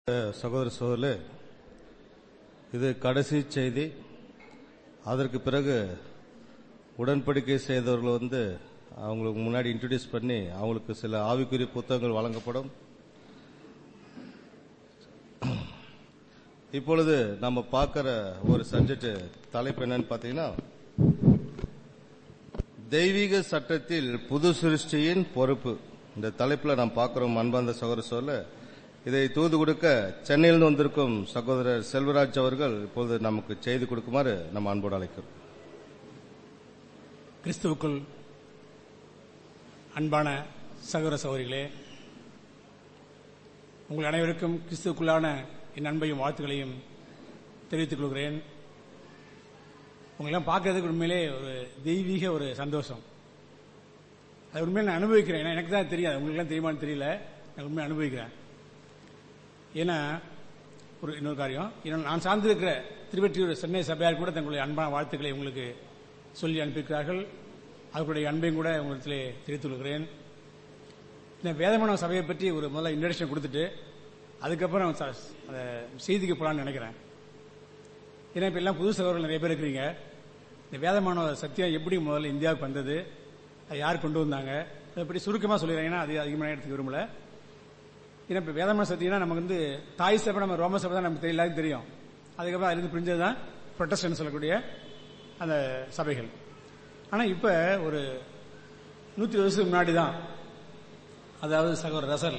சகோதர சகோதரர்களே, இது கடைசி செய்தி. அதற்கு பிறகு உடன்படிக்கை செய்தவர்கள் அவங்களுக்கு முன்னாடி இன்ட்ரோடியூஸ் பண்ணி அவங்களுக்கு சில ஆவிக்குரிய புத்தகங்கள் வழங்கப்படும். இப்பொழுது நம்ம பார்க்கிற ஒரு சப்ஜெக்ட் தலைப்பு என்னன்னு பார்த்தீங்கன்னா, தெய்வீக சட்டத்தில் புது சிருஷ்டியின் பொறுப்பு. இந்த தலைப்புல நாம் பார்க்கிறோம். அன்பார்ந்த சகோதர சகோதரர்களே, இதை தூது கொடுக்க சென்னையிலிருந்து வந்திருக்கும் சகோதரர் செல்வராஜ் அவர்கள் இப்போது நமக்கு செய்து கொடுக்குமாறு நம்ம அன்போடு அழைக்கிறோம். கிறிஸ்துவுக்குள் அன்பான சகோதர சகோதரிகளே, உங்கள் அனைவருக்கும் கிறிஸ்துவுக்குள்ளான என் அன்பையும் வாழ்த்துக்களையும் தெரிவித்துக் கொள்கிறேன். உங்களெல்லாம் பார்க்கறதுக்கு உண்மையிலே ஒரு தெய்வீக ஒரு சந்தோஷம். அது உண்மையில நான் அனுபவிக்கிறேன். ஏன்னா எனக்கு தான் தெரியாது, உங்களுக்குலாம் தெரியுமான்னு தெரியல. நான் உண்மையை அனுபவிக்கிறேன். ஏன்னா இன்னொரு காரியம், நான் சார்ந்திருக்கிற திருவெற்றியூர் சென்னை சபையார் கூட தங்களுடைய அன்பான வாழ்த்துக்களை உங்களுக்கு சொல்லி அனுப்பியிருக்கிறார்கள். அவர்களுடைய அன்பையும் கூட உங்களுக்கு தெரிவித்துக் கொள்கிறேன். இந்த வேதமான சபையை பற்றி ஒரு முதல்ல இன்ட்ரடக்ஷன் கொடுத்துட்டு அதுக்கப்புறம் அந்த செய்திக்கு போலான்னு நினைக்கிறேன். ஏன்னா இப்ப எல்லாம் புது சகோதரர்கள் நிறைய பேர் இருக்கிறீங்க. இந்த வேதமான சத்தியம் எப்படி முதல்ல இந்தியாவுக்கு வந்தது, அதை யார் கொண்டு வந்தாங்க, அதை பற்றி சுருக்கமாக சொல்லிடுறேன். ஏன்னா அது அதிகமான இடத்துக்கு விரும்பல. ஏன்னா இப்ப வேதமான சத்தியம்னா நமக்கு தாய் சபை, நம்ம ரோம சபை தான் நமக்கு எல்லாருக்கும் தெரியும். அதுக்கப்புறம் அதுலேருந்து பிரிஞ்சதுதான் புரொட்டஸ்டன்ட் சொல்லக்கூடிய அந்த சபைகள். ஆனா இப்ப ஒரு 120 வருஷத்துக்கு முன்னாடி தான், அதாவது சகோதரர் ரசல்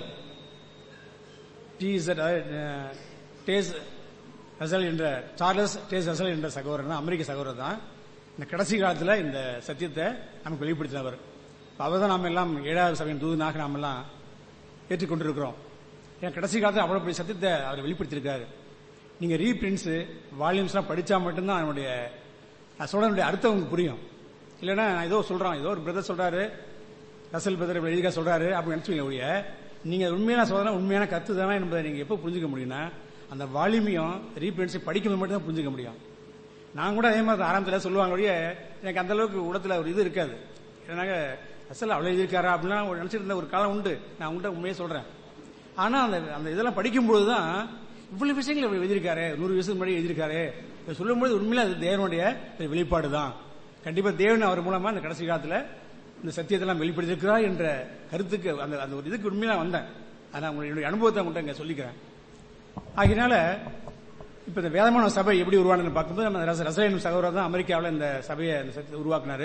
என்ற சார்லஸ் டேஸ் ரசல் என்ற சகோதரர், அமெரிக்க சகோதரர் தான் இந்த கடைசி காலத்தில் இந்த சத்தியத்தை நமக்கு வெளிப்படுத்தினவர். அவர் தான் நாம எல்லாம் 7வது சபையின் தூதனாக நாம எல்லாம் ஏற்றுக்கொண்டிருக்கிறோம். ஏன்னா கடைசி காலத்தில் அவ்வளவு சத்தியத்தை அவர் வெளிப்படுத்தியிருக்காரு. நீங்க ரீபிரிண்ட்ஸ் வால்யூம்ஸ் எல்லாம் படிச்சா மட்டும்தான் அவனுடைய சொல்றனுடைய அர்த்தம் உங்களுக்கு புரியும். இல்லைன்னா நான் ஏதோ சொல்றான், ஏதோ ஒரு பிரதர் சொல்றாரு, ரசல் பிரதர் எழுதிக்கா சொல்றாரு அப்படின்னு நினைச்சுவீங்க ஒழிய, நீங்க உண்மையான சோதனை உண்மையான கருத்து தானே என்பதை நீங்க எப்போ புரிஞ்சுக்க முடியும்னா அந்த வால்யூமையும் ரீபிரிண்ட்ஸையும் படிக்கும் மட்டும் தான் புரிஞ்சுக்க முடியும். நான் கூட அதே மாதிரி ஆரம்பத்தில் சொல்லுவாங்க ஒழிய எனக்கு அந்த அளவுக்கு உடத்துல ஒரு இது இருக்காது. ஏன்னா ரசல் அவ்வளவு எழுதியிருக்காரா அப்படின்னா நினைச்சிட்டு இருந்த ஒரு காலம் உண்டு. நான் உங்கள்கிட்ட உண்மையே சொல்றேன். ஆனா அந்த இதெல்லாம் படிக்கும்போதுதான் இவ்வளவு விஷயங்கள் எழுதியிருக்காரு, 100 வருஷத்துக்கு முன்னாடி எழுதியிருக்காரு சொல்லும்போது உண்மையில அது தேவனுடைய வெளிப்பாடு தான். கண்டிப்பா தேவன் அவர் மூலமா இந்த கடைசி காலத்துல இந்த சத்தியத்தெல்லாம் வெளிப்படுத்திருக்கிறார் என்ற கருத்துக்கு அந்த ஒரு இதுக்கு உண்மையில வந்தேன். ஆனா உங்களுடைய அனுபவத்தை உங்கள்கிட்ட இங்க சொல்லிக்கிறேன். ஆகினால இப்ப இந்த வேதமான சபை எப்படி உருவானதுன்னு பார்க்கும்போது நம்ம ரசல் சகோதரர் தான் அமெரிக்காவில் இந்த சபையை இந்த சத்தியத்தை உருவாக்குனாரு.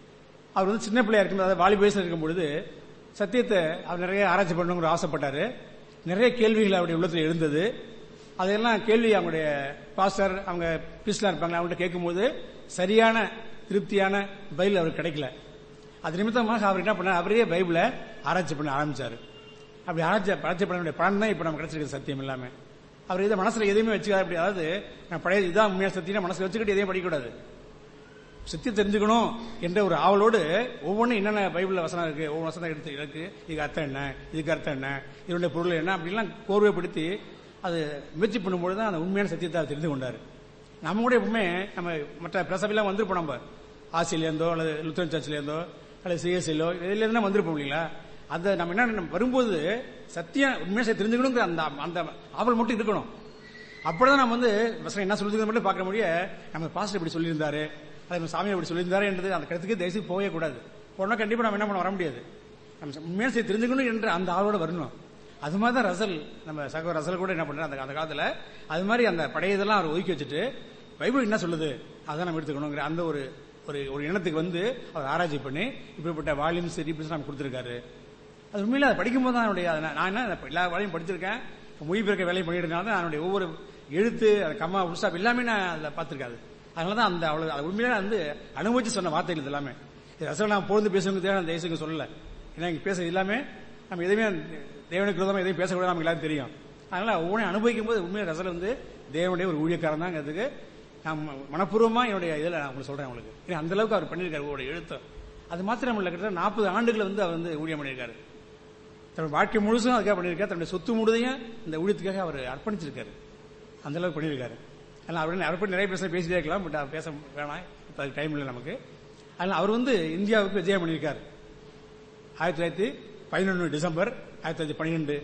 அவர் சின்ன பிள்ளையா இருக்கும்போது, அதாவது வாலி வயசுல இருக்கும் பொழுது சத்தியத்தை அவர் நிறைய ஆராய்ச்சி பண்ணணுங்கிற ஆசைப்பட்டாரு. நிறைய கேள்விகள் அவருடைய உள்ளத்தில் எழுந்தது. அதெல்லாம் கேள்வி அவங்களுடைய பாஸ்டர், அவங்க பீஸ்லா இருப்பாங்க, அவங்கள்ட்ட கேட்கும்போது சரியான திருப்தியான பைபிள் அவருக்கு கிடைக்கல. அது நிமித்தமாக அவர் என்ன பண்ணார், அவரே பைபிளை ஆராய்ச்சி பண்ண ஆரம்பிச்சாரு. அப்படி ஆராய்ச்சி பண்ண பலன் தான் இப்ப நம்ம கிடைச்சிருக்க சத்தியம் எல்லாமே. அவர் இதை மனசுல எதையுமே வச்சுக்காது. அப்படி அதாவது நான் பழைய இதான் உண்மையான சத்தியம் மனசுல வச்சுக்கிட்டு எதையும் படிக்கக்கூடாது. சத்தியம் தெரிஞ்சுக்கணும் என்ற ஒரு ஆவலோடு ஒவ்வொன்றும் என்னென்ன பைபிள்ல வசனம் இருக்கு, ஒவ்வொரு வசனம் எடுத்து இருக்கு, இதுக்கு அர்த்தம் என்ன, இதுக்கு அர்த்தம் என்ன, இதனுடைய பொருள் என்ன, அப்படிலாம் கோர்வைப்படுத்தி அது முயற்சி பண்ணும்போது தான் அந்த உண்மையான சத்தியத்தை தெரிந்து கொண்டாரு. நம்ம கூட எப்பவுமே நம்ம மற்ற பிரசபையெல்லாம் வந்திருப்போம். நம்ம ஆசிலேருந்தோ அல்லது லுத்தரன் சர்ச்சிலேருந்தோ அல்லது சிஎஸ்ஐலோ இதுல இருந்தா வந்திருப்போம் இல்லைங்களா. அந்த நம்ம என்ன வரும்போது சத்தியம் உண்மையாக தெரிஞ்சுக்கணுங்கிற அந்த ஆவல் மட்டும் இருக்கணும். அப்படிதான் நம்ம வசனம் என்ன சொல்லுறது மட்டும் பார்க்க முடிய, நம்ம பாஸ்டர் இப்படி சொல்லியிருந்தாரு, அது சாமி அப்படி சொல்லியிருந்தாரு என்றது அந்த கருத்துக்கே தயவுசெய்து போகவே கூடாது. போனா கண்டிப்பா நம்ம என்ன பண்ண வர முடியாது. நம்ம உண்மையான தெரிஞ்சுக்கணும் என்ற அந்த ஆளோட வரணும். அது மாதிரி தான் ரசல், நம்ம சகோதரர் ரசல் கூட என்ன பண்ற அந்த காலத்துல அது மாதிரி அந்த பழையதெல்லாம் அவர் ஒதுக்கி வச்சுட்டு பைபிள் என்ன சொல்லுது அதான் நம்ம எடுத்துக்கணுங்கிற அந்த ஒரு ஒரு எண்ணத்துக்கு அவர் ஆராய்ச்சி பண்ணி இப்படிப்பட்ட வால்யூம்ஸ் ரீபிரிண்ட்ஸ் நம்ம கொடுத்திருக்காரு. அது உண்மையில அதை படிக்கும்போது தான் என்னுடைய நான் என்ன எல்லா வாழையும் படிச்சிருக்கேன், மொழிபெயர்க்க வேலையை பண்ணிட்டு தான் என்னுடைய ஒவ்வொரு எழுத்து கம்மா உட்சாப் எல்லாமே நான் அதில் பார்த்திருக்காது. அதனாலதான் அந்த அவ்வளவு உண்மையில அனுபவிச்சு சொன்ன வார்த்தைகள் எல்லாமே ரசல் நான் பொழுது பேசுறதுக்கு தேவை அந்த தேசங்க சொல்லல. ஏன்னா இங்க பேசுறது எல்லாமே நம்ம எதுவுமே தேவனுக்கு விரோதமா எதையும் பேசக்கூடாது நமக்கு எல்லாரும் தெரியும். அதனால ஒவ்வொரு அனுபவிக்கும் போது உண்மையில ரசல் தேவனுடைய ஒரு ஊழியக்காரன் தாங்கிறதுக்கு நான் மனப்பூர்வமா என்னுடைய இதில் நான் உங்களுக்கு சொல்றேன். உங்களுக்கு ஏன்னா அந்த அளவுக்கு அவர் பண்ணியிருக்காரு அவருடைய எழுத்தம். அது மாத்திரம் இல்ல, கிட்டத்தட்ட 40 ஆண்டுகள் அவர் ஊழியம் பண்ணியிருக்காரு. தன்னுடைய வாழ்க்கை முழுசும் அதுக்காக பண்ணியிருக்காரு. தன்னுடைய சொத்து முழுதையும் இந்த ஊழியத்துக்காக அவர் அர்ப்பணிச்சிருக்காரு. அந்த அளவுக்கு பண்ணியிருக்காரு. அதனால அவரை பற்றி நிறைய பேசிட்டே இருக்கலாம், பட் பேச வேணாம், இப்போ அது டைம் இல்லை நமக்கு. அதனால அவர் இந்தியாவுக்கு விஜயம் பண்ணியிருக்காரு. 1911 டிசம்பர் 1912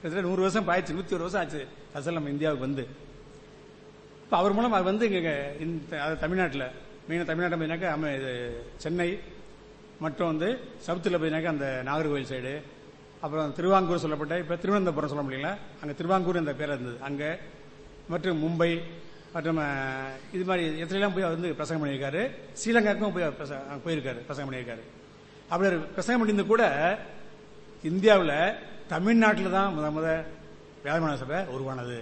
கிட்டத்தட்ட 100 வருஷம் ஆயிடுச்சு, 101 வருஷம் ஆச்சு ரசல் நம்ம இந்தியாவுக்கு வந்து. இப்போ அவர் மூலம் அது வந்து இங்கே தமிழ்நாட்டில் மெயினாக தமிழ்நாட்டில் பார்த்தீங்கன்னாக்கா இது சென்னை மற்றும் வந்து சவுத்தில் பார்த்தீங்கன்னாக்கா அந்த நாகர்கோவில் சைடு, அப்புறம் திருவாங்கூர் சொல்லப்பட்ட இப்போ திருவனந்தபுரம் சொல்ல முடியல, அங்கே திருவாங்கூர் என்ற பேர் இருந்தது அங்கே, மற்றும் மும்பை மற்றும் இது மாதிரி எத்தனையெல்லாம் போய் வந்து பிரசங்கம் பண்ணியிருக்காரு. ஸ்ரீலங்காவுக்கும் போய் போயிருக்காரு, பிரசங்கம் பண்ணியிருக்காரு. அப்படி பிரசங்கம் பண்ணியிருந்து கூட இந்தியாவில் தமிழ்நாட்டில் தான் முத வேதமான சபை உருவானது.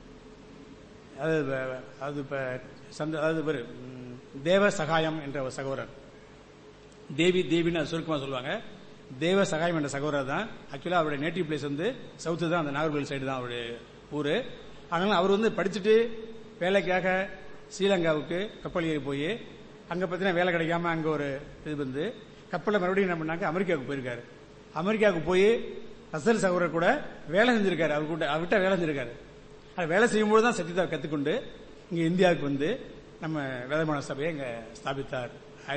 அது இப்ப அதாவது தேவ சகாயம் என்ற ஒரு சகோதரர், தேவின்னு சுருக்கமா சொல்லுவாங்க, தேவ சகாயம் என்ற சகோதரர் தான். ஆக்சுவலா அவருடைய நேட்டிவ் பிளேஸ் வந்து சவுத்து தான், அந்த நாகர்கோவில் சைடு தான் அவருடைய ஊரு. அதனால அவர் வந்து படிச்சுட்டு வேலைக்காக ஸ்ரீலங்காவுக்கு கப்பல் ஏறி போய் அங்க பார்த்தீங்கன்னா வேலை கிடைக்காம அங்க ஒரு இது வந்து கப்பலில் மறுபடியும் என்ன பண்ணாங்க, அமெரிக்காவுக்கு போயிருக்காரு. அமெரிக்காவுக்கு போய் ரசல் சகோதரர் கூட வேலை செஞ்சிருக்காரு, அவர்கிட்ட வேலை செஞ்சிருக்காரு. வேலை செய்யும்போது தான் சத்தியத்தை கத்துக்கொண்டு இங்க இந்தியாவுக்கு வந்து நம்ம வேதமான சபையை இங்க ஸ்தாபித்தார்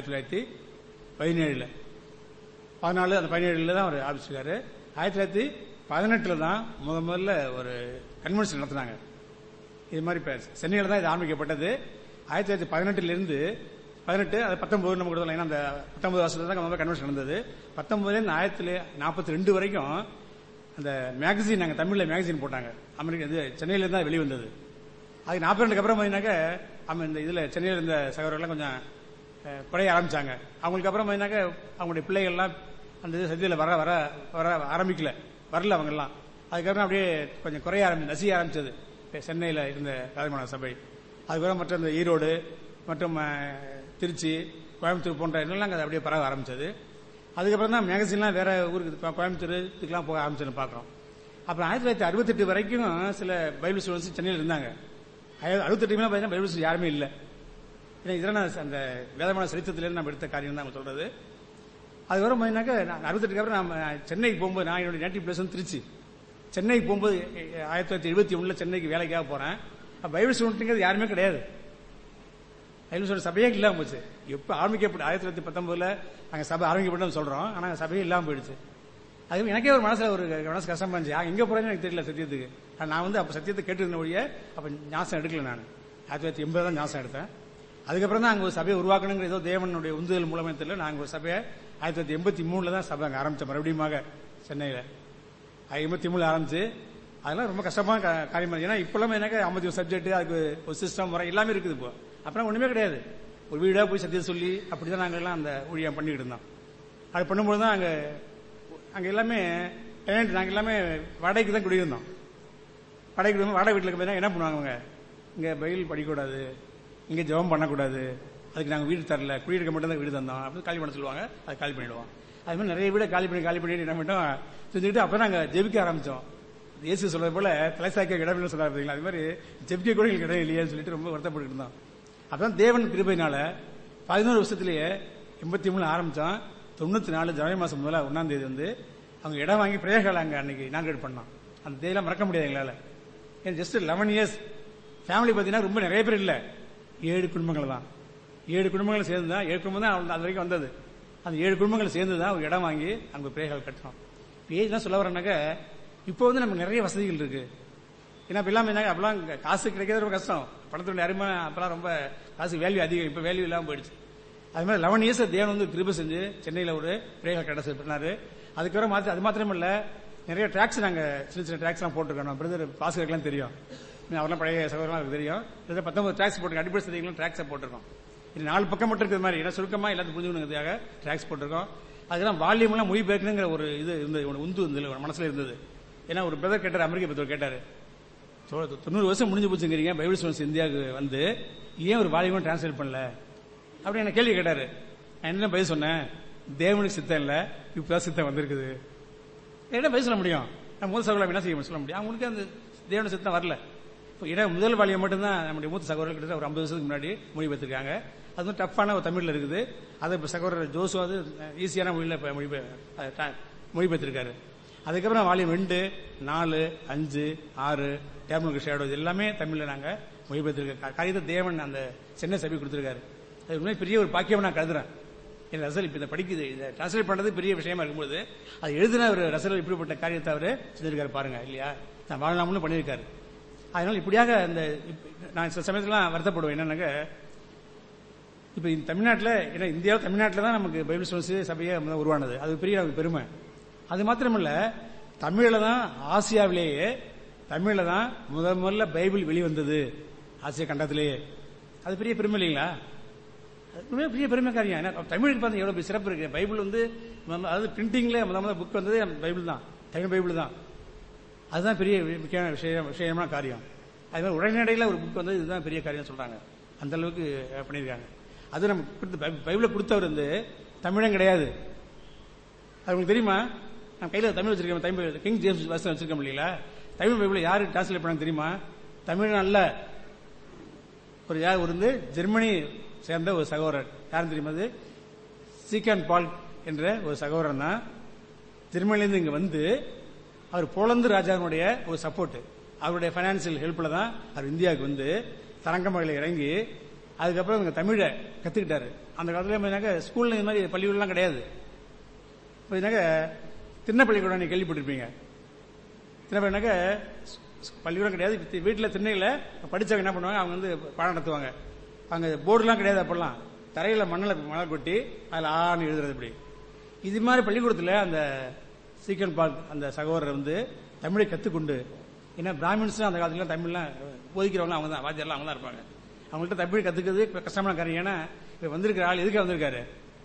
1917. 14 அந்த 17 தான் அவர் ஆரம்பிச்சிருக்காரு. 1918 தான் முதல்ல ஒரு கன்வென்ஷன் நடத்தினாங்க. இது மாதிரி சென்னையில் தான் இது ஆரம்பிக்கப்பட்டது. 1918 இருந்து 18 அது 19 நம்ம கொடுத்தோம். ஏன்னா அந்த 19 வருஷத்துல தான் முதல்ல கன்வென்ஷன் நடந்தது. 19 1942 வரைக்கும் அந்த மேகசின் நாங்கள் தமிழ்ல மேகசின் போட்டாங்க. அமெரிக்கா இது சென்னையில தான் வெளிவந்தது. அது 42 அப்புறம் பார்த்தீங்கன்னாக்க இந்த இதுல சென்னையில் இருந்த சகோதரர்கள்லாம் கொஞ்சம் குறைய ஆரம்பிச்சாங்க. அவங்களுக்கு அப்புறம் பார்த்தீங்கன்னாக்க அவங்களுடைய பிள்ளைகள்லாம் அந்த இது சத்தியில வர வர வர ஆரம்பிக்கல, வரல அவங்கெல்லாம். அதுக்கப்புறம் அப்படியே கொஞ்சம் குறைய நசிய ஆரம்பிச்சது சென்னையில் இருந்த வேதமான சபை. அதுக்கப்புறம் மற்ற இந்த ஈரோடு மற்றும் திருச்சி, கோயம்புத்தூர் போன்ற இடங்கள்லாம் அது அப்படியே பரவ ஆரம்பிச்சது. அதுக்கப்புறம் தான் மேகசின்லாம் வேற ஊருக்கு கோயம்புத்தூர் இதுக்கெல்லாம் போக ஆரம்பிச்சுன்னு பார்க்குறோம். அப்புறம் 1968 வரைக்கும் சில பைபிள் ஸ்டூடெண்ட்ஸ் சென்னையில் இருந்தாங்க. 68 பார்த்தீங்கன்னா பைபிள் ஸ்டூடெண்ட்ஸ் யாருமே இல்லை. ஏன்னா இதெல்லாம் அந்த வேதமான சரித்திரத்திலேருந்து நம்ம எடுத்த காரியம் தான் சொல்றது. அதுக்கப்புறம் பார்த்தீங்கன்னாக்கா 68 அப்புறம் நம்ம சென்னைக்கு போகும்போது, நான் என்னுடைய நேட்டிவ் பிளேஸ் வந்து திருச்சி, சென்னைக்கு போகும்போது 1971 சென்னைக்கு வேலைக்காக போறேன். பைபிள் ஸ்டூடெண்ட்டுங்கிறது யாருமே கிடையாது, பைபிள் ஸ்டூடெண்ட் சபையே இல்லாமல் போச்சு. எப்போ ஆரம்பிக்கப்பட்டு 1919 நாங்கள் சபை ஆரம்பிக்கப்பட்டோம்னு சொல்றோம், ஆனால் சபையே இல்லாமல் போயிடுச்சு. அது எனக்கே ஒரு மனசு கஷ்டமா இருந்துச்சு. எங்க போறேன்னு எனக்கு தெரியல சத்தியத்துக்கு. நான் வந்து அப்ப சத்தியத்தை கேட்டிருந்த ஒழிய அப்ப ஞாசம் எடுக்கல. நான் 1980 தான் ஞாசம் எடுத்தேன். அதுக்கப்புறம் தான் அங்க ஒரு சபையை உருவாக்கணுங்கிற ஏதோ தேவனுடைய உந்துதல் மூலமே தெரியல, நாங்கள் ஒரு சபையை 1983 தான் சபை அங்கே ஆரம்பிச்சோம், மறுபடியும் சென்னையில் 83 ஆரம்பிச்சு. அதெல்லாம் ரொம்ப கஷ்டமான காரியமா. ஏன்னா இப்பெல்லாம் எனக்கு 50 சப்ஜெக்ட், அதுக்கு ஒரு சிஸ்டம் முறை எல்லாமே இருக்குது. இப்போ அப்புறம் ஒண்ணுமே கிடையாது. ஒரு வீடா போய் சத்தியம் சொல்லி அப்படிதான் நாங்கள் எல்லாம் அந்த ஊழியம் பண்ணிட்டு இருந்தோம். அது பண்ணும்போது தான் அங்க எல்லாமே நாங்கள் எல்லாமே வாடகைக்கு தான் குடியிருந்தோம். வாடகை வீட்டில் போய் என்ன பண்ணுவாங்க, அவங்க இங்க பைபிள் படிக்கக்கூடாது, இங்க ஜெபம் பண்ணக்கூடாது, அதுக்கு நாங்கள் வீடு தரல, குடியிருக்க மட்டும் தான் வீடு தந்தோம் அப்படின்னு காலி பண்ண சொல்லுவாங்க. அதை காலி பண்ணிடுவோம். அது மாதிரி நிறைய வீடை காலி பண்ணி என்ன பண்ணிட்டோம் செஞ்சுக்கிட்டு அப்ப நாங்கள் ஜெபிக்க ஆரம்பிச்சோம். இயேசு சொல்றது போல தலைசாக்க இடமில்லை சொல்லாரு. அது மாதிரி ஜெபிக்க கூட எங்களுக்கு இடம் இல்லையேன்னு சொல்லிட்டு ரொம்ப வருத்தப்பட்டு இருந்தோம். அப்பதான் தேவன் கிருபையினால 11 வருஷத்திலேயே 83 ஆரம்பிச்சோம். 94 ஜனவரி மாசம் முதல்ல 1ஆம் தேதி வந்து அவங்க இடம் வாங்கி பிரேயர்கால அங்க அன்னைக்கு இனாகிரேட் பண்ணோம். அந்த தேதியெல்லாம் மறக்க முடியாது எங்களால. ஜஸ்ட் 11 இயர்ஸ் ஃபேமிலி பார்த்தீங்கன்னா ரொம்ப நிறைய பேர் இல்லை, 7 குடும்பங்கள் தான். 7 குடும்பங்கள் சேர்ந்து தான், 7 குடும்பம் தான் அது வரைக்கும் வந்தது. அந்த 7 குடும்பங்கள் சேர்ந்து தான் ஒரு இடம் வாங்கி அங்க பிரேயர்கள் கட்டணும். ஏஜ்லாம் சொல்ல வரனாக்க இப்போ வந்து நமக்கு நிறைய வசதிகள் இருக்கு. ஏன்னா இல்லாம என்ன அப்பெல்லாம் காசு கிடைக்கிறது ரொம்ப கஷ்டம், பணத்துடைய அருமை அப்பெல்லாம் ரொம்ப காசு வேல்யூ அதிகம், இப்ப வேல்யூ இல்லாம போயிடுச்சு. அது மாதிரி 11 இயர்ஸ் தேவன் வந்து கிருபை செஞ்சு சென்னையில ஒரு பிரேயர்கள் கட்ட பண்ணாரு. அதுக்கப்புறம் அது மாத்திரம் இல்ல, நிறைய டிராக்ஸ் நாங்க சின்ன டிராக்ஸ் எல்லாம் போட்டிருக்கோம். பிரதர் பாஸ்கருக்குலாம் தெரியும், அவரெல்லாம் பழைய சகோதரலாம் தெரியும். 19 டிராக்ஸ் போட்டிருக்கோம், அடிப்படை சதிகளும் டிராக்ஸ் போட்டிருக்கோம். இது 4 பக்கம் மட்டும் இருக்கிற மாதிரி, ஏன்னா சுருக்கமா எல்லாத்தையும் புரிஞ்சுக்கணுங்கிறதுக்காக டிராக்ஸ் போட்டிருக்கோம். அதுக்கெல்லாம் வால்யூம் எல்லாம் மொழிபெயர்க்கணுங்கிற ஒரு இது இருந்தது, உந்து இருந்தது, மனசுல இருந்தது. ஏன்னா ஒரு பிரதர் கேட்டார், அமெரிக்க பிரதர் கேட்டாரு, 90 வருஷம் முடிஞ்சு போச்சுங்கிறீங்க, பைபிள் ஸ்டூடெண்ட்ஸ் இந்தியாவுக்கு வந்து ஏன் ஒரு வால்யூம் டிரான்ஸ்லேட் பண்ணல அப்படி என்ன கேள்வி கேட்டாரு. நான் என்ன பதில் சொன்னேன், தேவனுக்கு சித்தம் இல்ல, இப்பதான் சித்தம் வந்திருக்குது. என்ன பதில் சொல்ல முடியும், நான் மூத்த சகோதரர் என்ன செய்ய சொல்ல முடியும், அவங்களுக்கு அந்த தேவனுடைய சித்தம் வரல. இப்போ முதல் வால்யூம் மட்டும்தான் நம்முடைய மூத்த சகோதரர்கள் கிட்ட ஒரு 50 வருஷத்துக்கு முன்னாடி மொழிபெயர்த்திருக்காங்க. அது வந்து டஃப்பான ஒரு தமிழ்ல இருக்குது. அதை இப்போ சகோதரர் ஜோசு அது ஈஸியான மொழியில மொழிபெயர்த்திருக்காரு. அதுக்கப்புறம் வால்யூம் 2, 4, 5, 6 டேபிள் ஷேடோ இது எல்லாமே தமிழ்ல நாங்க மொழிபெயர்த்திருக்க காரியத்தை தேவன் அந்த சென்னை சபை கொடுத்திருக்காரு. அது உண்மை பெரிய ஒரு பாக்கியம் நான் கருதுறேன். ரசல் இப்ப இதை படிக்குது, இதை டிரான்ஸ்லேட் பண்றது பெரிய விஷயமா இருக்கும்போது அது எழுதின ஒரு ரசல் இப்படிப்பட்ட காரியத்தை அவர் செஞ்சிருக்காரு பாருங்க இல்லையா, நான் வாழ்நாமலும் பண்ணியிருக்காரு. அதனால இப்படியாக நான் சில சமயத்துலாம் வருத்தப்படுவேன். என்னன்னாக்க இப்ப இந்த தமிழ்நாட்டில், ஏன்னா இந்தியாவில் தமிழ்நாட்டில் தான் நமக்கு பைபிள் ஸ்டோன்ஸ் சபையே உருவானது, அது பெரிய பெருமை. அது மாத்திரமல்ல, தமிழ்ல தான் ஆசியாவிலேயே தமிழ்ல தான் முதல்ல பைபிள் வெளிவந்தது ஆசிய கண்டத்திலேயே. அது பெரிய பெருமை இல்லைங்களா? பெரிய பெருமை காரியம். ஏன்னா தமிழுக்கு பார்த்து எவ்வளவு சிறப்பு இருக்கு. பைபிள் அதாவது பிரிண்டிங்ல முதல்ல புக் வந்தது பைபிள் தான், தமிழ் பைபிள் தான். அதுதான் பெரிய முக்கியமான விஷயமான காரியம். அது மாதிரி உடனடியில் ஒரு புக் வந்தது, இதுதான் பெரிய காரியம் சொல்றாங்க. அந்த அளவுக்கு பண்ணியிருக்காங்க. அது நம்ம பைபிளை கொடுத்தவர் தமிழன் கிடையாது. அது உங்களுக்கு தெரியுமா? நம்ம கையில தமிழ் வச்சிருக்கோம், தமிழ் கிங் ஜேம்ஸ் வருஷம் வச்சிருக்கோம் இல்லைங்களா? தமிழ் பைபிளை யாரு டிரான்ஸ்லேட் பண்ண தெரியுமா? தமிழன் அல்ல, ஒரு ஜெர்மனி சேர்ந்த ஒரு சகோதரர். யாரும் தெரியுமா? சீகன் பால் என்ற ஒரு சகோதரன் தான் ஜெர்மனிலிருந்து இங்க வந்து, அவர் போலந்து ராஜாவுடைய ஒரு சப்போர்ட், அவருடைய பைனான்சியல் ஹெல்ப்ல தான் அவர் இந்தியாவுக்கு வந்து தரங்கமலையில் இறங்கி அதுக்கப்புறம் இங்க தமிழை கத்துக்கிட்டாரு. அந்த காலத்துல ஸ்கூல்ல இந்த மாதிரி பள்ளிக்கூடலாம் கிடையாது. திண்ண பள்ளிக்கூடம் நீங்க கேள்விப்பட்டிருப்பீங்க. திண்ண பள்ளிக்கூடம் கிடையாது. வீட்டில் திண்ணையில படிச்சவங்க என்ன பண்ணுவாங்க, அவங்க பாடம் நடத்துவாங்க. அங்க போர்டுலாம் கிடையாது. அப்பெல்லாம் தரையில மணல் கொட்டி அதுல ஆன்னு எழுதுறது. இப்படி இது மாதிரி பள்ளிக்கூடத்தில் அந்த சீக்கன் பால் அந்த சகோதரர் தமிழை கத்துக்கொண்டு, ஏன்னா பிராமின்ஸ் அந்த காலத்துல தமிழ்லாம் போதிக்கிறவங்க அவங்க தான், வாத்தியார்லாம் அவங்க தான் இருப்பாங்க. அவங்கள்ட்ட தமிழ் கத்துக்கிறது கஷ்டமான காரியம். ஏன்னா இப்ப வந்திருக்கிற ஆள் எதுக்காக வந்திருக்காரு?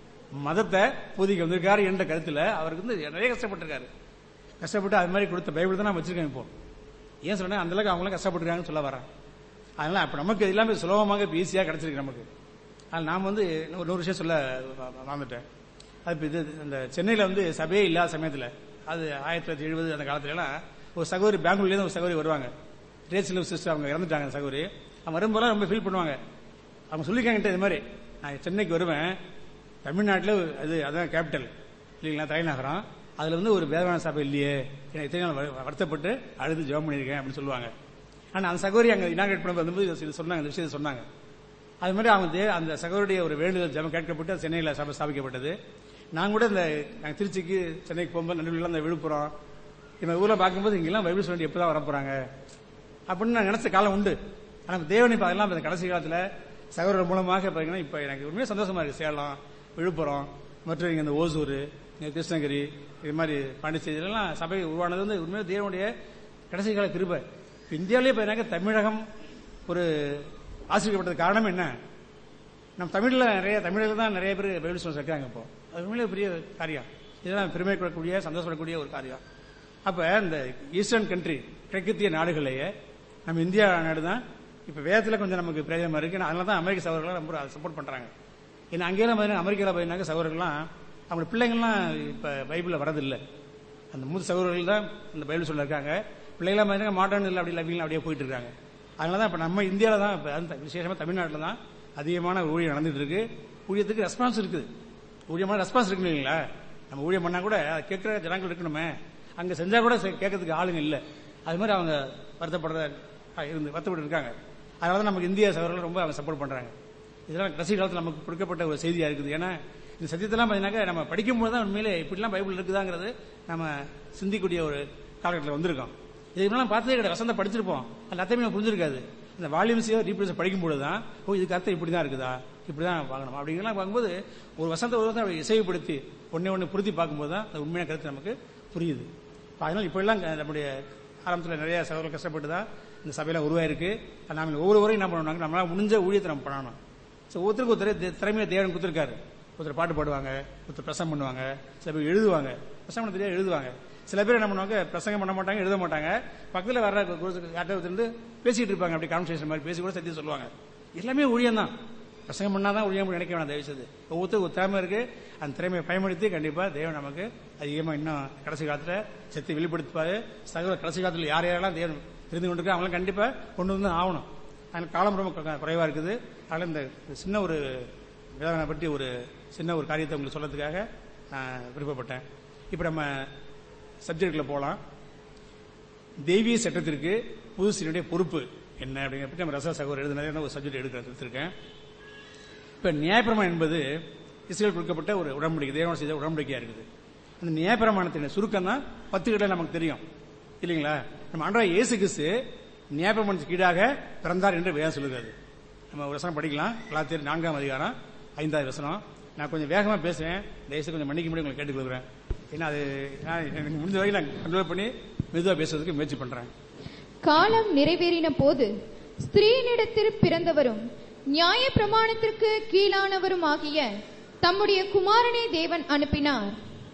மதத்தை போதிக்க வந்திருக்காரு என்ற கருத்துல அவருக்கு நிறைய கஷ்டப்பட்டிருக்காரு. கஷ்டப்பட்டு அது மாதிரி கொடுத்த பைபிள் தான் நான் வச்சிருக்கேன். இப்போ ஏன் சொல்றேன், அந்த அளவுக்கு அவங்களும் கஷ்டப்பட்டிருக்காங்கன்னு சொல்ல வரேன். அதனால அப்ப நமக்கு எல்லாமே சுலபமாக ஈஸியா கிடைச்சிருக்கு நமக்கு. அதனால நாம் ஒரு விஷயம் சொல்ல வந்துட்டேன். அது இந்த சென்னையில சபையே இல்லாத சமயத்துல, அது 1970 அந்த காலத்துல எல்லாம் ஒரு சகோதரி பெங்களூர்ல இருந்து ஒரு சகோதரி வருவாங்க. ரேச்சல் சிஸ்டர், அவங்க இறந்துட்டாங்க சகோதரி. அவங்க வரும்போது ரொம்ப ஃபீல் பண்ணுவாங்க. அவங்க சொல்லிருக்காங்க, இது மாதிரி நான் சென்னைக்கு வருவேன், தமிழ்நாட்டில் அதான் கேபிட்டல் இல்லைங்களா, தலைநகரம், அதுல ஒரு வேதவான சபை இல்லையே, இத்தனை நாள் வருத்தப்பட்டு அழுது ஜெபம் பண்ணியிருக்கேன் அப்படின்னு சொல்லுவாங்க. ஆனா அந்த சகோதரி அங்க இனாகிரேட் பண்ணும்போது சொன்னாங்க, இந்த விஷயத்தை சொன்னாங்க. அது மாதிரி அவங்க அந்த சகோதரிய ஒரு வேண்டுதல் ஜெபம் கேட்கப்பட்டு சென்னையில் சபை ஸ்தாபிக்கப்பட்டது. நான் கூட நாங்கள் திருச்சிக்கு சென்னைக்கு போகும்போது நடுவில் இந்த விழுப்புரம் இந்த ஊர்ல பார்க்கும்போது இங்கெல்லாம் பைபிள் ஸ்டடி எப்பதான் வரப்போறாங்க அப்படின்னு நான் நினைச்ச காலம் உண்டு. ஆனா தேவன் இப்ப அதெல்லாம் கடைசி காலத்துல சகோதரர் மூலமாக பாத்தீங்கன்னா இப்ப எனக்கு உண்மையா சந்தோஷமா இருக்கு. சேலம், விழுப்புரம் மற்றும் இங்க இந்த ஓசூர், கிருஷ்ணகிரி, இது மாதிரி பாண்டிச்சேரி எல்லாம் சபை உருவானது உண்மையா தேவனுடைய கடைசி கால கிருபை. இந்தியாவிலேயே பாத்தீங்கன்னா தமிழகம் ஒரு ஆசிரியப்பட்டது காரணம் என்ன? நம்ம தமிழில் தான் நிறைய பேர் பைபிள் ஸ்டூடெண்ட்ஸ் இருக்காங்க. இப்போ அது உண்மையிலே பெரிய காரியம். இதெல்லாம் பெருமைப்படக்கூடிய சந்தோஷப்படக்கூடிய ஒரு காரியம். அப்ப இந்த ஈஸ்டர்ன் கண்ட்ரி கிழக்கத்திய நாடுகளையே நம்ம இந்தியா நாடு தான் இப்ப வேதத்துல கொஞ்சம் நமக்கு பிரயோஜனமா இருக்கு. அதனால தான் அமெரிக்க சகோதரர்கள் ரொம்ப சப்போர்ட் பண்றாங்க. ஏன்னா அங்கேயும் அமெரிக்காவில் பார்த்தீங்கன்னா சகோதரர்கள்லாம் அவங்க பிள்ளைங்கள்லாம் இப்ப பைபிள்ல வரதில்லை. அந்த மூத்த சகோதரர்கள் தான் இந்த பைபிள் சொல்ல இருக்காங்க. பிள்ளைங்களாம் பார்த்தீங்கன்னா மாடர்ன் இல்லை, அப்படி இல்லை, அப்படியே போயிட்டு இருக்காங்க. அதனாலதான் இப்ப நம்ம இந்தியாவில தான் இப்ப விசேஷமா தமிழ்நாட்டில் தான் அதிகமான ஊழியம் நடந்துட்டு இருக்கு. ஊழியத்துக்கு ரெஸ்பான்ஸ் இருக்குது, ஊழியமான ரெஸ்பான்ஸ் இருக்கு இல்லைங்களா? நம்ம ஊழியம் பண்ணா கூட கேட்கிற ஜனங்கள் இருக்கணுமே, அங்க செஞ்சா கூட கேட்கறதுக்கு ஆளுங்க இல்லை. அது மாதிரி அவங்க வருத்தப்பட்டு இருக்காங்க. அதனால நமக்கு இந்திய சகோதரர்கள் ரொம்ப அவங்க சப்போர்ட் பண்றாங்க. இதெல்லாம் கடைசி காலத்தில் நமக்கு கொடுக்கப்பட்ட ஒரு செய்தியா இருக்குது. ஏன்னா இந்த சத்தியத்தெல்லாம் பார்த்தீங்கன்னா நம்ம படிக்கும்போது தான் உண்மையிலே இப்படிலாம் பைபிள் இருக்குதாங்கிறது நம்ம சிந்திக்கூடிய ஒரு காலகட்டத்தில் வந்திருக்கோம். இதுக்கெல்லாம் பார்த்ததே கிடையாது. வசந்த படிச்சிருப்போம், அந்த அர்த்தமே புரிஞ்சிருக்காது. இந்த வால்யூம்ஸையோ ரீப்ளேஸ் படிக்கும்போது தான் இதுக்கு அர்த்தம் இப்படிதான் இருக்குதா, இப்படிதான் பார்க்கணும் அப்படிங்கலாம் பார்க்கும்போது ஒரு வசந்த இசைவுபடுத்தி ஒன்னே பொருத்தி பார்க்கும்போது தான் அந்த உண்மையான கருத்து நமக்கு புரியுது. அதனால இப்ப எல்லாம் நம்முடைய ஆரம்பத்தில் நிறைய சகோதரர்கள் கஷ்டப்பட்டு தான் இந்த சபையெல்லாம் உருவாயிருக்கு. நாங்கள் ஒவ்வொரு என்ன பண்ணுவாங்க, நம்மளால முடிஞ்ச ஊழியத்தை நம்ம பண்ணணும். ஒருத்தருக்கு ஒருத்தர் திறமையை தேவன் கொடுத்திருக்காரு. ஒருத்தர் பாட்டு பாடுவாங்க, ஒருத்தர் பிரசங்கம் பண்ணுவாங்க, சில பேர் எழுதுவாங்க, பிரசங்கம் பண்ண தெரியாது எழுதுவாங்க. சில பேர் என்ன பண்ணுவாங்க, பிரசங்கம் பண்ண மாட்டாங்க, எழுத மாட்டாங்க, பக்கத்தில் வர யார்கிட்ட பேசிட்டு இருப்பாங்க, அப்படி கான்வர்சேஷன் மாதிரி பேசி கூட சத்தியம் சொல்லுவாங்க. எல்லாமே ஊழியம் தான். பிரசங்கம் பண்ணாதான் ஊழியம் நினைக்க வேணாம் தயவுசெய்து. ஒவ்வொருத்தருக்கு ஒரு திறமை இருக்கு. அந்த திறமையை பயன்படுத்தி கண்டிப்பா தேவன் நமக்கு அதிகமா இன்னும் கடைசி காலத்துல சக்தி வெளிப்படுத்துவாரு. சகோதர கடைசி காலத்தில் யார் யாரெல்லாம் தேவன் தெரிந்து கொண்டிருக்கா அவங்களாம் கண்டிப்பா கொண்டு வந்து ஆகணும். அதனால காலம் ரொம்ப குறைவா இருக்குது. அதனால இந்த சின்ன ஒரு வேதனை பற்றி ஒரு சின்ன ஒரு காரியத்தை உங்களுக்கு சொல்றதுக்காக நான் விருப்பப்பட்டேன். இப்ப நம்ம சப்ஜெக்ட்ல போலாம். தெய்வீக சட்டத்திற்கு புது சிலையுடைய பொறுப்பு என்ன அப்படிங்கிற பற்றி நம்ம ரசா சகோதரர் எழுதின ஒரு சப்ஜெக்ட் எடுத்திருக்கேன். இப்ப நியாயப்பிரமாணம் என்பது இஸ்ரேல் கொடுக்கப்பட்ட ஒரு உடன்படிக்கை, தேவனோடு செய்த உடன்படிக்கையா இருக்குது. அந்த நியாயப்பிரமாணத்தின் சுருக்கம் தான் 10 கட்டளை நமக்கு தெரியும் இல்லைங்களா. நம்ம ஆண்டவராகிய இயேசு கிறிஸ்து நியாயப்பிரமாணத்துக்கு கீழாக பிறந்தார் என்று வேதம் சொல்லுகிறது. நம்ம ஒரு வசனம் படிக்கலாம். கலாத்தியர் 4ஆம் அதிகாரம் 5வது வசனம். நான் கொஞ்சம் வேகமா பேசுறேன், தயவுசெய்து கொஞ்சம் மன்னிக்க முடியும் உங்களுக்கு கேட்டுக்கொள்கிறேன். ஏன்னா அது எனக்கு முடிஞ்ச வரைக்கும் நான் கண்ட்ரோல் பண்ணி மெதுவாக பேசுறதுக்கு முயற்சி பண்றேன். காலம் நிறைவேறின போது ஸ்திரீனிடத்தில் பிறந்தவரும் நியாய பிரமாணத்திற்கு கீழானவரும் ஆகிய தம்முடைய குமாரனை தேவன் அனுப்பினார்.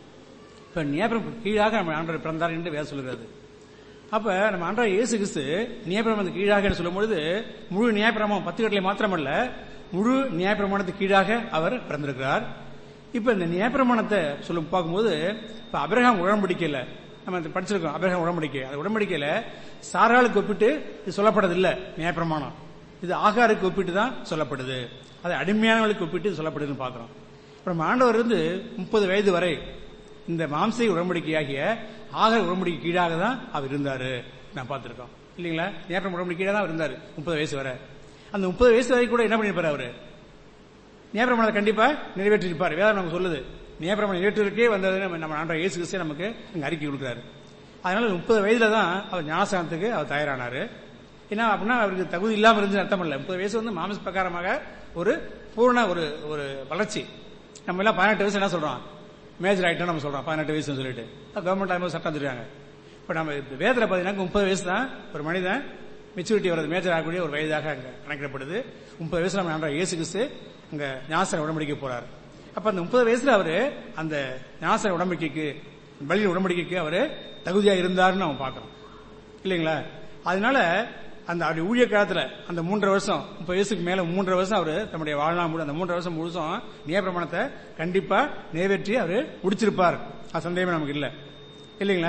இப்ப நியாயப்பிரமாணத்துக்கு கீழாக நம்ம ஆண்டவர் பிறந்தார் என்று வேதம் சொல்லுகிறது. அப்ப நம்ம ஆண்டவர் இயேசு கிறிஸ்து நியாயப்பிரமாணத்துக்கு கீழாக சொல்லும் பொழுது முழு நியாயப்பிரமாணம் 10 கட்டளை மாத்திரமல்ல, முழு நியாயப்பிரமாணத்துக்கு கீழாக அவர் பிறந்திருக்கிறார். இப்ப இந்த நியாயப்பிரமாணத்தை சொல்லும் பார்க்கும்போது இப்ப அபிரகாம் உடன்படிக்கையில நம்ம படிச்சிருக்கோம். அபிரகாம் உடன்படிக்கை, அந்த உடன்படிக்கையில சாராளுக்கு ஒப்பிட்டு இது சொல்லப்படுறதில்லை நியாயப்பிரமாணம். இது ஆகாருக்கு ஒப்பிட்டு தான் சொல்லப்படுது. அது அடிமையானவர்களுக்கு ஒப்பிட்டு இது சொல்லப்படுதுன்னு பாக்குறோம். நம்ம ஆண்டவர் 30 வயது வரை இந்த மாம்சை உடன்படிக்கையாகிய ஆகார் உடன்படிக்கை கீழாக தான் அவர் இருந்தாரு. நான் பார்த்திருக்கோம் இல்லீங்களா. நியாயப்பிரமாண உடன்படிக்கை கீழாக தான் இருந்தாரு 30 வயசு வரை. அந்த 30 வயசு வரை கூட என்ன பண்ணிருப்பாரு அவரு? நியாயப்பிரமாணத்தை கண்டிப்பா நிறைவேற்றிருப்பார். வேதம் நமக்கு சொல்லுது. நியாயப்பிரமாணம் நிறைவேற்றிருக்கே வந்தது நம்ம ஆண்டவர் இயேசு கிறிஸ்து நமக்கு அறிக்கை கொடுக்கிறாரு. அதனால 30 வயதுல தான் அவர் ஞானஸ்நானத்துக்கு அவர் தயாரானாரு. என்ன அப்படின்னா அவருக்கு தகுதி இல்லாம இருந்து அர்த்தம் இல்ல. 30 வயசு மாம்ச பிரகாரமாக ஒரு பூர்ண ஒரு வளர்ச்சி. நம்ம எல்லாம் 18 வயசு என்ன சொல்றோம், மேஜர் ஆயிட்டோம் நம்ம சொல்றோம் 18 வயசுன்னு சொல்லிட்டு கவர்மெண்ட் ஆகும் சட்டம் வச்சிருக்காங்க. இப்ப நம்ம வேதத்துல பாத்தீங்கன்னா 30 வயசு தான் ஒரு மனிதன் மெச்சூரிட்டி வரது, மேஜர் ஆகக்கூடிய ஒரு வயதாக அங்க கணக்கிடப்படுது. 30 வயசுல நம்ம ஆண்டவர் இயேசு கிறிஸ்து அங்க ஞானஸ்நான உடன்படிக்கை போறாரு. அப்ப அந்த 30 வயசுல அவரு அந்த ஞானஸ்நான உடன்படிக்கைக்கு, பலியின் உடன்படிக்கைக்கு அவரு தகுதியா இருந்தாருன்னு நம்ம பாக்கிறோம் இல்லைங்களா. அதனால அந்த அவருடைய ஊழிய காலத்துல அந்த 3.5 வருஷம், 30 வயசுக்கு மேல 3.5 வருஷம் அவரு தம்முடைய வாழ்நாள் அந்த 3.5 வருஷம் முழுசும் நியாயப்பிரமாணத்தை கண்டிப்பா நிறைவேற்றி அவரு முடிச்சிருப்பார். அது சந்தேகமே நமக்கு இல்ல இல்லைங்களா.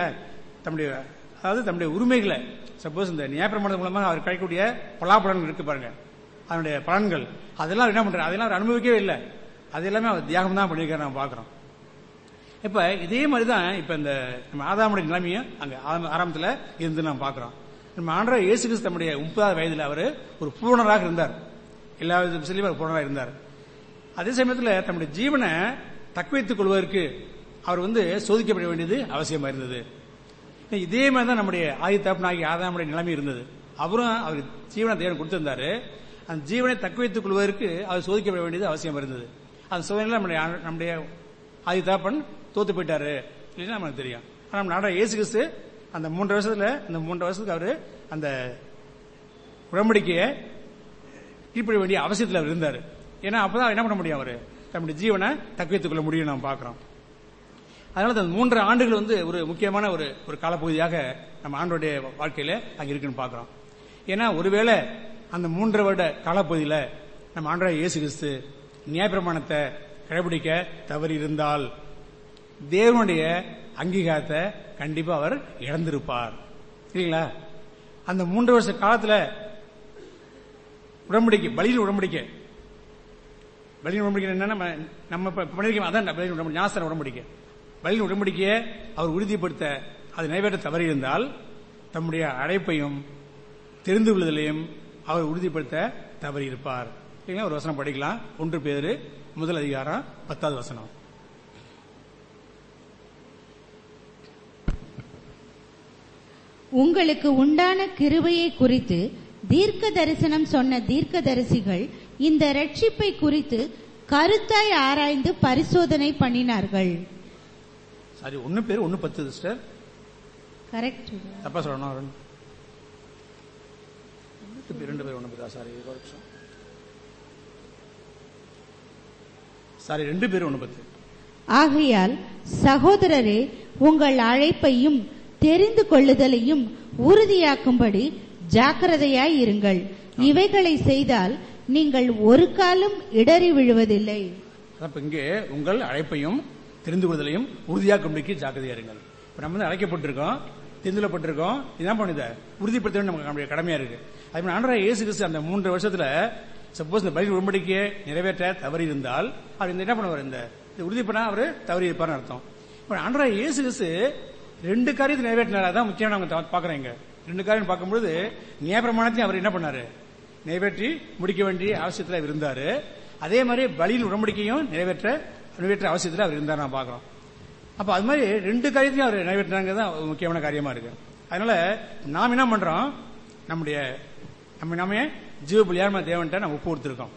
தம்முடைய உரிமைகளை சப்போஸ் இந்த நியாயப்பிரமாணம் மூலமாக அவர் கிடைக்கக்கூடிய பலாபலன்கள் இருக்கு பாருங்க, அதனுடைய பலன்கள் அதெல்லாம் என்ன பண்றாரு, அதெல்லாம் அவர் அனுபவிக்கவே இல்லை. அது எல்லாமே அவர் தியாகம் தான் பண்ணிருக்காரு நம்ம பாக்குறோம். இப்ப இதே மாதிரிதான் இப்ப இந்த நம்ம ஆதாமுடைய நிலைமையும் அங்க ஆரம்பத்துல இருந்து நாம் பாக்குறோம். நம்ம ஆண்டவர் இயேசு கிறிஸ்து தம்முடைய 30வது வயதுல அவரு ஒரு பூரணராக இருந்தார். எல்லா விஷயத்திலும் அவர் பூரணராக இருந்தார். அதே சமயத்தில் தம்முடைய ஜீவனை தக்க வைத்துக் கொள்வதற்கு அவர் சோதிக்கப்பட வேண்டியது அவசியமா இருந்தது. இதே மாதிரி தான் நம்முடைய ஆதி தகப்பனாகிய ஆதாமுடைய நிலைமை இருந்தது. அவரும் அவர் ஜீவனை தேவன் கொடுத்திருந்தாரு. அந்த ஜீவனை தக்க வைத்துக் கொள்வதற்கு அவர் சோதிக்கப்பட வேண்டியது அவசியம் இருந்தது. அந்த சோதனையில நம்முடைய ஆதி தகப்பன் தோத்து போயிட்டாரு இல்லைன்னா நமக்கு தெரியும். ஆனா நம்ம ஆண்டவர் இயேசு கிறிஸ்து அந்த 3 வருஷத்துக்கு அவரு அந்த உடன்படிக்கையை கீழ்ப்படிய வேண்டிய அவசியத்தில் அவர் இருந்தாரு. ஏன்னா அப்பதான் என்ன பண்ண முடியும், அவரு தம்முடைய ஜீவனை தக்க வைத்துக் கொள்ள முடியும் நாம் பாக்கிறோம். அதனால அந்த 3 ஆண்டுகள் ஒரு முக்கியமான ஒரு காலப்பகுதியாக நம்ம ஆண்டோடைய வாழ்க்கையில அங்க இருக்குன்னு பாக்கிறோம். ஏன்னா ஒருவேளை அந்த 3 வருட காலப்பகுதியில நம்ம ஆண்டவர் இயேசு கிறிஸ்து நியாயப்பிரமாணத்தை கடைபிடிக்க தவறி இருந்தால் தேவனுடைய அங்கீகாரத்தை கண்டிப்பா அவர் இழந்திருப்பார் இல்லைங்களா. அந்த 3 வருஷ காலத்துல உடன்படிக்கை, பலியின் உடன்படிக்கை என்னன்னா நம்ம பண்ணிருக்கோம், அதான் ஞானஸ்நான உடன்படிக்கை. பலியின் உடன்படிக்கையை அவர் உறுதிப்படுத்த அது நிறைவேற்ற தவறி இருந்தால் தம்முடைய அழைப்பையும் தெரிந்து கொள்ளுதலையும் அவர் உறுதிப்படுத்த தவறி இருப்பார். ஒரு வசனம் படிக்கலாம். 1 பேதுரு 1 அதிகாரம் 10வது வசனம். உங்களுக்கு உண்டான கிருபையை குறித்து தீர்க்க தரிசனம் சொன்ன தீர்க்கதரிசிகள் இந்த ரட்சிப்பை குறித்து கருத்தாய் ஆராய்ந்து பரிசோதனை பண்ணினார்கள். சாரி, 1 பேர் 1:10 சிஸ்டர். கரெக்ட். தப்பா சொல்லணும். 2 பேர் 1:10. சாரி 2 பேர் 1:10. ஆகையால் சகோதரரே, உங்கள் அழைப்பையும் தெரிந்து கொள்ளுதலையும் உறுதியாக்கும்படி ஜாக்கிரதையாய் இருங்கள். இவைகளை செய்தால் நீங்கள் ஒரு காலம் இடறி விழுவதில்லை. இங்கே உங்கள் அழைப்பையும் தெரிந்து கொள்ளுதலையும் உறுதியாக்கும்படிக்கு ஜாக்கிரதையா இருங்கள். இப்ப நம்ம அழைக்கப்பட்டிருக்கோம், தெரிந்து கொள்ளப்பட்டிருக்கோம். இதான் பண்ணுத உறுதிப்படுத்த வேண்டிய நமக்கு கடமையா இருக்கு. அது ஆண்டவர் இயேசு கிறிஸ்து அந்த 3 வருஷத்துல சப்போஸ் இந்த பலி உடன்படிக்கையை நிறைவேற்ற தவறி இருந்தால் அவர் என்ன பண்ணுவார், இந்த உறுதி பண்ணா அவர் தவறி இருப்பார்னு அர்த்தம். இப்ப ஆண்டவர் இயேசு கிறிஸ்து 2 காரியத்தை நிறைவேற்றினார். அதான் முக்கியமான நம்ம பாக்குறேங்க. 2 காரியம் பார்க்கும்போது நியாயப்பிரமாணத்தையும் அவர் என்ன பண்ணாரு, நிறைவேற்றி முடிக்க வேண்டிய அவசியத்தில் இருந்தாரு. அதே மாதிரி பலியின் உடன்படிக்கையும் நிறைவேற்ற நிறைவேற்ற அவசியத்தில் அவர் இருந்தார் நான் பார்க்கிறோம். அப்ப அது மாதிரி 2 காரியத்தையும் அவர் நிறைவேற்றினாங்கிறது தான் முக்கியமான காரியமா இருக்கு. அதனால நாம் என்ன பண்றோம், நாமே ஜீவபலியான தேவன்ட்ட நம்ம ஒப்பு கொடுத்திருக்கோம்.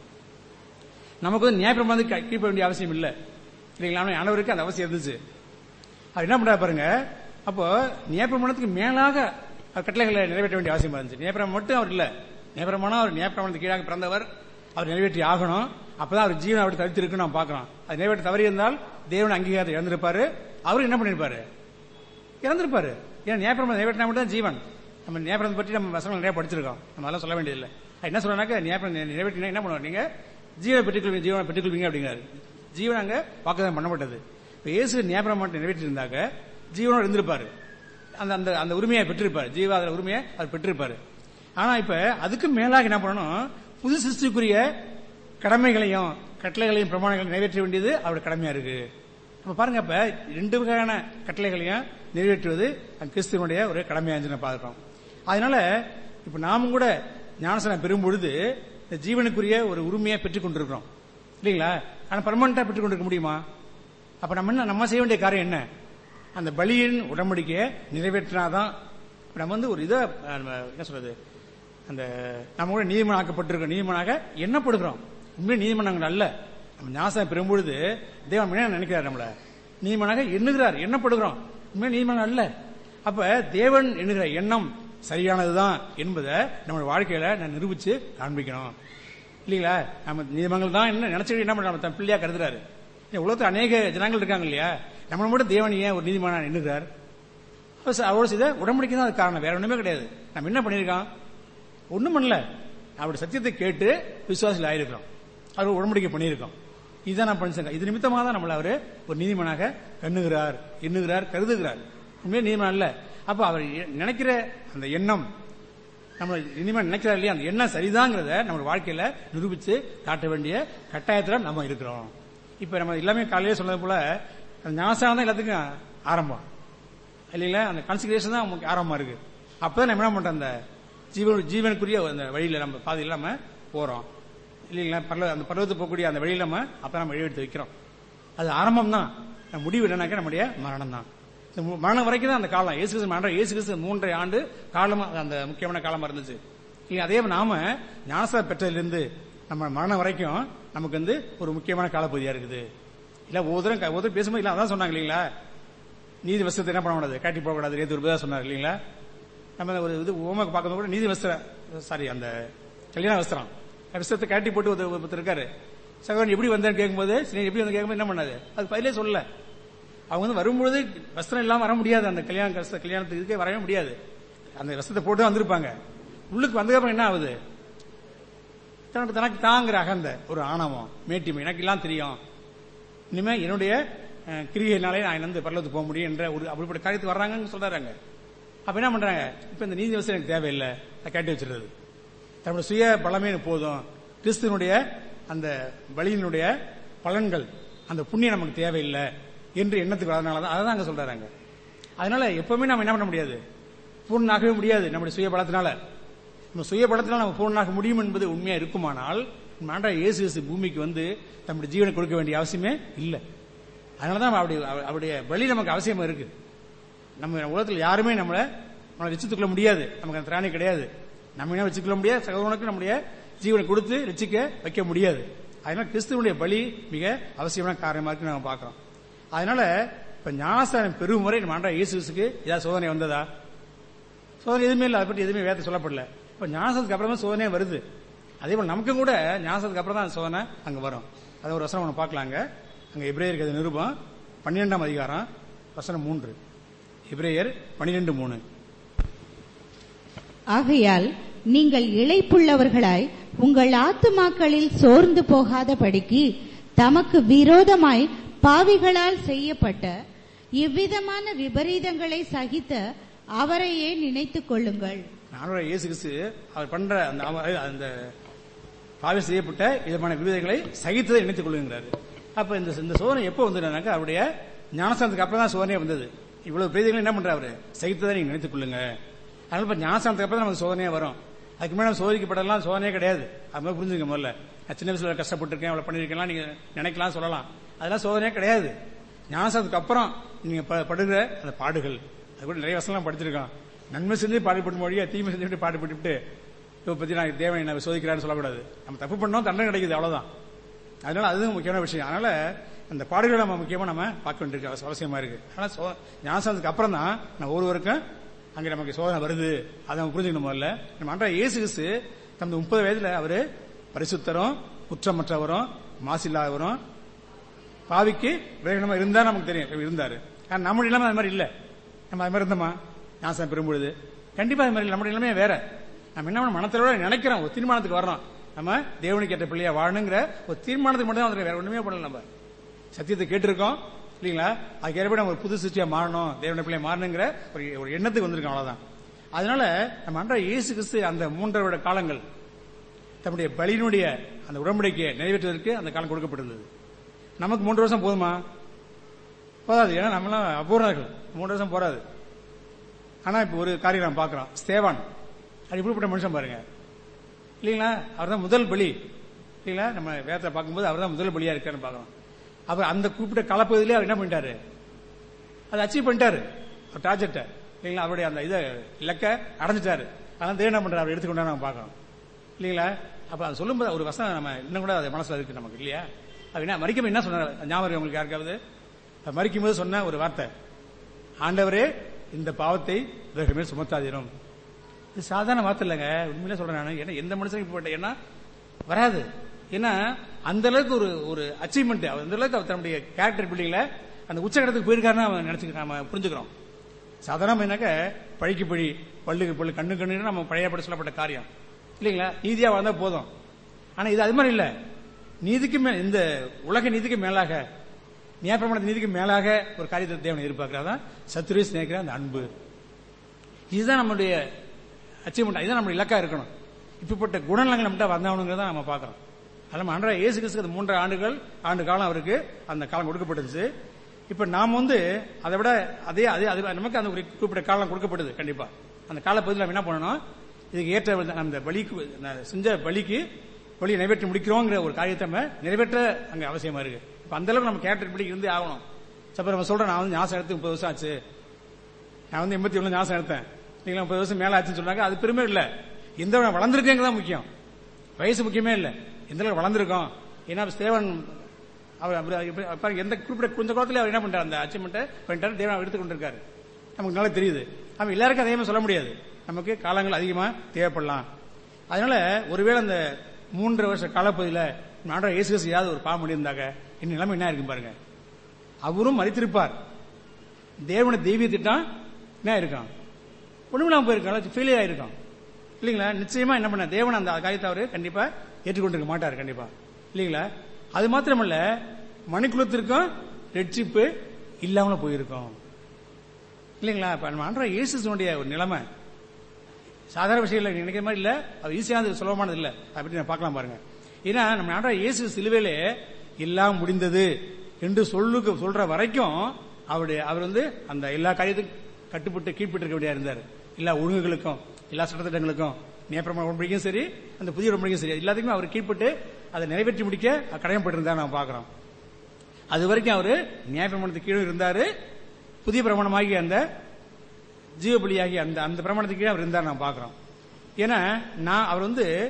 நமக்கு வந்து நியாயப்பிரமாணத்துக்கு கீழ்ப்பட வேண்டிய அவசியம் இல்லை இல்லைங்களா? ஆண்டவருக்கு அந்த அவசியம் இருந்துச்சு. அவர் என்ன பண்றாரு பாருங்க, அப்போ நியாயப்பிரமாணத்துக்கு மேலாக கட்டளைகளை நிறைவேற்ற வேண்டிய அவசியம் இருந்துச்சு. நியாயப்பிரமாணம் மட்டும் அவர் இல்ல, நியாயப்பிரமாணம் அவர் நியாயப்பிரமாணத்துக்கு கீழாக பிறந்தவர், அவர் நிறைவேற்றி ஆகணும். அப்பதான் அவர் ஜீவன் அவருக்கு தடுத்து இருக்குன்னு நாம் பார்க்கலாம். அது நிறைவேற்ற தவறி இருந்தால் தேவன் அங்கீகாரத்தை இழந்திருப்பாரு, அவரு என்ன பண்ணிருப்பாரு, இறந்திருப்பாரு. ஏன்னா நியாயப்பிரமாணம் நிறைவேற்றினா மட்டும் தான் ஜீவன். நம்ம நியாயப்பிரமாணத்தை பற்றி நம்ம வசனங்கள் நிறைய படிச்சிருக்கோம், நம்ம அதெல்லாம் சொல்ல வேண்டியதில்லை. என்ன சொல்றாங்க, நியாயப்பிரமாணம் நிறைவேற்றினா என்ன பண்ணுவாங்க, நீங்க ஜீவனை பெற்றுக்கொள்வீங்க அப்படிங்கிறாரு. ஜீவன் அங்க வாக்குதான் பண்ணப்பட்டது. இப்ப இயேசு நியாயப்பிரமாணத்தை நிறைவேற்றி இருந்தாங்க ஜீவனோடு இருந்திருப்பாரு, அந்த உரிமையை பெற்றிருப்பாரு, ஜீவாதார உரிமையை அவர் பெற்றிருப்பாரு. ஆனா இப்ப அதுக்கு மேலாக என்ன பண்ணணும், புது சிருஷ்டிக்குரிய கடமைகளையும் கட்டளைகளையும் பிரமாணங்களையும் நிறைவேற்ற வேண்டியது அவருடைய கடமையா இருக்கு. அப்ப பாருங்க, இப்ப 2 வகையான கட்டளைகளையும் நிறைவேற்றுவது கிறிஸ்துவனுடைய ஒரு கடமையா இருந்து பார்க்கிறோம். அதனால இப்ப நாமும் கூட ஞானஸ்நானம் பெறும் பொழுது இந்த ஜீவனுக்குரிய ஒரு உரிமையை பெற்றுக் கொண்டிருக்கிறோம் இல்லீங்களா? ஆனா பர்மனண்டா பெற்றுக் கொண்டிருக்க முடியுமா? அப்ப நம்ம செய்ய வேண்டிய காரியம் என்ன, அந்த பலியின் உடன்படிக்கையை நிறைவேற்றினாதான் நம்ம வந்து ஒரு இதை என்ன சொல்றது, அந்த நம்ம கூட நீதிமனாக்கப்பட்டிருக்கோம், நீதிமனாக எண்ணப்படுகிறோம். உண்மையை நீதிமன்றங்கள் அல்ல, நம்ம ஞானஸ்நானம் பெறும்பொழுது தேவன் என்ன நினைக்கிறார், நம்மள நீதிமனாக எண்ணுகிறார், எண்ணப்படுகிறோம். உண்மையை நீதிமன்றம் அல்ல. அப்ப தேவன் எண்ணுகிற எண்ணம் சரியானதுதான் என்பதை நம்ம வாழ்க்கையில நான் நிரூபிச்சு காண்பிக்கணும் இல்லீங்களா? நம்ம நீதிமன்றங்கள் தான் என்ன நினைச்சு என்ன பண்ற, நம்ம தன் பிள்ளையா கருதுறாரு. உலகத்தில் அநேக ஜனங்கள் இருக்காங்க இல்லையா, நம்மள மட்டும் தேவன் ஏன் ஒரு நீதிமன்றம் எண்ணுகிறார்? அவரோட செய்த உடம்படிக்கை தான் அது காரணம், வேற ஒண்ணுமே கிடையாது. நம்ம என்ன பண்ணிருக்கோம், ஒண்ணும் பண்ணல, அவருடைய சத்தியத்தை கேட்டு விசுவாசில் ஆயிருக்கிறோம், அவர் உடம்படிக்கை பண்ணியிருக்கோம். இதுதான் நான் பண்ணிருக்கேன். இது நிமித்தமாக தான் நம்மள அவரு ஒரு நீதிமனாக எண்ணுகிறார், கருதுகிறார். உண்மையே நீதிமன்றம் அல்ல. அப்ப அவர் நினைக்கிற அந்த எண்ணம், நம்ம இனிமே நினைக்கிறார் இல்லையா, அந்த எண்ணம் சரிதாங்கிறத நம்ம வாழ்க்கையில நிரூபிச்சு காட்ட வேண்டிய கட்டாயத்தில் நம்ம இருக்கிறோம். இப்ப நம்ம எல்லாமே காலையிலே சொன்னது போல ஞானஸ்நானம் தான் எல்லாத்துக்கும் ஆரம்பம் இல்லைங்களா? அந்த கான்சிகரேஷன் தான் நமக்கு ஆரம்பமா இருக்கு. அப்பதான் நம்ம என்ன பண்றோம், அந்த ஜீவனுக்குரிய அந்த வழியில நம்ம பாதையில் நம்ம போறோம் இல்லைங்களா? அந்த பருவத்துக்கு போகக்கூடிய அந்த வழியில நம்ம அப்ப நம்ம வழியெடுத்து வைக்கிறோம். அது ஆரம்பம் தான். முடிவு என்னன்னாக்க நம்முடைய மரணம் தான். மரணம் வரைக்கும் தான் அந்த காலம். இயேசு கிறிஸ்து 3.5 ஆண்டு காலமா அந்த முக்கியமான காலமா இருந்துச்சு. அதே நாம ஞானஸ்நானம் பெற்றதிலிருந்து நம்ம மரணம் வரைக்கும் நமக்கு வந்து ஒரு முக்கியமான காலப்பகுதியா இருக்குது. இல்ல ஒவ்வொரு பேசும்போது இல்ல அதான் சொன்னாங்க இல்லீங்களா, நீதி வஸ்திரத்தை என்ன பண்ணக்கூடாது, காட்டி போகக்கூடாது, நேற்று ஒரு பேர் சொன்னார் இல்லீங்களா? நம்ம ஒரு இது ஓமக்கு பார்க்கறது கூட நீதி வஸ்திரம் அந்த கல்யாண வஸ்திரம் வஸ்திரத்தை காட்டி போட்டு ஒருத்தர் இருக்காரு, சகோதரன் எப்படி வந்தேன்னு கேட்கும்போது எப்படி வந்து கேட்கும்போது என்ன பண்ணாது, அது பதிலே சொல்லல. அவங்க வந்து வரும்பொழுது வஸ்திரம் இல்லாம வர முடியாது, அந்த கல்யாணத்துக்கு வரவே முடியாது. அந்த வஸ்திரத்தை போட்டு வந்திருப்பாங்க. உள்ளுக்கு வந்ததுக்கப்புறம் என்ன ஆகுது, தனக்கு தாங்கிற அகந்த ஒரு ஆணவம், மேட்டிமை, எனக்கு எல்லாம் தெரியும், இனிமே என்னுடைய கிரிகையினாலே நான் வந்து பரலோகத்துக்கு போக முடியும் என்ற ஒரு அப்படிப்பட்ட காரியத்துக்கு வர்றாங்கன்னு சொல்றாங்க. அப்ப என்ன பண்றாங்க, இப்ப இந்த நீதி வசதி எனக்கு தேவையில்லை, அதை காட்டி வச்சிருது. தன்னுடைய சுய பலமே போதும், கிறிஸ்துவனுடைய அந்த பலியினுடைய பலன்கள் அந்த புண்ணியம் நமக்கு தேவையில்லை என்று எண்ணத்துக்கு வரதுனாலதான் அதான் அங்க சொல்றாங்க. அதனால எப்பவுமே நம்ம என்ன பண்ண முடியாது, பூர்ணாகவே முடியாது. நம்முடைய சுய பலத்தினால நம்ம பூர்ணாக முடியும் என்பது உண்மையா இருக்குமானால் இயேசு பூமிக்கு வந்து நம்முடைய ஜீவனை கொடுக்க வேண்டிய அவசியமே இல்லை. அதனாலதான் அவருடைய பலி நமக்கு அவசியமா இருக்கு. நம்ம உலகத்தில் யாருமே நம்மளை வச்சுக்கொள்ள முடியாது, நமக்கு அந்த திராணி கிடையாது. நம்ம என்ன வச்சுக்கொள்ள முடியாது, சகோதரனுக்கு நம்முடைய ஜீவனை கொடுத்து ரட்சிக்க வைக்க முடியாது. அதனால கிறிஸ்துவனுடைய பலி மிக அவசியமான காரணமா இருக்கு நம்ம பார்க்கிறோம். அதனால இப்ப ஞானஸ்நானம் பெரும் முறை நம்ம இயேசுக்கு ஏதாவது சோதனை வந்ததா? சோதனை எதுவுமே இல்லை, அதை பற்றி எதுவுமே வேத சொல்லப்படல. இப்ப ஞானஸ்நானத்துக்கு அப்புறம் தான் சோதனையே வருது. அதே போல நமக்கு கூட ஞானஸ்நானத்துக்கு அப்புறம் தான் சோதனை அங்க வரும். அது ஒரு வசனம் ஒன்று பார்க்கலாங்க. அங்க எபிரேயருக்கு நிருபம் 12ஆம் அதிகாரம் வசனம் 3. எபிரேயர் 12:3. ஆகையால் நீங்கள் இளைப்புள்ளவர்களாய் உங்கள் ஆத்துமாக்களில் சோர்ந்து போகாதபடிக்கு தமக்கு விரோதமாய் பாவிகளால் செய்யப்பட்ட இவ்விதமான விபரீதங்களை சகித்த அவரையே நினைத்துக் கொள்ளுங்கள். இயேசு கிறிஸ்து அவர் பண்ற அந்த பாவி செய்யப்பட்ட விதமான விபரீதங்களை சகித்ததை நினைத்துக் கொள்ளுங்கிறாரு. அப்ப இந்த சோதனை எப்ப வந்ததுனாக்கா அவருடைய ஞானஸ்நானத்துக்கு அப்புறம் தான் சோதனையே வந்தது. இவ்வளவு பிரீதிகளை என்ன பண்ற அவரு சகித்ததை நீங்க நினைத்துக் கொள்ளுங்க. அதனால இப்ப ஞானஸ்நானத்துக்கு அப்புறம் நமக்கு சோதனையா வரும். அதுக்கு முன்னாடி சோதிக்கப்படலாம், சோதனையே கிடையாது. அது மாதிரி புரிஞ்சுங்க. முதல்ல நான் சின்ன வயசுல கஷ்டப்பட்டிருக்கேன், அவ்வளவு பண்ணிருக்கலாம் நீங்க நினைக்கலாம், சொல்லலாம். அதெல்லாம் சோதனையே கிடையாது. ஞானசானத்துக்கு அப்புறம் நீங்க படுகிற அந்த பாடுகள், அது கூட நிறைய வசனம் படிச்சிருக்கோம். நன்மை செஞ்சு பாடுபட்டு மொழியா, தீமை செஞ்சு பாடுபட்டு இப்ப பத்தி நான் தேவன் என்ன சோதிக்கிறான்னு சொல்லக்கூடாது. நம்ம தப்பு பண்ணோம், தண்டனை கிடைக்குது, அவ்வளவுதான். அதனால அதுவும் முக்கியமான விஷயம். அதனால அந்த பாடுகளை நம்ம முக்கியமா நம்ம பார்க்க வேண்டியிருக்கு, அவசியமா இருக்கு. ஆனா ஞானசானத்துக்கு அப்புறம் தான் நான் ஒருவருக்கும் அங்க நமக்கு சோதனை வருது, அதை நம்ம புரிஞ்சுக்கணும். முதல்ல நம்ம அன்றா இயேசு கிறிஸ்து தமது 30 வயதுல அவரு பரிசுத்தரும் குற்றமற்றவரும் மாசில்லாதவரும் பாவிக்கு விவேகமா இருந்தா நமக்கு தெரியும் இருந்தாரு. ஆனா நம்முடைய நிலைமை அது மாதிரி இல்ல. நம்ம அது மாதிரி இருந்தோமா ஞானசானம் பெறும்பொழுது? கண்டிப்பா அது மாதிரி நம்முடைய நிலைமையே வேற. நம்ம என்ன மனத்தோட நினைக்கிறோம், ஒரு தீர்மானத்துக்கு வர்றோம், நம்ம தேவனுக்கு ஏற்ற பிள்ளையா வாழணுங்கிற ஒரு தீர்மானத்துக்கு மட்டும் தான் வேற ஒண்ணுமே பண்ணல. நம்ம சத்தியத்தை கேட்டிருக்கோம் இல்லீங்களா, அதுக்கு ஏற்ப நம்ம ஒரு புது சிருஷ்டியா மாறணும், தேவனுடைய பிள்ளைய மாறணுங்கிற ஒரு எண்ணத்துக்கு வந்திருக்கோம், அவ்வளவுதான். அதனால நம்ம அன்றா இயேசு கிறிஸ்து அந்த 3.5 வருட காலங்கள் தம்முடைய பலியினுடைய அந்த உடன்படிக்கையை நிறைவேற்றுவதற்கு அந்த காலம் கொடுக்கப்பட்டிருந்தது. நமக்கு 3 வருஷம் போதுமா? போதாது. ஏன்னா நம்மளாம் அபூர்ணர்கள், 3 வருஷம் போறாது. ஆனா இப்ப ஒரு காரியம் நம்ம பாக்குறோம், ஸ்தேவான் அது இப்படிப்பட்ட மனுஷன் பாருங்க இல்லீங்களா. அவர் தான் முதல் பலி இல்லீங்களா. நம்ம வேதத்தை பார்க்கும்போது அவர் தான் முதல் பலியா இருக்காருன்னு பாக்கிறோம். அவர் அந்த குறிப்பிட்ட காலப்பகுதியிலே அவர் என்ன பண்ணிட்டாரு, அதை அச்சீவ் பண்ணிட்டாரு, அவர் டார்கெட்டை இல்லீங்களா, அவருடைய அந்த இதை இலக்க அடைஞ்சிட்டாரு. அதனால தேவன் என்ன பண்றாரு, அவர் எடுத்துக்கொண்டா நம்ம பார்க்கறோம் இல்லீங்களா. அப்ப அது சொல்லும்போது ஒரு வசனம் நம்ம இன்னும் கூட அது மனசுல இருக்கு நமக்கு இல்லையா. அது என்ன மரிக்கும் என்ன சொன்னார் ஞாபகம் உங்களுக்கு யாருக்காவது? மரிக்கும் போது சொன்ன ஒரு வார்த்தை, ஆண்டவரே இந்த பாவத்தை இதற்கு மேல் சுமத்தாதீரும். இது சாதாரண வார்த்தை இல்லைங்க, உண்மையிலே சொல்றேன் நான். ஏன்னா எந்த மனுஷனுக்கு போட்டேன் ஏன்னா வராது. ஏன்னா அந்த அளவுக்கு ஒரு அச்சீவ்மெண்ட், அந்த அளவுக்கு அவர் தன்னுடைய கேரக்டர் பில்டிங்ல அந்த உச்சகட்டத்துக்கு போயிருக்காருன்னு அவன் நினைச்சு நம்ம புரிஞ்சுக்கிறோம். சாதாரண என்னக்க பழிக்கு பழி, பல்லுக்கு பல்லு, கண்ணு கண்ணு நம்ம பழையப்பட சொல்லப்பட்ட காரியம் இல்லைங்களா. நீதியா வாழ்ந்தா போதும். ஆனா இது அது மாதிரி இல்ல. நீதிக்கு மேல, இந்த உலக நீதிக்கு மேலாக, நியாயப்பிரமாண நீதிக்கு மேலாக ஒரு காரியத்தை தேவனை எதிர்பார்க்கிறாதான் சத்துருவை சிநேகிக்கிற அந்த அன்பு. இதுதான் நம்மளுடைய அச்சீவ்மெண்ட், இதுதான் நம்மளுடைய இலக்கா இருக்கணும். இப்படிப்பட்ட குணநலங்கள் நம்மகிட்ட வந்தவனுங்கிறத நம்ம பார்க்கிறோம். அதனால அன்றா இயேசு கிறிஸ்துக்கு 3 ஆண்டு காலம் அவருக்கு அந்த காலம் கொடுக்கப்பட்டுச்சு. இப்ப நாம் அதை விட அதே நமக்கு அந்த ஒரு குறிப்பிட்ட காலம் கொடுக்கப்படுது. கண்டிப்பா அந்த காலப்பகுதியில் நம்ம என்ன பண்ணணும், இதுக்கு ஏற்ற அந்த பலிக்கு செஞ்ச பலிக்கு வழியை நிறைவேற்றி முடிக்கிறோங்கிற ஒரு காரியத்தை நம்ம நிறைவேற்ற அங்க அவசியமா இருக்கு. இப்ப அந்த அளவுக்கு நம்ம கேரக்டர் படி இருந்து ஆகணும். சப்ப நம்ம சொல்றோம், நான் ஞாசம் எடுத்து 30 வருஷம் ஆச்சு, நான் 87 ஞாசம் எடுத்தேன், நீங்களா 30 வருஷம் மேல ஆச்சுன்னு சொன்னாங்க. அது பெருமை இல்ல. எந்த வளர்ந்துருக்கேங்க முக்கியம், வயசு முக்கியமே இல்ல, எந்த அளவுக்கு வளர்ந்துருக்கோம். ஏன்னா ஸ்தேவன் அவர் எந்த குறிப்பிட்ட கொஞ்ச காலத்துல அவர் என்ன பண்றாரு, அந்த அச்சீவ்மெண்ட் பண்ணிட்டாரு, தேவன் எடுத்துக் கொண்டிருக்காரு. நமக்கு நல்லா தெரியுது. நம்ம எல்லாருக்கும் அதே மாதிரி சொல்ல முடியாது, நமக்கு காலங்கள் அதிகமா தேவைப்படலாம். அதனால ஒருவேளை அந்த 3 வருஷ காலப்பகுதியில ஆண்டவர் இயேசு கிறிஸ்து ஏதாவது ஒரு பாவம் பண்ணியிருந்தாங்க இன்னும் நிலைமை என்ன இருக்கும் பாருங்க. அவரும் மரித்திருப்பார், தேவனுடைய தெய்வீக திட்டம் என்ன இருக்கான், ஒண்ணுமில்லாம போயிருக்கான், ஃபெயிலியர் ஆயிருக்கான் இல்லீங்களா. நிச்சயமா என்ன பண்ண தேவன் அந்த காரியத்தை அவரு கண்டிப்பா ஏற்றுக்கொண்டிருக்க மாட்டார் கண்டிப்பா இல்லீங்களா. அது மாத்திரமல்ல, மனுக்குலத்திற்கும் ரட்சிப்பு இல்லாமல போயிருக்கோம் இல்லீங்களா. இப்ப நம்ம ஆண்டவர் இயேசுனுடைய ஒரு நிலைமை சாதாரண விஷயம் இல்ல, நினைக்கிற மாதிரி இல்ல, அது ஈஸியானது சுலபமானது இல்ல. அப்படி நான் பார்க்கலாம் பாருங்க. ஏன்னா நம்ம ஆண்டவர் இயேசு சிலுவையிலே எல்லாம் முடிந்தது என்று சொல்ற வரைக்கும் அவர் அந்த எல்லா காரியத்துக்கும் கட்டுப்பட்டு கீழ்பட்டு இருக்க வேண்டியா இருந்தார். எல்லா ஒழுங்குகளுக்கும், எல்லா சட்டத்திட்டங்களுக்கும், நியாயப்பிரமாண உடன்படிக்கையும் சரி, அந்த புதிய உடன்படிக்கையும் சரி, எல்லாத்துக்குமே அவர் கீழ்பட்டு அதை நிறைவேற்றி முடிக்க கடமைப்பட்டிருந்தார் நம்ம பார்க்கிறோம். அது வரைக்கும் அவர் நியாயப்பிரமாணத்துக்கு கீழே இருந்தாரு, புதிய பிரமாணமாகி அந்த ஜீவபலியாகி அந்த பிரமாணத்துக்கு கீழே அவர் இருந்தார் நாம் பார்க்கிறோம். ஏன்னா அவர்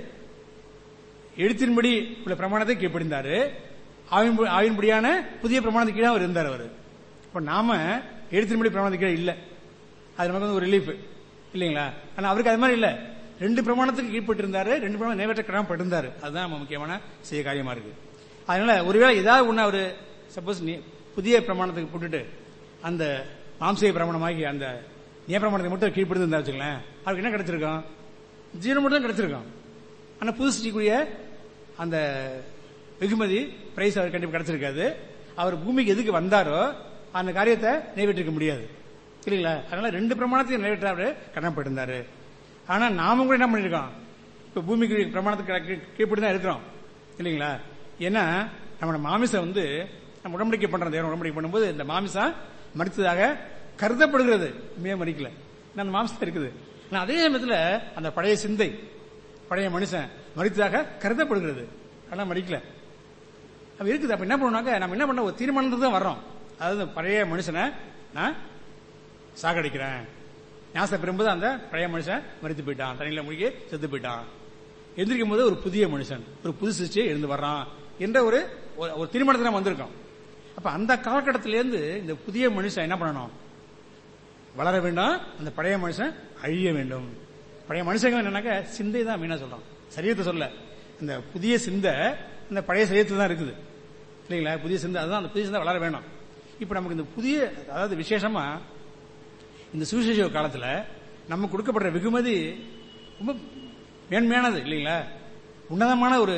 எழுத்தின்படி உள்ள பிரமாணத்தை கீழ்ப்படிந்தாரு, ஆவின்படியான புதிய பிரமாணத்துக்கு கீழே அவர் இருந்தார். அவர் இப்ப நாம எழுத்தின்படி பிரமாணத்துக்கு கீழே இல்ல, அது நமக்கு ஒரு ரிலீஃப் இல்லைங்களா. ஆனா அவருக்கு அது மாதிரி இல்ல, 2 பிரமாணத்துக்கு கீழ்பட்டு இருந்தாரு, 2 பிரமாணம் நிறைவேற்ற கடமைப்பட்டிருந்தாரு. அதுதான் நம்ம முக்கியமான செய்ய காரியமா இருக்கு. அதனால ஒருவேளை ஏதாவது ஒண்ணு அவரு சப்போஸ் புதிய பிரமாணத்துக்கு போட்டுட்டு அந்த மாம்சீக பிரமாணமாகி அந்த நியாயப்பிரமாணத்தை மட்டும் கீழ்படுத்தி வச்சுக்கலாம், அவருக்கு என்ன கிடைச்சிருக்கும், ஜீவனம் மட்டும் தான் கிடைச்சிருக்கும். ஆனா புதுசிக்கூடிய அந்த வெகுமதி பிரைஸ் அவர் கண்டிப்பா கிடைச்சிருக்காது. அவர் பூமிக்கு எதுக்கு வந்தாரோ அந்த காரியத்தை நிறைவேற்றிருக்க முடியாது இல்லைங்களா. அதனால 2 பிரமாணத்தையும் நிறைவேற்ற அவரு கடமைப்பட்டிருந்தாரு. ஆனா நாம கூட என்ன பண்ணிருக்கோம், இப்ப பூமிக்கு பிரமாணத்துக்கு கீழ்படி தான் இருக்கிறோம் இல்லைங்களா. ஏன்னா நம்ம மாமிசம் நம்ம உடம்படிக்கை பண்றோம், தேவன் உடம்படிக்கை பண்ணும்போது இந்த மாமிசம் மரித்ததாக கருதப்படுகிறது, மரிக்கல, அந்த மாமிசம் இருக்குது. அதே சமயத்தில் அந்த பழைய சிந்தை பழைய மனுஷன் மரித்ததாக கருதப்படுகிறது. ஆனா மறிக்கல. அப்ப இருக்குது. அப்ப என்ன பண்ணுவாங்க, நம்ம என்ன பண்ண ஒரு தீர்மானத்துக்கு தான் வர்றோம். அதாவது பழைய மனுஷனை நான் சாகடிக்கிறேன். ஞாசம் பெறும்போது அந்த பழைய மனுஷன் மரித்து போயிட்டான், தண்ணியில மூழ்கி செத்து போயிட்டான். எந்திரிக்கும் போது ஒரு புதிய மனுஷன், ஒரு புது சிருஷ்டி எழுந்து வர்றான் என்ற ஒரு தீர்மானத்தை நம்ம வந்திருக்கோம். அப்ப அந்த காலகட்டத்திலேருந்து இந்த புதிய மனுஷன் என்ன பண்ணணும், வளர வேண்டும். அந்த பழைய மனுஷன் அழிய வேண்டும். பழைய மனுஷங்க என்னன்னாக்க சிந்தை தான் மீனா சொல்றோம், சரீரத்தை சொல்ல. இந்த புதிய சிந்தை இந்த பழைய சரீரத்தில் தான் இருக்குது இல்லைங்களா. புதிய சிந்தை, அதுதான் அந்த புதிய சிந்தை வளர வேணும். இப்ப நமக்கு இந்த புதிய, அதாவது விசேஷமா இந்த சுவிசேஷ காலத்துல நமக்கு கொடுக்கப்படுற வெகுமதி ரொம்ப மேன்மையானது இல்லைங்களா. உன்னதமான ஒரு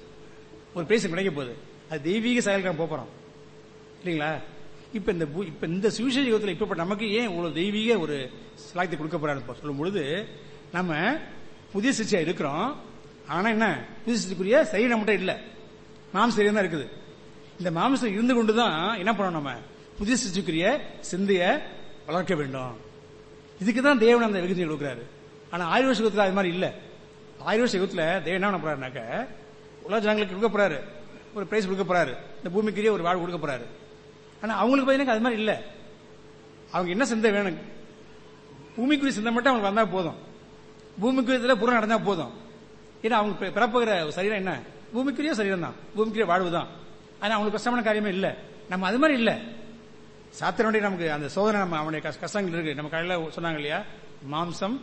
பேச கிடைக்க போகுது. அது தெய்வீக செயல்கள் போறோம் இல்லைங்களா. இப்ப இந்த சுவிசேஷ யுகத்தில் இப்ப நமக்கு ஏன் இவ்வளவு தெய்வீக ஒரு சலாயத்தை கொடுக்க போறாரு சொல்லும் பொழுது, நம்ம புதிய சிருஷ்டியா இருக்கிறோம். ஆனா என்ன, புதிய சிருஷ்டிக்குரிய சரீரம் நம்மகிட்ட இல்ல, மாம்ச சரீரம் தான் இருக்குது. இந்த மாம்சம் இருந்து கொண்டுதான் என்ன பண்ணணும், நம்ம புதிய சிருஷ்டிக்குரிய சிந்தைய வளர்க்க வேண்டும். இதுக்குதான் தேவன் அந்த வெகுதியை கொடுக்கிறாரு. ஆனா ஆயுர்வேத யுகத்துல அது மாதிரி இல்ல. ஆயுர்வேத யுகத்துல தேவன் என்ன பண்ண போறாருனாக்க, உலக ஜனங்களுக்கு கொடுக்க போறாரு, ஒரு பிரைஸ் கொடுக்க போறாரு, இந்த பூமிக்குரிய ஒரு வாழ்வு கொடுக்க போறாரு. ஆனா அவங்களுக்கு பார்த்தீங்கன்னா அது மாதிரி இல்ல. அவங்க என்ன சிந்தை வேணும், பூமிக்குரிய சிந்தை மட்டும் அவங்களுக்கு வந்தா போதும், பூமிக்குரியத்துல புறம் நடந்தா போதும். ஏன்னா அவங்க பிறப்புகிற சரீரம் என்ன, பூமிக்குரிய சரீரம் தான், பூமிக்குரிய வாழ்வு தான். ஆனா அவங்களுக்கு கஷ்டமான காரியமே இல்ல. நம்ம அது மாதிரி இல்ல. சாத்திரனுடைய நமக்கு அந்த சோதனை, நம்ம அவனுடைய கஷ்டங்கள் இருக்கு. நம்ம காலையில சொன்னாங்க இல்லையா, மாம்சம்,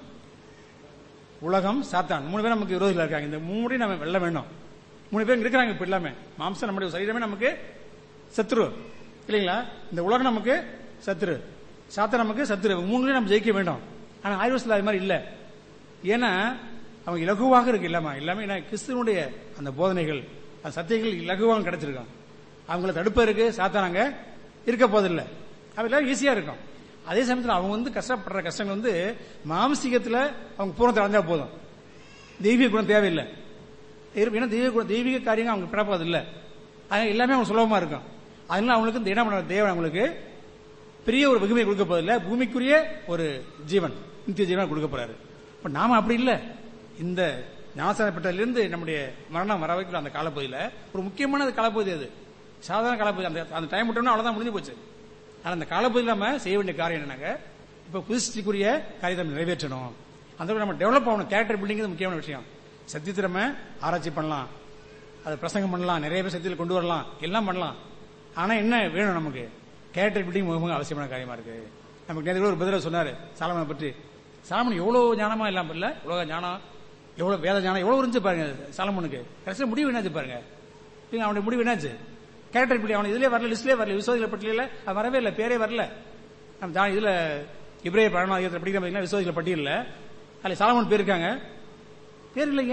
உலகம், சாத்தான், 3 பேர் நமக்கு விரோதிகளா இருக்காங்க. இந்த 3 நம்ம வெல்ல வேண்டும். 3 பேர் இருக்கிறாங்க இப்ப எல்லாமே. மாம்சம் நம்முடைய சரீரமே நமக்கு சத்ரு இல்லைங்களா. இந்த உலகம் நமக்கு சத்ரு, சாத்தான் நமக்கு சத்ரு. 3 நம்ம ஜெயிக்க வேண்டும். ஆனா ஆயுர்வேதத்தில் அது மாதிரி இல்ல. ஏன்னா அவங்க இலகுவாக இருக்கு எல்லாமே. கிறிஸ்துவனுடைய அந்த போதனைகள், அந்த சத்தியங்கள் இலகுவாக கிடைச்சிருக்காங்க. அவங்கள தடுப்பதற்கு சாத்தானாங்க இருக்க போதில்லை. அவெல்லாம் ஈஸியா இருக்கும். அதே சமயத்தில் அவங்க கஷ்டப்படுற கஷ்டங்கள் மாம்சீகத்துல அவங்க பூர்ணத்தை அடைஞ்சா போதும், தெய்வீக குணம் தேவையில்லை. ஏன்னா தெய்வீக காரியங்கள் அவங்க பிறப்பதில்லை. அதனால எல்லாமே அவங்க சுலபமா இருக்கும். அதனால அவங்களுக்கு என்ன பண்ண தேவன் அவங்களுக்கு பெரிய ஒரு வெகுமையை கொடுக்க போதில்லை, பூமிக்குரிய ஒரு ஜீவன், நித்திய ஜீவன் கொடுக்க போறாரு. இப்ப நாம அப்படி இல்லை. இந்த ஞானசானப்பட்டதிலிருந்து நம்முடைய மரணம் வர வைக்கிற அந்த காலப்பகுதியில் ஒரு முக்கியமான காலப்பகுதி, அது சாதாரண காலப்பகுதி. அந்த டைம் விட்டோம்னா அவ்வளவுதான், முடிஞ்சு போச்சு. ஆனா அந்த காலப்பகுதியில் நம்ம செய்ய வேண்டிய காரியம் என்னன்னாக்க, இப்ப புதுசிக்குரிய காரியத்தை நிறைவேற்றணும். அந்த நம்ம டெவலப் ஆகணும். கேரக்டர் பில்டிங் முக்கியமான விஷயம். சத்தியத்தை நம்ம ஆராய்ச்சி பண்ணலாம், அதை பிரசங்கம் பண்ணலாம், நிறைய பேர் சத்தியத்தில் கொண்டு வரலாம், எல்லாம் பண்ணலாம். ஆனா என்ன வேணும், நமக்கு கேரக்டர் பில்டிங் மிக அவசியமான காரியமா இருக்கு. நமக்கு நேரத்தில் ஒரு பதில சொன்னாரு சாலமனை பற்றி. சாலமன் எவ்வளவு ஞானமா இல்லாம இல்ல, உலக ஞானம், எவ்வளவு வேத ஞானம் எவ்வளவு இருந்துச்சு பாருங்க சாலமனுக்கு. கடைசியில் முடிவு என்னாச்சு பாருங்க, அவனுடைய முடிவு என்னாச்சு, கேரக்டர் பில்டிங். அவன் இதுலயே வரல, லிஸ்ட்லயே வரல, விசுவாசிகள் பட்டியல வரவே இல்லை, பேரே வரல. நம்ம இதுல இப்ரேய 11 படிக்கிற விசுவாசிகள் பட்டியல அதுல சாலமன் பேர் இருக்காங்க, பேர் இல்லைங்க.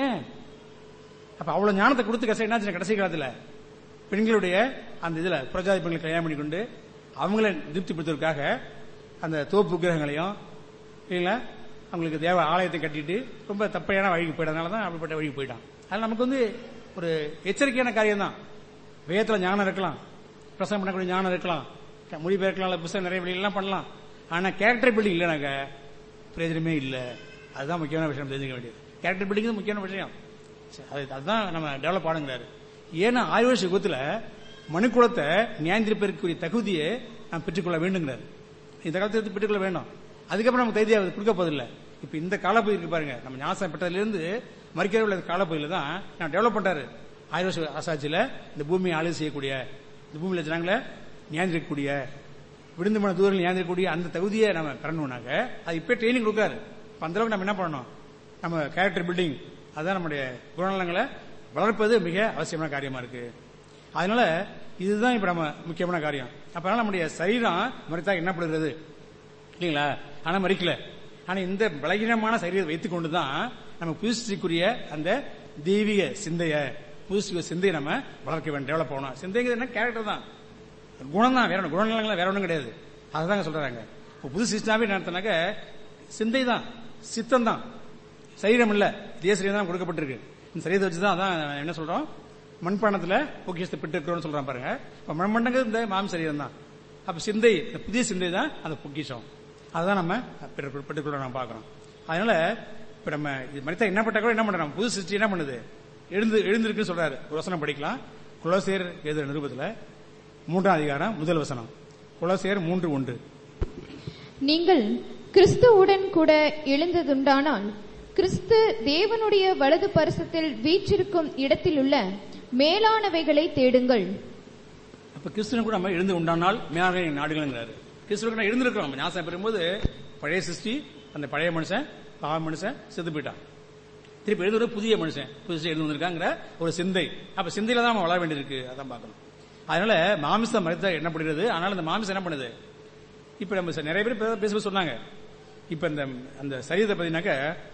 அப்ப அவ்வளவு ஞானத்தை கொடுத்து என்னாச்சு கடைசி காலத்துல பெண்களுடைய அந்த இதுல புரஜாதி பெண்களை கல்யாணம் பண்ணி கொண்டு அவங்கள திருப்திப்படுத்துவதற்காக அந்த தோப்பு விக்கிரகங்களையும் இல்லைங்களா, அவங்களுக்கு தேவ ஆலயத்தை கட்டிட்டு ரொம்ப தப்பையான வழிக்கு போயிட்டதுனால தான் அப்படிப்பட்ட வழிக்கு போயிட்டான். அதனால நமக்கு ஒரு எச்சரிக்கையான காரியம் தான். வேதத்துல ஞானம் இருக்கலாம், பிரசங்கம் பண்ணக்கூடிய ஞானம் இருக்கலாம், மொழிபெயர்க்கலாம், புத்தகம் நிறைய வழியெல்லாம் பண்ணலாம். ஆனா கேரக்டர் பில்டிங் இல்லைனாக்க பிரயோஜனமே இல்லை. அதுதான் முக்கியமான விஷயம் தெரிஞ்சுக்க வேண்டியது. கேரக்டர் பில்டிங் முக்கியமான விஷயம். அதுதான் நம்ம டெவலப் ஆனுங்கிறாரு. ஏன்னா ஆயுர்வேத யுகத்துல மனுக்குலத்தை நியாயந்திருப்பதற்குரிய தகுதியை நாம் பெற்றுக்கொள்ள வேண்டுங்கிறாரு. இந்த காலத்தை பெற்றுக்கொள்ள வேண்டும். அதுக்கப்புறம் நமக்கு தைரியம் கொடுக்க போதில்லை. இப்ப இந்த காலப்பகுதி இருக்கு பாருங்க, நம்ம ஞாசம் பெற்றதிலிருந்து மறிக்கிற உள்ள காலப்பகுதியில தான் நான் டெவலப் பண்றாரு. ஆயுர்வேத ஆசாட்சியில இந்த பூமியை ஆளுகை செய்யக்கூடிய, இந்த பூமியில ஜனங்களை நியாயந்திருக்கக்கூடிய, விடுந்தமான தூரங்கள் நியாயந்திருக்கக்கூடிய அந்த தகுதியை நம்ம பெறணும்னாக்க அது இப்ப ட்ரைனிங் கொடுக்காரு. அந்த அளவுக்கு நம்ம என்ன பண்ணணும், நம்ம கேரக்டர் பில்டிங், அதான் நம்முடைய குணநலங்களை வளர்ப்பது மிக அவசியமான காரியமா இருக்கு. அதனால இதுதான் இப்ப நம்ம முக்கியமான காரியம். அப்ப நம்முடைய சரீரம் மறித்தா என்ன படுகிறது இல்லீங்களா, ஆனா மறிக்கல. ஆனா இந்த பலகீனமான சரீரத்தை வைத்துக் கொண்டுதான் நம்ம புதுசிக்குரிய அந்த தெய்வீக சிந்தைய, புதுசு சிந்தையை நம்ம வளர்க்க வேண்டும், டெவலப் பண்ணணும். சிந்தைங்கிறது என்ன, கேரக்டர் தான், குணம் தான், வேற குணநலங்கள் வேற ஒன்றும் கிடையாது. அதுதாங்க சொல்றாங்க. புது சிஸ்டாவே நடத்தினாக்க சிந்தை தான், சித்தம் தான், சரீரம் இல்ல. இதே சரீரம் தான் கொடுக்கப்பட்டிருக்கு. இந்த சரீரத்தை வச்சுதான் அதான் என்ன சொல்றோம், மண்பானத்துல பொக்கிஷத்தை பெற்றிருக்கிறோம் சொல்றான் பாருங்க. இப்ப மண்பாண்டங்கிறது இந்த மாம் சரீரம் தான். அப்ப சிந்தை, புதிய சிந்தை தான் அந்த பொக்கிஷம். அதுதான் நம்ம பெற்றுக்கொள்ள நம்ம பாக்குறோம். அதனால இப்ப நம்ம மரித்தா என்ன பட்டா கூட என்ன பண்றோம், புது சிருஷ்டி என்ன பண்ணுது, எழுந்திருக்குன்னு சொல்றாரு. ஒரு வசனம் படிக்கலாம். கொலோசியர் எழுதின நிருபத்துல 3ஆம் அதிகாரம் முதல் வசனம். கொலோசியர் 3:1. நீங்கள் கிறிஸ்துவுடன் கூட எழுந்ததுண்டானால் கிறிஸ்து தேவனுடைய வலது பரிசத்தில் வீற்றிருக்கும் இடத்திலுள்ள மேலானவைகளை தேடுங்கள். அப்ப கிறிஸ்துவன் கூட நம்ம எழுந்து உண்டானால் மேலான நாடுகள்ங்கிறாரு. கிறிஸ்துவன் எழுந்திருக்கிறோம். நம்ம ஞாசம் பெறும்போது பழைய சிருஷ்டி, அந்த பழைய மனுஷன், பாவ மனுஷன் செத்து போயிட்டான். திருப்பி எழுது ஒரு புதிய மனுஷன், புதுசு எழுந்து வந்திருக்காங்கிற ஒரு சிந்தை. அப்ப சிந்தையில தான் நம்ம வளர வேண்டியிருக்கு. அதான் பார்க்கணும். அதனால மாமிசம் மரித்தா என்ன பண்ணுறது, அதனால அந்த மாமிசம் என்ன பண்ணுது, இப்ப நம்ம நிறைய பேர் பேசும்போது சொன்னாங்க, இப்ப அந்த சரீரத்தை பார்த்தீங்கன்னாக்க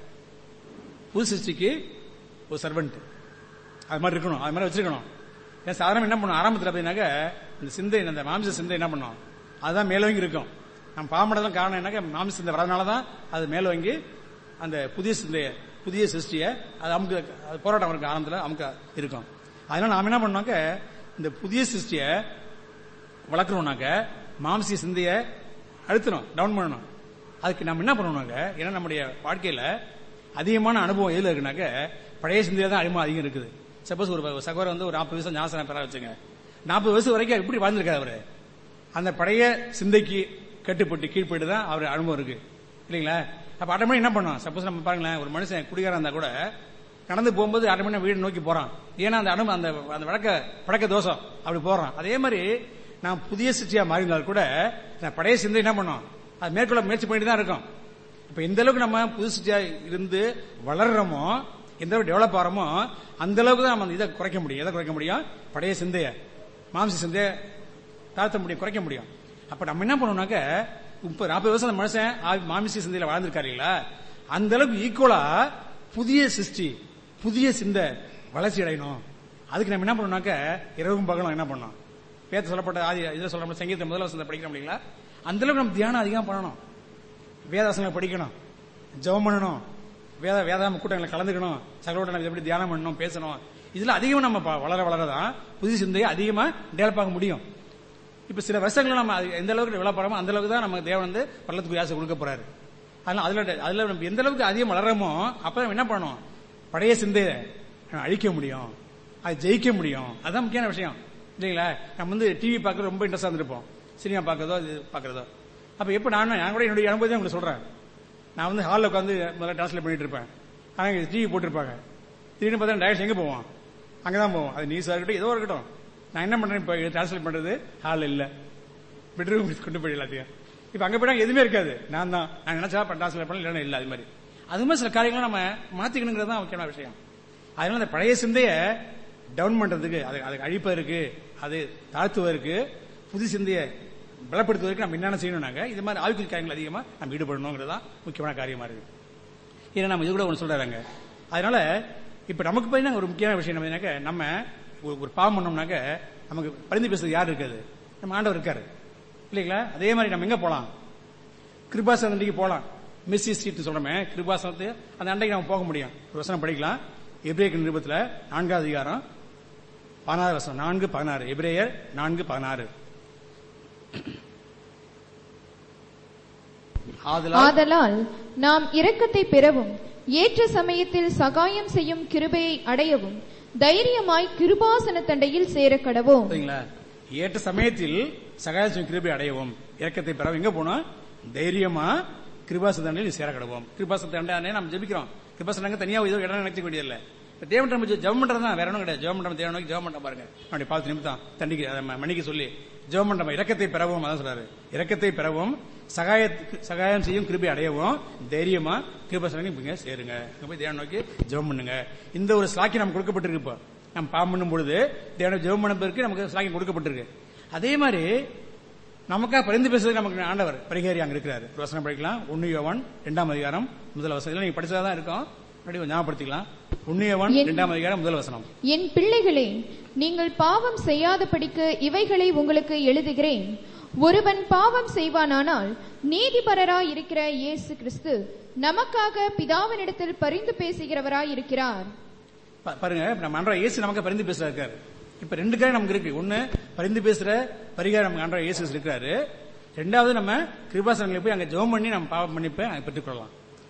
புது சிருஷ்டிக்கு ஒரு சர்வெண்ட் அது மாதிரி இருக்கணும், அது மாதிரி வச்சிருக்கணும். ஏன் சாதாரண என்ன பண்ணும், ஆரம்பத்தில் பார்த்தீங்கன்னாக்க இந்த சிந்தை, அந்த மாமிச சிந்தை என்ன பண்ணும், அதுதான் மேலோங்கி இருக்கும். நம்ம பாவமடைதான் காரணம் என்னக்க மாமிச சிந்தை வரதுனாலதான் அது மேலோங்கி அந்த புதிய சிந்தைய, புதிய சிருஷ்டிய அது அமுக்கு, அது போராட்டம் இருக்கு ஆரம்பத்தில் அமுக்க இருக்கும். அதனால நாம என்ன பண்ணோம்னாக்க இந்த புதிய சிருஷ்டிய வளர்க்கணும்னாக்க மாம்சிய சிந்தைய அழுத்தணும், டவுன் பண்ணணும். அதுக்கு நம்ம என்ன பண்ணணும்னாக்க, ஏன்னா நம்முடைய வாழ்க்கையில அதிகமான அனுபவம் எதுல இருக்குனாக்க பழைய சிந்தையில தான் அனுபவம் அதிகம் இருக்குது. சப்போஸ் ஒரு சகோதரர் வந்து ஒரு 40 வயசு ஞாசனம் பெற வச்சுங்க, 40 வயசு வரைக்கும் எப்படி வாழ்ந்திருக்காரு அவரு, அந்த பழைய சிந்தைக்கு கட்டுப்பட்டு கீழ்பட்டு தான் அவர் அனுபவம் இருக்கு இல்லைங்களா. அப்ப ஆட்டோமேட்டிக் என்ன பண்ணும், சப்போஸ் நம்ம பாருங்களேன், ஒரு மனுஷன் குடிகாரன் இருந்தா கூட நடந்து போகும்போது ஆட்டோமேட்டிக் வீடு நோக்கி போறான். ஏன்னா அந்த அனுபவம், அந்த பழக்க தோஷம் அப்படி போறான். அதே மாதிரி நான் புதிய சிருஷ்டியா மாறினாலும் கூட பழைய சிந்தை என்ன பண்ணும், அது மேற்கொள்ள முயற்சி பண்ணிட்டு தான் இருக்கும். இப்ப எந்த அளவுக்கு நம்ம புது சிருஷ்டியா இருந்து வளர்றோமோ, எந்த அளவுக்கு டெவலப் ஆகிறோமோ அந்த அளவுக்கு தான் நம்ம இதை குறைக்க முடியும். எதை குறைக்க முடியும், பழைய சிந்தைய, மாம்ச சிந்தைய தாழ்த்த முடியும், குறைக்க முடியும். அப்ப நம்ம என்ன பண்ணோம்னாக்க, 40 வருஷம் அந்த மனுஷன் மாமிச சிந்தையில வாழ்ந்திருக்காருங்களா, அந்த அளவுக்கு ஈக்குவலா புதிய சிருஷ்டி, புதிய சிந்தை வளர்ச்சி அடையணும். அதுக்கு நம்ம என்ன பண்ணோம்னாக்க இரவும் பகலும் என்ன பண்ணணும், பேத்த சொல்லப்பட்ட இதுல சொல்ற சங்கீத முதல் வசனத்தை படிக்கிறோம் இல்லைங்களா, அந்த அளவுக்கு நம்ம தியானம் அதிகம் பண்ணணும், வேதாசனங்களை படிக்கணும், ஜெபம் பண்ணணும், வேதாம கூட்டங்களை கலந்துக்கணும், சகலோட நம்ம எப்படி தியானம் பண்ணணும், பேசணும். இதுல அதிகமா நம்ம வளரதான் புதிய சிந்தையை அதிகமா டெவலப் ஆக முடியும். இப்ப சில வருஷங்கள் நம்ம எந்த அளவுக்கு டெவலப் ஆகிறோமோ அந்த அளவுக்கு தான் நமக்கு தேவன் வந்து பள்ளத்துக்கு ஆசை கொடுக்க போறாரு. அதனால அதுல நம்ம எந்த அளவுக்கு அதிகம் வளர்றோமோ அப்ப நம்ம என்ன பண்ணணும், பழைய சிந்தையை அழிக்க முடியும், அது ஜெயிக்க முடியும். அதுதான் முக்கியமான விஷயம் இல்லைங்களா. நம்ம வந்து டிவி பார்க்கறது ரொம்ப இன்ட்ரெஸ்டா இருந்திருப்போம், சினிமா பார்க்கறதோ இது பார்க்கறதோ. அப்ப எப்ப நான் கூட என்னுடைய அனுபவத்தை உங்களுக்கு சொல்றேன். நான் வந்து ஹாலில் உட்காந்து முதல்ல டிரான்ஸ்லேட் பண்ணிட்டு இருப்பேன். ஆனா டிவி போட்டிருப்பாங்க, திடீர்னு பார்த்தா டைரக்ட் எங்க போவோம், அங்கதான் போவோம். அது நியூஸா இருக்கட்டும் ஏதோ இருக்கட்டும். நான் என்ன பண்றேன், இப்ப டிரான்ஸ்லேட் பண்றது ஹால் இல்ல, பெட்ரூம் கொண்டு போய் எல்லாத்தையும். இப்ப அங்க போயிட்டா எதுவுமே இருக்காது, நான் நினைச்சா டிரான்ஸ்லேட் பண்ணல, இல்லைன்னா இல்ல. அது மாதிரி சில காரியங்களும் நம்ம மாத்திக்கணுங்கிறது தான் முக்கியமான விஷயம். அதனால அந்த பழைய சிந்தையை டவுன் பண்றதுக்கு, அதுக்கு அழிப்பதற்கு, அது தாழ்த்துவதற்கு, புது சிந்தையை பலப்படுத்துவதற்கு நம்ம என்னென்ன செய்யணும்னாங்க, இது மாதிரி ஆய்வு காரியங்கள் அதிகமா நம்ம ஈடுபடணுங்கிறது தான் முக்கியமான காரியமா இருக்கு. ஏன்னா நம்ம இது கூட ஒன்று சொல்றாங்க. அதனால இப்ப நமக்கு பார்த்தீங்கன்னா ஒரு முக்கியமான விஷயம் என்னன்னாக்க, நம்ம ஒரு பாவம் பண்ணோம்னாக்க நமக்கு பரிந்து பேசுறது யார் இருக்காது, நம்ம ஆண்டவர் இருக்காரு இல்லைங்களா. அதே மாதிரி நம்ம எங்க போலாம், கிருபாசன அண்டைக்கு போலாம். மெர்சி ஸ்ட்ரீட் சொல்றோமே, கிருபாசனத்து அந்த அண்டைக்கு நம்ம போக முடியும். ஒரு வசனம் படிக்கலாம், எபிரேயர் நிருபத்துல 4ஆம் அதிகாரம் 16 வசனம், 4:16. எபிரேயர் 4:16. ஆதலால் நாம் இரக்கத்தை பெறவும் ஏற்ற சமயத்தில் சகாயம் செய்யும் கிருபையை அடையவும் தைரியமாய் கிருபாசன தண்டையில் சேர கடவோம். ஏற்ற சமயத்தில் சகாயம் செய்யும் கிருபை அடையவும், இரக்கத்தை பெறவும் எங்க போனோம், தைரியமா கிருபாசன தண்டையில் சேர கடவோம். கிருபாசன தண்டை நம்ம ஜெபிக்கிறோம். கிருபாசன தனியா ஏதோ இடம் நினைக்க வேண்டியதில்லை. தேவன் நம்ம ஜெபம் பண்றது தான், வேற ஒன்றும் கிடையாது. ஜெபம் பண்ற தேவன் நோக்கி ஜெபம் பண்ண பாருங்க, நம்முடைய பாவத்து நிமித்தம் தண்டிக்கு மன்னிக்க சொல்லி ஜெபம் பண்ற, இரக்கத்தை பெறவும், அதான் சொல்றாரு, இரக்கத்தை பெறவும் சகாயம் செய்யும் கிருபை அடையவும் தைரியமா கிருபாசனங்க சேருங்க, போய் தேவன் நோக்கி ஜெபம் பண்ணுங்க. இந்த ஒரு ஸ்லாக்கி நமக்கு கொடுக்கப்பட்டிருக்கு. இப்போ நம்ம பாவம் பண்ணும் பொழுது தேவனை ஜெபம் பண்ண பிறகு நமக்கு ஸ்லாக்கி கொடுக்கப்பட்டிருக்கு. அதே மாதிரி நமக்காக பரிந்து பேசுறதுக்கு நமக்கு ஆண்டவர் பரிகாரி அங்க இருக்கிறாரு. வசனம் படிக்கலாம், 1 யோவான் 2ஆம் அதிகாரம் முதல் வசனம். நீங்க படிச்சதான் இருக்கும், ஞாபகப்படுத்திக்கலாம். 1 யோவான் 2ஆம் அதிகாரம் முதல் வசனம். என் பிள்ளைகளே, நீங்கள் பாவம் செய்யாதபடிக்கு இவைகளை உங்களுக்கு எழுதுகிறேன். ஒருவன் பாவம் செய்வானானால் நீதிபரராய் இருக்கிற இயேசு கிறிஸ்து நமக்காக பிதாவினிடத்தில் பரிந்து பேசுகிறவராய் இருக்கிறார். பாருங்க, நம்ம ஆண்டவர் இயேசு நமக்கு பரிந்து பேசுறாரு. இப்ப 2 காரியம் நமக்கு இருக்கு. ஒன்னு, பரிந்து பேசுற பரிகாரம் நமக்கு ஆண்டவர் இயேசு இருக்கிறாரு. 2வது, நம்ம கிருபாசனங்களை போய் அங்க ஜெபம் பண்ணி நம்ம பாவம் மன்னிப்பை பெற்றுக்கொள்ளலாம்.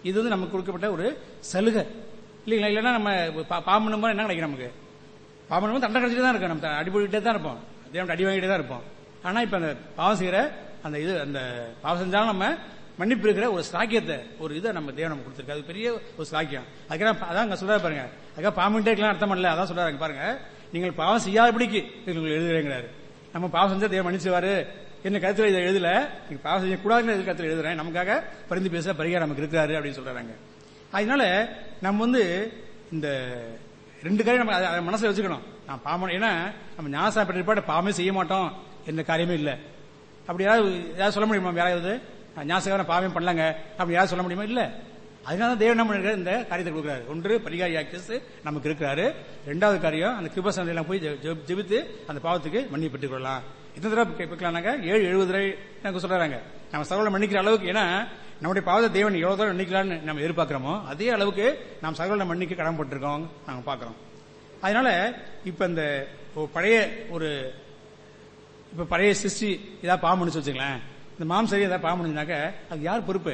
இது வந்து நமக்கு கொடுக்கப்பட்ட ஒரு சலுகை இல்லைங்களா. இல்லைன்னா நம்ம பாம்பு நம்ப என்ன கிடைக்கும், நமக்கு பாம்பு நம்ப தண்டை கிடைச்சிட்டு தான் இருக்கும், நம்ம அடிபட்டுட்டே தான் இருப்போம், தேவன் அடி வாங்கிட்டே தான் இருப்போம். ஆனா இப்ப அந்த பாவம் செய்யற அந்த இது, அந்த பாவம் செஞ்சாலும் நம்ம மன்னிப்பு இருக்கிற ஒரு சாக்கியத்தை, ஒரு இதை நம்ம தேவன் நம்ம கொடுத்துருக்கு. அது பெரிய ஒரு சாக்கியம். அதுக்காக அதான் அங்க சொல்றாரு பாருங்க, அதுக்காக பாம்பிட்டே இருக்கலாம் அர்த்தம் இல்ல, அதான் சொல்றாரு பாருங்க, நீங்கள் பாவம் செய்யாதபடிக்கு உங்களுக்கு எழுதுறேங்கிறாரு. நம்ம பாவம் செஞ்சா தேவன் மன்னிச்சுவாரு என்ன கருத்துல இதை எழுதல, நீங்க பாவம் செய்யக்கூடாதுன்னு எது கருத்துல எழுதுறேன், நமக்காக பரிந்து பேச பரிகாரம் நமக்கு இருக்கிறாரு அப்படின்னு சொல்றாங்க. அதனால நம்ம வந்து இந்த ரெண்டு காரியம் நம்ம அதை மனசுல வச்சுக்கணும். நான் பாவம், ஏன்னா நம்ம ஞானசாமி பெற்ற பாவமே செய்ய மாட்டோம், எந்த காரியமே இல்லை. அப்படி யாராவது சொல்ல முடியுமா, யாராவது ஞாசகாரம் பாவமே பண்ணலாங்க அப்படி யாராவது சொல்ல முடியுமா? இல்ல. அதனால தேவன் நம்ம இந்த காரியத்தை கொடுக்குறாரு. ஒன்று பரிகாரியா கிறிஸ்து நமக்கு இருக்கிறாரு, ரெண்டாவது காரியம் அந்த கிருபாசனம் போய் ஜெபித்து அந்த பாவத்துக்கு மன்னிப்பு பெற்றுக் கொள்ளலாம். எத்தனை தடவை கேட்கலாம்னாங்க, 7-70 தடவை எனக்கு சொல்றாங்க. நம்ம சகோதரனை மன்னிக்கிற அளவுக்கு, ஏன்னா நம்முடைய பாவத்தை தேவன் எவ்வளவு தடவை மன்னிக்கலாம்னு நம்ம எதிர்பார்க்கிறோமோ அதே அளவுக்கு நாம் சகோதரனை மன்னிக்க கடமைப்பட்டிருக்கோம் நாங்க பாக்கிறோம். அதனால இப்ப இந்த பழைய ஒரு இப்ப பழைய சிருஷ்டி ஏதாவது பாவம் முடிச்சு வச்சுங்களேன், இந்த மாம்சரி ஏதாவது பாவம் முடிஞ்சாக்க அது யார் பொறுப்பு?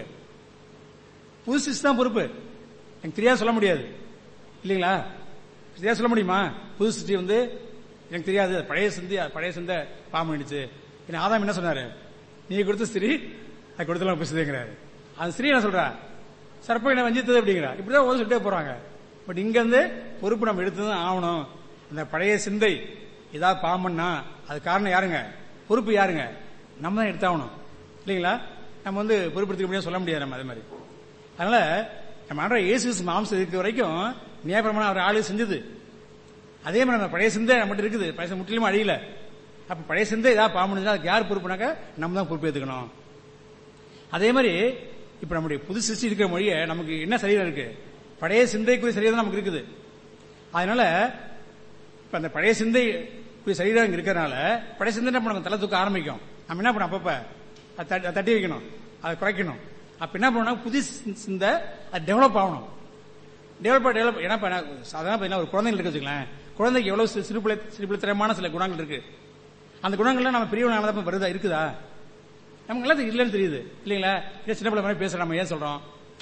புது சிருஷ்டி தான் பொறுப்பு. எனக்கு தெரியாது சொல்ல முடியாது இல்லீங்களா, தெரியாது சொல்ல முடியுமா? புது சிருஷ்டி வந்து எனக்கு தெரியாது, பழைய சிந்த பாவம் பண்ணிடுச்சு. ஏன்னா ஆதாம் என்ன சொன்னாரு, நீ கொடுத்த ஸ்திரீ அது கொடுத்தலாம் பேசுதுங்கிறாரு. அந்த ஸ்திரீ என்ன சொல்றா, சர்ப்பம் என்ன வஞ்சித்தது அப்படிங்கிறா. இப்படிதான் சொல்லிட்டே போறாங்க. பட் இங்க இருந்து பொறுப்பு நம்ம எடுத்துதான் ஆகணும். அந்த பழைய சிந்தை ஏதாவது பாவம்னா அது காரணம் யாருங்க, பொறுப்பு யாருங்க, நம்ம தான் எடுத்தாகணும் இல்லீங்களா. நம்ம வந்து பொறுப்படுத்திக்க முடியாது, சொல்ல முடியாது நம்ம. அதே மாதிரி அதனால நம்ம ஆண்டவர் இயேசு மாம்சம் இருக்க வரைக்கும் நியாயப்பிரமாணம் அவர் ஆளு செஞ்சது. அதே மாதிரி நம்ம பழைய சிந்தை நம்மகிட்ட இருக்குது, பழைய முற்றிலும் அழியல. அப்ப பழைய சிந்தை ஏதாவது பாவம் முடிஞ்சா அதுக்கு யார் பொறுப்புனாக்க நம்ம தான் பொறுப்பு ஏத்துக்கணும். அதே மாதிரி இப்ப நம்முடைய புது சிருஷ்டி இருக்கிற மொழிய நமக்கு என்ன சரீரம் இருக்கு, பழைய சிந்தைக்குரிய சரீரம் நமக்கு இருக்குது. அதனால இப்ப அந்த பழைய சிந்தை சரீரம் இருக்கிறதுனால பழைய சிந்தை நம்ம தலை தூக்க ஆரம்பிக்கும். நம்ம என்ன பண்ணணும், அப்பப்ப தட்டி வைக்கணும், அதை குறைக்கணும். அப்ப என்ன பண்ணணும், புது சிந்தை அது டெவலப் ஆகணும். டெவலப் ஏன்னா சாதாரண ஒரு குழந்தைங்க இருக்கு வச்சுக்கலாம், குழந்தைக்கு எவ்வளவு சிறுபிள்ளைத்தனமான சில குணங்கள் இருக்கு. அந்த குணங்கள்லாம் நம்ம பெரியவனால வருதா, இருக்குதா? நமக்கு எல்லாம் இல்லைன்னு தெரியுது இல்லீங்களா. சின்ன பிள்ளை மாதிரி பேசுற நம்ம ஏன் சொல்றோம்?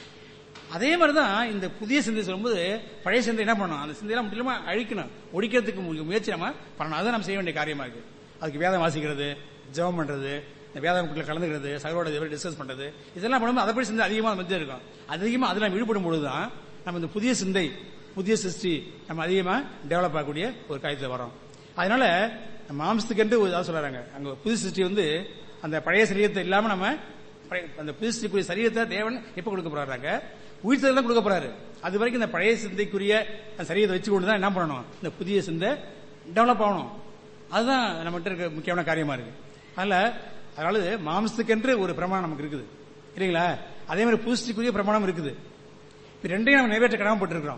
அதே மாதிரிதான் இந்த புதிய சிந்தை சொல்லும்போது பழைய சிந்தை என்ன பண்ணணும், அந்த சிந்தையெல்லாம் முற்றிலுமா அழிக்கணும், ஒழிக்கிறதுக்கு முயற்சி நம்ம பண்ணணும். அதுதான் நம்ம செய்ய வேண்டிய காரியமா இருக்கு. அதுக்கு வேதம் வாசிக்கிறது, ஜெபம் பண்றது, இந்த வேத கூட்டத்தில் கலந்துக்கிறது, சகோட டிஸ்கஸ் பண்றது, இதெல்லாம் பண்ணும்போது அதை படி சிந்தை அதிகமா மத்திய இருக்கும். அதிகமா அதில் நம்ம ஈடுபடும் பொழுதுதான் நம்ம இந்த புதிய சிந்தை, புதிய சிருஷ்டி நம்ம அதிகமா டெவலப் ஆகக்கூடிய ஒரு காரியத்தில் வரோம். அதனால மாம்சத்துக்கு சொல்றாங்க, அங்க புதிய சிருஷ்டி வந்து அந்த பழைய சரீரத்தை இல்லாம நம்ம அந்த புதிய சிருஷ்டிக்குரிய சரீரத்தை தேவன் எப்ப கொடுக்க போறாங்க, உயிர்த்தல் தான் கொடுக்க போறாரு. அது வரைக்கும் இந்த பழைய சிந்தைக்குரிய சரீரத்தை வச்சு கொண்டுதான் என்ன பண்ணணும், இந்த புதிய சிந்தை டெவலப் ஆகணும். அதுதான் நம்மகிட்ட இருக்க முக்கியமான காரியமா இருக்கு. அதனால மாம்சத்துக்கென்று ஒரு பிரமாணம் நமக்கு இருக்குது இல்லைங்களா. அதே மாதிரி புதிய பிரமாணம் இருக்குது. இப்ப ரெண்டையும் நம்ம நிறைவேற்ற கடமைப்பட்டிருக்கிறோம்.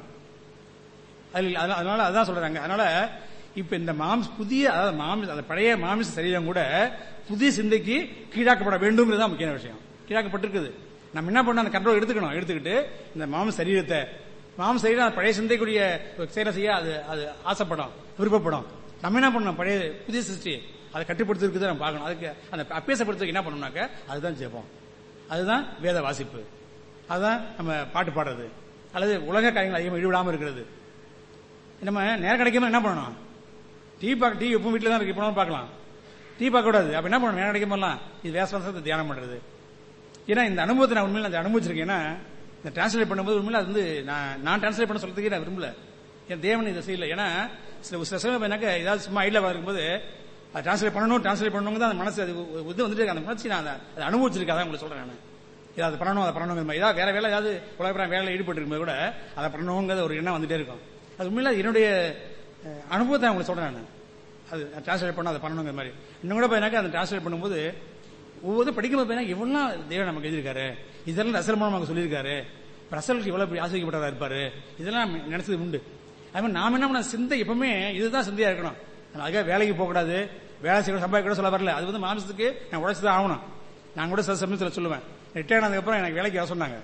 அதனால அதான் சொல்றாங்க. அதனால இப்ப இந்த புதிய பழைய மாமிச சரீரம் கூட புதிய சிந்தைக்கு கீழாக்கப்பட வேண்டும் முக்கிய விஷயம். கீழாக்கப்பட்டிருக்குது. நம்ம என்ன பண்ண அந்த கண்ட்ரோல் எடுத்துக்கிட்டு இந்த மாமிச சரீரம் பழைய சிந்தைக்குரிய செயலை செய்ய அது ஆசைப்படும், விருப்பப்படும். நம்ம என்ன பண்ணணும், பழைய புதிய சிருஷ்டி அதை கட்டுப்படுத்திருக்குது நம்ம பார்க்கணும். அதுக்கு அந்த அபியாசப்படுத்துறதுக்கு என்ன பண்ணணும்னாக்க அதுதான் ஜெபம், அதுதான் வேத வாசிப்பு, அதுதான் நம்ம பாட்டு பாடுறது, அல்லது உலக காரியங்கள் அதிகமாக ஈடுபடாமல் இருக்கிறது. நம்ம நேரம் கிடைக்காம என்ன பண்ணணும், டீ எப்பவும் வீட்டில் தான் இருக்கு, இப்போ பார்க்கலாம், டீ பார்க்க கூடாது. அப்ப என்ன பண்ணணும், நேரம் கிடைக்கும்போதெல்லாம் இது வேசவாசத்தை தியானம் பண்றது. ஏன்னா இந்த அனுபவத்தை நான் உண்மையில அந்த அனுபவிச்சிருக்கேன். ஏன்னா இந்த டிரான்ஸ்லேட் பண்ணும்போது உண்மையில அது வந்து நான் டிரான்ஸ்லேட் பண்ண சொல்றதுக்கே நான் விரும்பல. என் தேவன் இதை செய்யல. ஏன்னா சில சமயம் ஏதாவது சும்மா ஐடியா இருக்கும்போது அதை டிரான்ஸ்லேட் பண்ணணும் தான் அந்த மனசு அது இது வந்துட்டு அந்த மனசு நான் அதை அனுபவிச்சிருக்கேன். அதான் உங்களுக்கு சொல்றேன். நான் இதை பண்ணணும் ஏதாவது வேற வேலை ஏதாவது உலக வேலை ஈடுபட்டு இருக்கும்போது கூட அதை பண்ணணுங்கிற ஒரு எண்ணம் வந்துட்டே இருக்கும். அது உண்மையில என்னுடைய அனுபவத்தை உங்களுக்கு சொல்றேன். நான் அது டிரான்ஸ்லேட் பண்ண அதை பண்ணணுங்கிற மாதிரி இன்னும் கூட பையனாக்க அதை டிரான்ஸ்லேட் பண்ணும்போது ஒவ்வொரு படிக்கும்போது பையனா எவ்வளோ தேவன் நமக்கு எழுதியிருக்காரு, இதெல்லாம் ரசல் மூலம் நமக்கு சொல்லியிருக்காரு, ரசலுக்கு எவ்வளவு ஆசிரியப்பட்டதா இருப்பாரு, இதெல்லாம் நினைச்சது உண்டு. அது மாதிரி நாம என்ன பண்ண சிந்தை எப்பவுமே இதுதான் சிந்தையா இருக்கணும். அதுக்காக வேலைக்கு போகக்கூடாது, வேலை செய்ய சம்பாதிக்க கூட சொல்ல வரல. அது வந்து மாம்சத்துக்கு நான் உழைச்சுதான் ஆகணும். நான் கூட சில சமயத்தில் சொல்லுவேன், ரிட்டையர்ட் ஆனதுக்கப்புறம் எனக்கு வேலைக்கு வர சொன்னாங்க.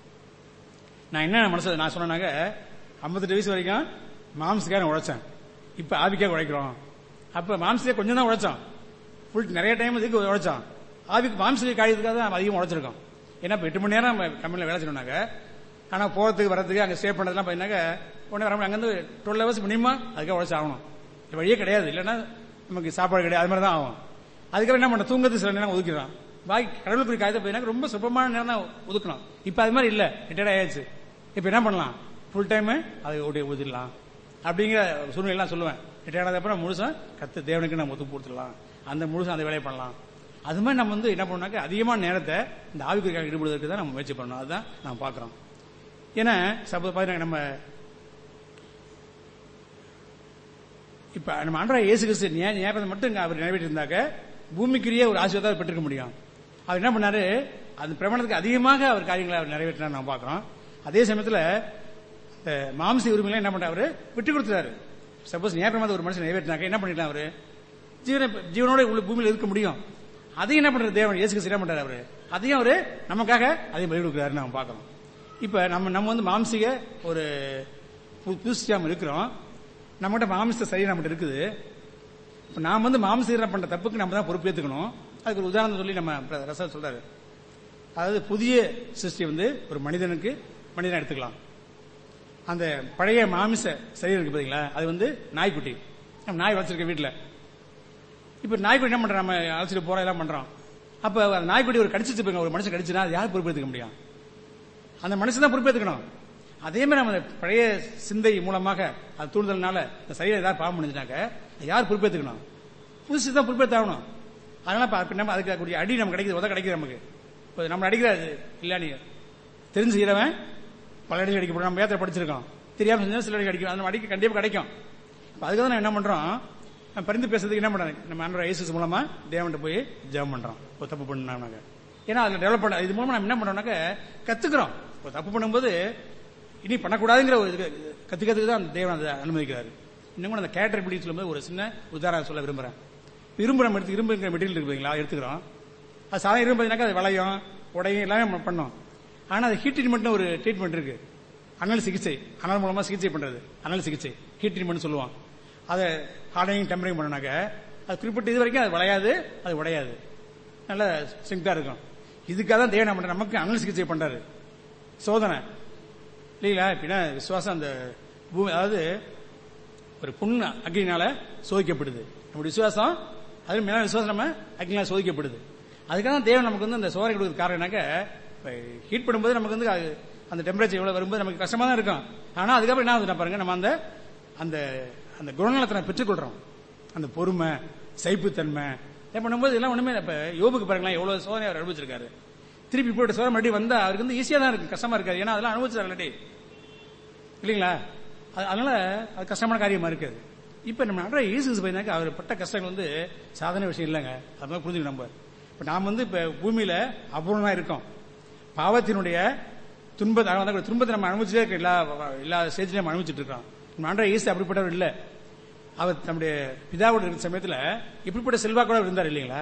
நான் என்ன மனசு நான் சொன்னாங்க, 58 வயசு வரைக்கும் மாம்சத்துக்காக உழைச்சேன், இப்ப ஆவிக்காக உழைக்கிறோம். அப்ப மாம்சத்துக்கு கொஞ்சம் தான் உழைச்சோம், ஃபுல் நிறைய டைம் இதுக்கு உழைச்சோம். ஆவிக்கு மாம்சத்துக்கு காரியத்துக்காக தான் அதிகமாக உழைச்சிருக்கோம். ஏன்னா இப்ப 8 மணி நேரம் கம்பெனியில் வேலை செய்யணும்னாக்க ஆனா போறதுக்கு வரதுக்கு அங்க ஸ்டே பண்ணதெல்லாம் பாத்தீங்கன்னா உடனே வர அங்கிருந்து 12 hours மினிமம் அதுக்காக உழைச்சு ஆகணும். வழியே கிடையாது, இல்லைன்னா நமக்கு சாப்பாடு கிடையாது, அது மாதிரி தான் ஆகும். அதுக்கப்புறம் என்ன பண்ண தூங்கறது சில நேரம் ஒதுக்கிடுறான். பாக்கி கடவுளுக்குரிய காரியத்தை பார்த்தீங்கன்னா ரொம்ப சுபமான நேரம் தான் ஒதுக்கணும். இப்ப அது மாதிரி இல்ல, ரிட்டையர்ட் ஆயாச்சு. இப்ப என்ன பண்ணலாம், ஃபுல் டைம் அதை ஒதுக்கலாம் அப்படிங்கிற சூழ்நிலை சொல்லுவேன். ரிட்டையர்ட் ஆனதுக்கப்புறம் முழுசா தேவனுக்கு நம்ம ஒத்து கொடுத்துடலாம், அந்த முழுசா அந்த வேலையை பண்ணலாம். அது மாதிரி நம்ம என்ன பண்ணோம்னாக்க அதிகமான நேரத்தை இந்த ஆவிக்குரிய ஈடுபடுவதற்கு தான் நம்ம முயற்சி பண்ணணும். அதுதான் நம்ம பாக்குறோம். ஏன்னா நம்ம இப்ப நம்ம ஆண்டவராகிய இயேசு கிறிஸ்து ஞாபகம் மட்டும் அவர் நிறைவேற்றி இருந்தாக்க பூமிக்குரிய ஒரு ஆசீர்வாதம் பெற்றுக்க முடியும். அவர் என்ன பண்ணாரு, அந்த பிரமாணத்துக்கு அதிகமாக அவர் காரியங்களை அவர் நிறைவேற்றினார் நம்ம பாக்குறோம். அதே சமயத்தில் மாம்ச உரிமையில என்ன பண்றாரு, விட்டு கொடுத்துறாரு. சப்போஸ் ஞாபகம் ஒரு மனுஷன் நிறைவேற்றினாக்க என்ன பண்ணிக்கலாம், அவரு ஜீவனோட பூமியில் இருக்க முடியும். அதையும் என்ன பண்றாரு தேவன் இயேசு கிறிஸ்து என்ன பண்றாரு, அவரு அதையும் அவரு நமக்காக அதையும் பலி கொடுக்கிறாரு நம்ம பாக்கிறோம். இப்ப நம்ம மாம்சிக ஒரு புதுசியாம இருக்கிறோம். நம்மகிட்ட மாம்ச சரீரம் நம்மகிட்ட இருக்குது. இப்ப நாம மாம்சீரம் பண்ற தப்புக்கு நம்ம தான் பொறுப்பேற்றுக்கணும். அதுக்கு ஒரு உதாரணம் சொல்லி நம்ம ரச சொல்றாரு. அதாவது புதிய சிருஷ்டி ஒரு மனிதனை எடுத்துக்கலாம். அந்த பழைய மாமிச சரீரம் இருக்கு பாத்தீங்களா, அது நாய்க்குட்டி. நம்ம நாய் வச்சிருக்க வீட்டுல. இப்ப நாய்க்குட்டி என்ன பண்றோம், நம்ம அழைச்சிட்டு போறோம் எல்லாம் பண்றோம். அப்ப நாய்க்குட்டி ஒரு கடிச்சிட்டு போய் ஒரு மனுஷன் கடிச்சுனா அது யார் பொறுப்பேற்றுக்க முடியும், அந்த மனுஷன் தான் பொறுப்பேற்றுக்கணும். அதே மாதிரி நம்ம பழைய சிந்தை மூலமாக அது தூண்டுதல்னால இந்த சரீரம் ஏதாவது பாவம் முடிஞ்சாக்க யார் பொறுப்பேற்றுக்கணும், புதுசு தான் பொறுப்பேற்றாகணும். அதனால நம்ம அதுக்கு அடி நம்ம கிடைக்குது, உதவ கிடைக்குது நமக்கு. நம்ம அடிக்கிறாரு இல்ல, நீ தெரிஞ்சு செய்யறவன் பல அடி அடிக்கப்படும். நம்ம ஏற்ற படிச்சிருக்கோம், தெரியாம செஞ்சா சில அடி அடிக்கும். அந்த அடிக்க கண்டிப்பா கிடைக்கும். அதுக்காக தான் என்ன பண்றோம், பரிந்து பேசுறதுக்கு என்ன பண்றாங்க, நம்ம ஆண்டவராகிய இயேசு மூலமா தேவன்கிட்ட போய் ஜெபம் பண்றோம். ஒரு தப்பு பண்ணாங்க, ஏன்னா அதுல டெவலப் பண்ண இது மூலமா நம்ம என்ன பண்றோம்னாக்க கத்துக்கிறோம். ஒரு தப்பு பண்ணும்போது இனி பண்ணக்கூடாதுங்கிற ஒரு கத்துக்கிறதுக்கு தான் தேவன் அதை அனுமதிக்கிறாரு. இன்னும் கூட அந்த கேரக்டர் பிடி சொல்லும்போது ஒரு சின்ன உதாரணம் சொல்ல விரும்புறேன். இரும்பு நம்ம இரும்புங்கிற மெட்டீரியல் இருக்குங்களா எடுத்துக்கிறோம். அது சாதாரண இரும்பு பார்த்தீங்கன்னா அது வளையம் உடையும் எல்லாமே பண்ணோம். ஆனா அது ஹீட் ட்ரீட்மெண்ட் ஒரு ட்ரீட்மெண்ட் இருக்கு, அனல் சிகிச்சை, அனல் மூலமா சிகிச்சை பண்றது அனல் சிகிச்சை, ஹீட் ட்ரீட்மெண்ட் சொல்லுவான். அதை ஹார்டனிங் டெம்பரிங் பண்ணனாக்க அது குறிப்பிட்ட இது வரைக்கும் அது வளையாது, அது உடையாது, நல்ல ஸ்ட்ரெங்தா இருக்கும். இதுக்காக தான் தேவன் நம்ம நமக்கு அனல் சிகிச்சை பண்றாரு. சோதனை இல்லைங்களா, பின்னா விசுவாசம் அந்த பூமி, அதாவது ஒரு புண்ணு அக்னினால சோதிக்கப்படுது. நம்முடைய விசுவாசம் அது மேல விசுவாசம் நம்ம அக்னினால சோதிக்கப்படுது. அதுக்காக தான் தேவன் நமக்கு அந்த சோதனை கொடுக்குற காரணம்னாக்க ஹீட் பண்ணும்போது நமக்கு அந்த டெம்பரேச்சர் எவ்வளவு வரும்போது நமக்கு கஷ்டமா தான் இருக்கும். ஆனா அதுக்கப்புறம் என்ன ஆகுது பாருங்க, நம்ம அந்த அந்த குணநலத்தை பெற்றுக்கொள்றோம். அந்த பொறுமை, சைப்புத்தன்மை பண்ணும்போது இதெல்லாம் ஒண்ணுமே. இப்ப யோபுக்கு பாருங்களேன், எவ்வளவு சோதனை அவர் அனுபவிச்சிருக்காரு. திருப்பி போட்டு சோதனை மறுபடியும் வந்தா அவருக்கு ஈஸியா தான் இருக்கு, கஷ்டமா இருக்காது. ஏன்னா அதெல்லாம் அனுபவிச்சாரு ஆல்ரெடி இல்லீங்களா. அதனால அது கஷ்டமான காரியமா இருக்காது. இப்ப நம்ம ஆண்டவராகிய இயேசு கிறிஸ்து அவர் பட்ட கஷ்டங்கள் சாதாரண விஷயம் இல்லைங்க. அது புரிஞ்சுக்கணும். நம்ம இப்ப நாம் இப்ப பூமியில அபூர்வமா இருக்கோம். பாவத்தினுடைய துன்பத்தை நம்ம அனுபவிச்சுட்டே இருக்க, எல்லா ஸ்டேஜ்லயும் நம்ம அனுபவிச்சுட்டு இருக்கோம். நம்ம ஆண்டவராகிய இயேசு அப்படிப்பட்டவர் இல்ல. அவர் நம்முடைய பிதாவோட இருக்கிற சமயத்துல இப்படிப்பட்ட செல்வாக்கோட இருந்தார் இல்லீங்களா.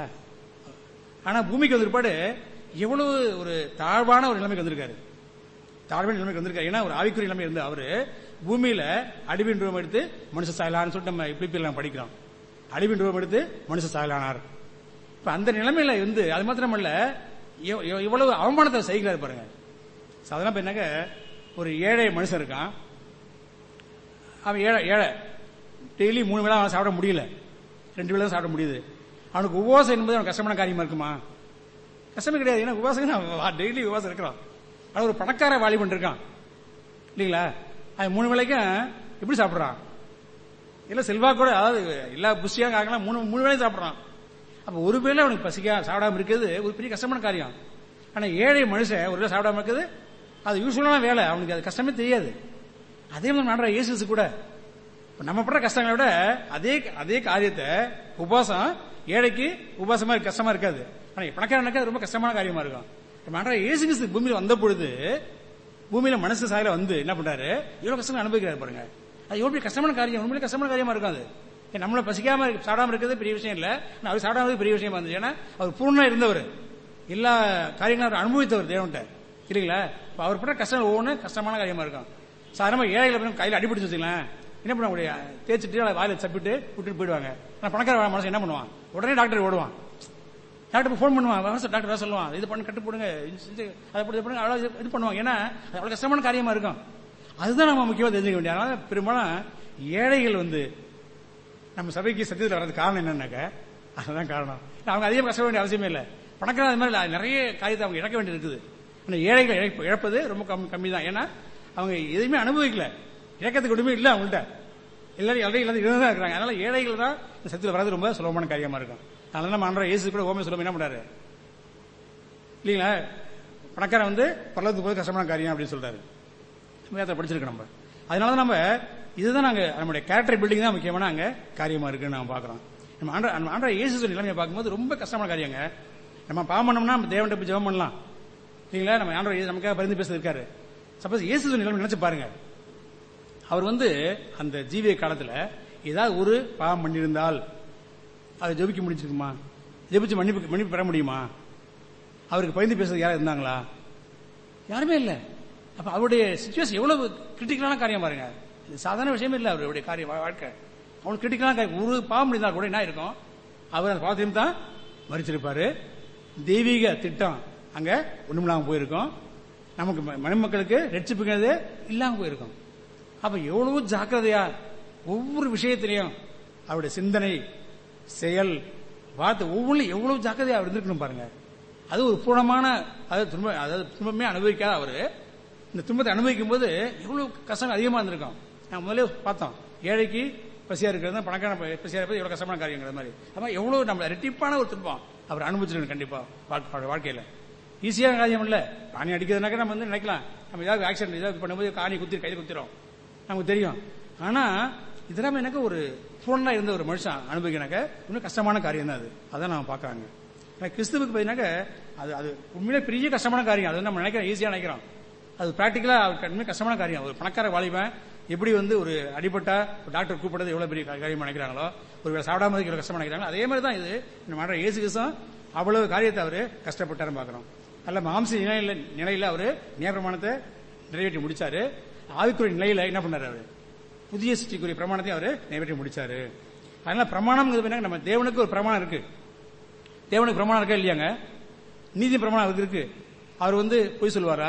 ஆனா பூமிக்கு வந்திருப்பாடு எவ்வளவு ஒரு தாழ்வான ஒரு நிலைமைக்கு வந்திருக்காரு. தாழ்வான நிலைமைக்கு வந்திருக்காரு. ஏன்னா ஒரு ஆவிக்குரிய நிலைமை இருந்து அவரு பூமியில அடிவின் ரூபம் எடுத்து மனுஷ சாயலான்னு சொல்லிட்டு நம்ம இப்படி படிக்கிறோம். அடிவின் ரூபம் எடுத்து மனுஷ சாயலானார். இப்ப அந்த நிலைமையில அது மாத்திரம் இல்ல, இவ்வளவு அவமானத்தை சகிக்கிறாரு பாருங்க. சாதாரண என்னங்க, ஒரு ஏழை மனுஷன் இருக்கான். அவன் ஏழை டெய்லி 3 வேளை அவன் சாப்பிட முடியல, 2 வேளை சாப்பிட முடியுது. அவனுக்கு உபவாசம் என்பது அவனுக்கு கஷ்டமான காரியமா இருக்குமா? கஷ்டமே கிடையாது. ஏன்னா உபவாசம் டெய்லி உபவாசம் இருக்கிறான். ஆனா ஒரு பணக்கார வாலிபன் இருக்கான் இல்லீங்களா, அவன் 3 வேளைக்கும் எப்படி சாப்பிடுறான்? இல்ல செல்வாக்கோட, அதாவது எல்லா புஷியாக ஆகலாம் 3 வேளையும் சாப்பிடுறான். அப்ப ஒரு வேளை அவனுக்கு பசிக்கா சாப்பிடாம இருக்கிறது ஒரு பெரிய கஷ்டமான காரியம். ஆனா ஏழை மனுஷன் ஒரு வேளை சாப்பிடாம இருக்குது அது யூஸ்வலான வேலை, அவனுக்கு அது கஷ்டமே தெரியாது. அதே மாதிரி ஆண்டவராகிய இயேசு கூட நம்ம படுற கஷ்டங்களை விட அதே காரியத்தை உபவாசம் ஏழைக்கு உபவாசமா கஷ்டமா இருக்காது. ஆனா பணக்காரனுக்கு ரொம்ப கஷ்டமான காரியமா இருக்கும். ஆண்டவராகிய இயேசு கிறிஸ்து பூமியில வந்த பொழுது பூமியில மனசு சாயல என்ன பண்றாரு, எவ்வளவு கஷ்டம் அனுபவிக்கிறாரு பாருங்க. அது எவ்வளவு கஷ்டமான காரியம், உண்மையிலே கஷ்டமான காரியமா இருக்கும். அது நம்மள பசிக்காம சாப்பிடாம இருக்கிறது பெரிய விஷயம் இல்ல, அவர் சாப்பிடாம பெரிய விஷயமா இருந்துச்சு. ஏன்னா அவர் பூர்ணா இருந்தவர், எல்லா காரியங்களும் அவர் அனுபவித்தவர் தேவன்ட்ட இல்லீங்களா. அவர் பண்ற கஷ்டம் ஒவ்வொன்னு கஷ்டமான காரியமா இருக்கும். சாதாரணமா ஏழைகளை கையில அடிபிடிச்சு வச்சுக்கலாம், என்ன பண்ண முடியும், தேய்ச்சிட்டு வாயில சப்பிட்டு விட்டுட்டு போயிடுவாங்க. ஆனா பணக்கார மனுஷன் என்ன பண்ணுவான், உடனே டாக்டர் ஓடுவான். டாக்டர் ஃபோன் பண்ணுவான், டாக்டர் வேற சொல்லுவான், இது பண்ணி கட்டு போடுங்க, அதை பண்ணுங்க, அவ்வளோ இது பண்ணுவாங்க. ஏன்னா அது அவ்வளோ கஷ்டமான காரியமா இருக்கும். அதுதான் நம்ம முக்கியமாக தெரிஞ்சுக்க வேண்டிய. அதனால பெரும்பாலும் ஏழைகள் நம்ம சபைக்கு சத்தியத்தில் வர்றது காரணம் என்னன்னாக்க அதுதான் காரணம். அவங்க அதிகம் கஷ்ட வேண்டிய அவசியமே இல்லை. பணக்கார அது மாதிரி நிறைய காரியத்தை அவங்க இழக்க வேண்டியது இருக்குது. ஆனால் ஏழைகள் இழப்பது ரொம்ப கம்மி தான். ஏன்னா அவங்க எதுவுமே அனுபவிக்கல, இழக்கத்துக்கு ஒன்றுமே இல்லை அவங்கள்ட்ட, எல்லாரும் இழந்து தான் இருக்கிறாங்க. அதனால ஏழைகள் தான் இந்த சத்தியத்தில் வர்றது ரொம்ப சுலபமான காரியமா இருக்கும். அதனால நம்ம ஆண்டவர் இயேசு கூட ஓமே சொல்ல என்ன பண்றாரு இல்லீங்களா, பணக்காரன் பரலோகத்துக்கு போது கஷ்டமான காரியம் அப்படின்னு சொல்றாரு. படிச்சிருக்கோம் நம்ம. அதனால நம்ம இதுதான் நாங்க நம்முடைய கேரக்டர் பில்டிங் தான் முக்கியமான அங்க காரியமா இருக்குன்னு நம்ம பாக்குறோம். நம்ம ஆண்டவர் இயேசு நிலைமையை பார்க்கும்போது ரொம்ப கஷ்டமான காரியங்க. நம்ம பாவம் பண்ணோம்னா நம்ம தேவன்கிட்ட போய் ஜெபம் பண்ணலாம் இல்லீங்களா, நம்ம ஆண்டவர் நமக்காக பரிந்து பேச இருக்காரு. சப்போஸ் இயேசு நிலைமை நினைச்சு பாருங்க, அவர் அந்த ஜீவிய காலத்துல ஏதாவது ஒரு பாவம் பண்ணியிருந்தால் அதை ஜெபிக்க முடிச்சிருக்குமா, ஜெபிச்சு மன்னிப்பு பெற முடியுமா? அவருக்கு பயந்து பேசுறது யாரும் இருந்தாங்களா? யாருமே இல்லை. அப்ப அவருடைய சிச்சுவேஷன் எவ்வளவு கிரிட்டிக்கலான காரியம் பாருங்க. சாதாரண விஷயமே இல்லை அவருடைய காரியம் வாழ்க்கை. அவனுக்கு கிரிட்டிக்கலான காரியம். ஒரு பாவம் இருந்தால் கூட என்ன இருக்கும், அவர் அந்த பாவத்தையும் தான் மறிச்சிருப்பாரு. தெய்வீக திட்டம் அங்க ஒண்ணுமில்லாம போயிருக்கும். நமக்கு மனுமக்களுக்கு ரட்சிப்புங்கிறது இல்லாம போயிருக்கும். அப்ப எவ்வளவு ஜாக்கிரதையா ஒவ்வொரு விஷயத்திலையும் அவருடைய சிந்தனை, செயல், வார்த்தை ஒவ்வொன்றும் எவ்வளவு ஜாக்கிரதையா அவர் இருந்திருக்கணும் பாருங்க. அது ஒரு பூர்ணமான துன்பமே அனுபவிக்காத அவரு இந்த துன்பத்தை அனுபவிக்கும் போது எவ்வளவு கஷ்டம் அதிகமா இருந்திருக்கும். நான் முதல்ல பார்த்தோம், ஏழைக்கு பசியா இருக்கிறது, பணக்கான பசியா இருப்பது எவ்வளவு கஷ்டமான காரியங்கிற மாதிரி. அப்ப எவ்வளவு நம்ம ரெட்டிப்பான ஒரு துன்பம் அவர் அனுபவிச்சிருக்கணும் கண்டிப்பா வாழ்க்கையில. ஈஸியான காரியம் இல்ல. காணி அடிக்கிறதுனாக்க நம்ம நினைக்கலாம், நம்ம ஏதாவது ஆக்சிடென்ட் ஏதாவது பண்ணும்போது காணி கையில குத்திரும் நமக்கு தெரியும். ஆனா இதெல்லாம் எனக்கு ஒரு போனா இருந்த ஒரு மனுஷன் அனுபவிக்கனாக்க இன்னும் கஷ்டமான காரியம் தான் அது. அதான் நம்ம பாக்குறாங்க. கிறிஸ்துவுக்கு பார்த்தீங்கன்னாக்க அது உண்மையிலே பெரிய கஷ்டமான காரியம். அது நம்ம நினைக்கிறோம், ஈஸியா நினைக்கிறோம். அது பிராக்டிகலா கஷ்டமான காரியம். ஒரு பணக்கார வாலிபன் எப்படி ஒரு அடிபட்டா டாக்டர் கூப்பிடுறது எவ்வளவு பெரிய காரியம் நினைக்கிறாங்களோ, ஒரு சாப்பிடாம எவ்வளவு கஷ்டமா நினைக்கிறாங்களோ, அதே மாதிரி தான் இது நம்ம இயேசு கிறிஸ்து அவ்வளவு காரியத்தை அவரு கஷ்டப்பட்டாரு பாக்குறோம். அல்ல மாம்ச நிலையில அவரு நியாயப்பிரமாணத்தை நிறைவேற்றி முடிச்சாரு. ஆவிக்குரிய நிலையில என்ன பண்ணாரு, அவரு புதிய சிருஷ்டிக்குரிய பிரமாணத்தை அவரு நிறைவேற்றி முடிச்சாரு. அதனால பிரமாணம் நம்ம தேவனுக்கு ஒரு பிரமாணம் இருக்கு. தேவனுக்கு பிரமாணம் இருக்கா இல்லையாங்க? நீதி பிரமாணம் அவருக்கு இருக்கு. அவர் பொய் சொல்லுவாரா,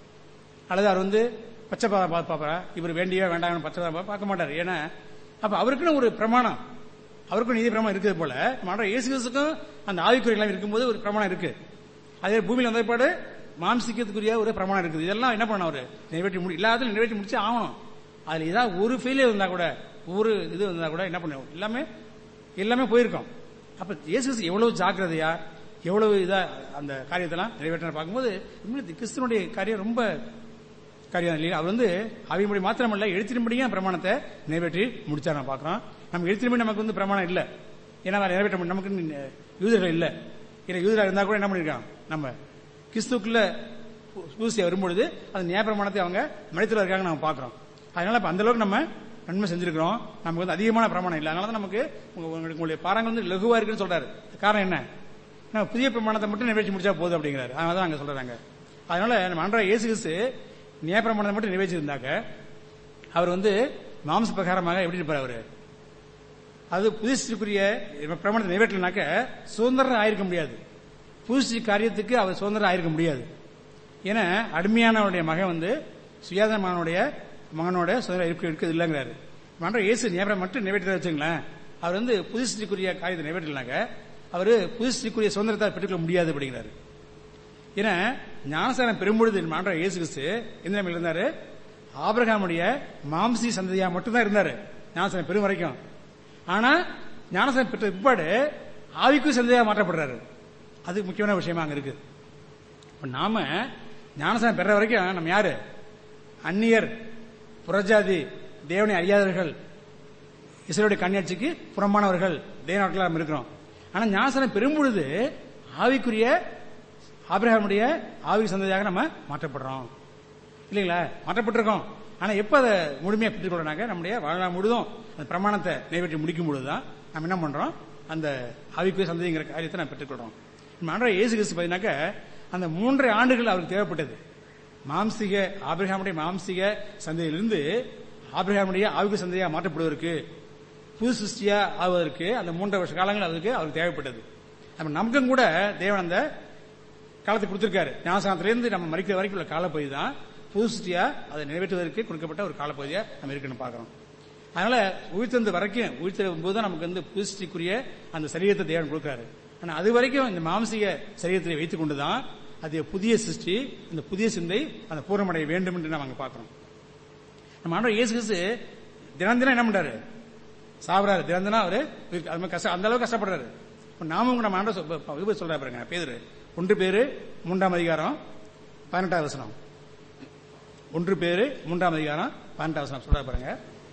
அல்லது அவர் பச்சை பாப்பாரா, இவர் வேண்டிய வேண்டாம் பச்சை பார்க்க மாட்டாரு. ஏன்னா அப்ப அவருக்குன்னு ஒரு பிரமாணம், அவருக்கும் நீதி பிரமாணம் இருக்குது போல நம்ம இயேசு கிறிஸ்துக்கும் அந்த ஆவிக்குரிய இருக்கும்போது ஒரு பிரமாணம் இருக்கு. அதே பூமியில் வந்த பாடு மாம்சிக்கத்துக்குரிய ஒரு பிரமாணம் இருக்குது. இதெல்லாம் என்ன பண்ண அவரு நிறைவேற்றி எல்லாத்தையும் நிறைவேற்றி முடிச்சு ஆகணும். அதுல ஏதாவது ஒரு ஃபெயிலியர் இருந்தா கூட, ஒரு இது இருந்தா கூட என்ன பண்ண எல்லாமே போயிருக்கோம். அப்ப இயேசு கிறிஸ்து எவ்வளவு ஜாக்கிரதையா எவ்வளவு இதா அந்த காரியத்தெல்லாம் நிறைவேற்ற பார்க்கும்போது கிறிஸ்துவனுடைய காரியம் ரொம்ப காரியம் இல்லையா. அவர் அவையின்படி மாத்திரமல்ல எழுத்தின்படியும் பிரமாணத்தை நிறைவேற்றி முடிச்சா நான் பாக்குறோம். நம்ம எழுத்தின்படி நமக்கு பிரமாணம் இல்ல, ஏன்னா நிறைவேற்ற நமக்கு யூதர்கள் இல்ல. ஏன்னா யூதர்கள் இருந்தா கூட என்ன பண்ணிருக்காங்க, நம்ம கிறிஸ்துக்குள்ள புதுசியா வரும்பொழுது அந்த நியாய பிரமாணத்தை அவங்க மனிதர்கள் இருக்காங்க நம்ம பாக்குறோம். அதனால அந்த அளவுக்கு நம்ம நன்மை செஞ்சிருக்கிறோம். நமக்கு அதிகமான பிரமாணம் இல்லை. அதனால நமக்கு உங்களுடைய பாரங்கள் லகுவா இருக்குன்னு சொல்றாரு. காரணம் என்ன, நம்ம புதிய பிரமாணத்தை மட்டும் நிறைவேற்றி முடிச்சா போதும் அப்படிங்கிறாரு. அதனால அங்க சொல்றாங்க. அதனால நம்ம ஆண்டவர் இயேசு கிறிஸ்து நியாய பிரமாணத்தை மட்டும் நிறைவேற்றிருந்தாக்க அவர் மாம்ச பிரகாரமாக எப்படி இருப்பார் அவரு, அது புதுசுக்குரிய பிரமாணத்தை நிறைவேற்றனாக்க சுதந்திரம் ஆயிருக்க முடியாது. புதுசு காரியத்துக்கு அவர் சுதந்திரம் ஆயிருக்க முடியாது. ஏன்னா அடிமையானவருடைய மகன் சுயாதனமானுடைய மகனோட சுதந்திரம் இருக்குது இல்லைங்கிறாரு. இயேசு நியாயம் மட்டும் நிறைவேற்ற வச்சுங்களேன், அவர் புதுசுக்குரிய காரியத்தை நிறைவேற்றலாங்க அவரு புதுசுக்குரிய சுதந்திரத்தை பெற்றுக்கொள்ள முடியாது அப்படிங்கிறாரு. ஏன்னா ஞானஸ்நானம் பெரும்பொழுது இயேசு கிறிஸ்து எந்த நிலைமையில் இருந்தாரு, ஆபிரகாமுடைய மாம்சி சந்ததியா மட்டும்தான் இருந்தாரு ஞானஸ்நானம் பெரும் வரைக்கும். ஆனா ஞானஸ்நானம் பெற்ற பிற்பாடு ஆவிக்கு சந்ததியா மாற்றப்படுறாரு. அது முக்கியமான விஷயமா அங்க இருக்கு. நாம ஞானஸ்நானம் பெற வரைக்கும் நம்ம யாரு, அந்நியர், புறஜாதி, தேவனை அறியாதவர்கள், இஸ்ரவேலுடைய கன்னியாட்சிக்கு புறம்பானவர்கள், தேவநாட்டில் நம்ம இருக்கிறோம். ஆனா ஞானஸ்நானம் பெரும்பொழுது ஆவிக்குரிய ஆபிரகாமுடைய ஆவி சந்ததியாக நம்ம மாற்றப்படுறோம் இல்லைங்களா, மாற்றப்பட்டிருக்கோம். ஆனா எப்ப அதை முழுமையா பெற்றுக்கொள்றாங்க, நம்முடைய வாழ்நாள் முழுதும் அந்த பிரமாணத்தை நிறைவேற்றி முடிக்கும் பொழுதுதான் நம்ம என்ன பண்றோம், அந்த ஆவிக்குரிய சந்ததிங்கிற காரியத்தை நம்ம பெற்றுக்கொள்றோம். இயேசு கிறிஸ்து பார்த்தீங்கன்னாக்க அந்த 3.5 ஆண்டுகள் அவருக்கு தேவைப்பட்டது. மாம்சிக ஆபிரகாமுடைய மாம்சிக சந்ததியிலிருந்து ஆபிரகாமுடைய ஆவிக்குரிய சந்ததியாக மாற்றப்படுவதற்கு, புது சிருஷ்டியா ஆவதற்கு அந்த 3 வருஷ காலங்கள் அவருக்கு தேவைப்பட்டது. நமக்கும் கூட தேவன் அந்த காலத்தை கொடுத்திருக்காரு. ஞானஸ்நானத்திலிருந்து நம்ம மரிக்கிற வரைக்கும் உள்ள காலப்பகுதி தான் புதுசியா அதை நிறைவேற்றுவதற்கு கொடுக்கப்பட்ட ஒரு காலப்பகுதியா நம்ம இருக்குன்னு பாக்கிறோம். அதனால உயிர்த்தெழுந்த வரைக்கும் உயிர்த்தெழும் போது நமக்கு வந்து புதுசிக்குரிய அந்த சரீரத்தை தேவன் கொடுக்கிறாரு. ஆனா அது வரைக்கும் இந்த மாம்சீக சரீரத்தை வைத்துக் கொண்டுதான் அது புதிய சிருஷ்டி, இந்த புதிய சிந்தை அந்த பூர்ணமடைய வேண்டும் என்று நம்ம அங்க பாக்கிறோம். நம்ம ஆண்டவர் இயேசு கிறிஸ்து தினம் தினம் என்ன பண்றாரு? சாப்பிடாரு. தினம் தினம் அவரு அந்த அளவுக்கு கஷ்டப்படுறாரு. நாமும் கூட நம்ம ஆண்டவர் சொல்றாரு பாருங்க. பேதுரு 1 பேரு 3ஆம் அதிகாரம் 18ஆம் வசனம். 1 பேரு 3ஆம் அதிகாரம் 18ஆம் வசனம் சொல்றாரு பாருங்க.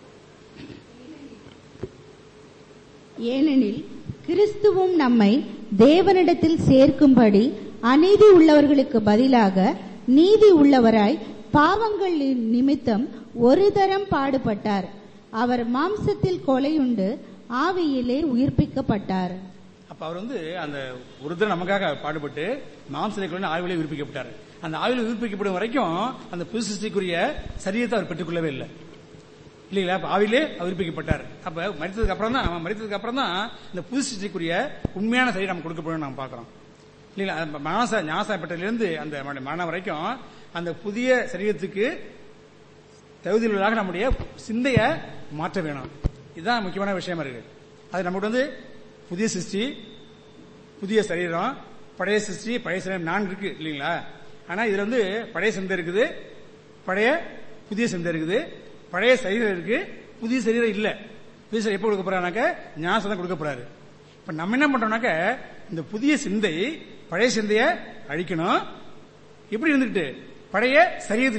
ஏனெனில் கிறிஸ்துவும் நம்மை தேவனிடத்தில் சேர்க்கும்படி அநீதி உள்ளவர்களுக்கு பதிலாக நீதி உள்ளவராய் பாவங்கள் நிமித்தம் ஒரு தரம் பாடுபட்டார். அவர் மாம்சத்தில் கொலையுண்டு ஆவியிலே உயிர்ப்பிக்கப்பட்டார். அப்ப அவர் வந்து அந்த ஒரு தரம் நமக்காக பாடுபட்டு மாம்சத்தை கொண்டு ஆவியிலே உயிர்ப்பிக்கப்பட்டார். அந்த ஆவியில் உயிர்ப்பிக்கப்படும் வரைக்கும் அந்த புது சிருஷ்டிக்குரிய சரீரத்தை அவர் பெற்றுக்கொள்ளவே இல்லை இல்லைங்களா? ஆவிலே உயிர்ப்பிக்கப்பட்டார். அப்ப மரித்ததுக்கு அப்புறம் தான் இந்த புது சிருஷ்டிக்குரிய உண்மையான சரீரம் நம்ம கொடுக்கப்படும் நம்ம பாக்கிறோம் இல்லைங்களா? ஞானசாப்பட்டிலிருந்து அந்த மரணம் வரைக்கும் அந்த புதிய சரீரத்துக்கு தகுதியுள்ளதாக நம்முடைய சிந்தைய மாற்ற வேணும். இதுதான் முக்கியமான விஷயமா இருக்கு. அது நமக்கு வந்து புதிய சிருஷ்டி, புதிய சரீரம், பழைய சிருஷ்டி, பழைய சரீரம் 4 இருக்கு இல்லைங்களா? ஆனா இதுல வந்து பழைய சிந்தை இருக்குது, புதிய சிந்தை இருக்குது, பழைய சரீரம் இருக்கு, புதிய சரீரம் இல்ல. புதிய சரீரம் எப்ப கொடுக்க போறாங்க? ஞானசம் கொடுக்க போறாரு. இப்ப நம்ம என்ன பண்றோம்னாக்க இந்த புதிய சிந்தை பழைய சிந்தைய அழிக்கணும். எப்படி இருந்துகிட்டு? பழைய சரீரத்தில்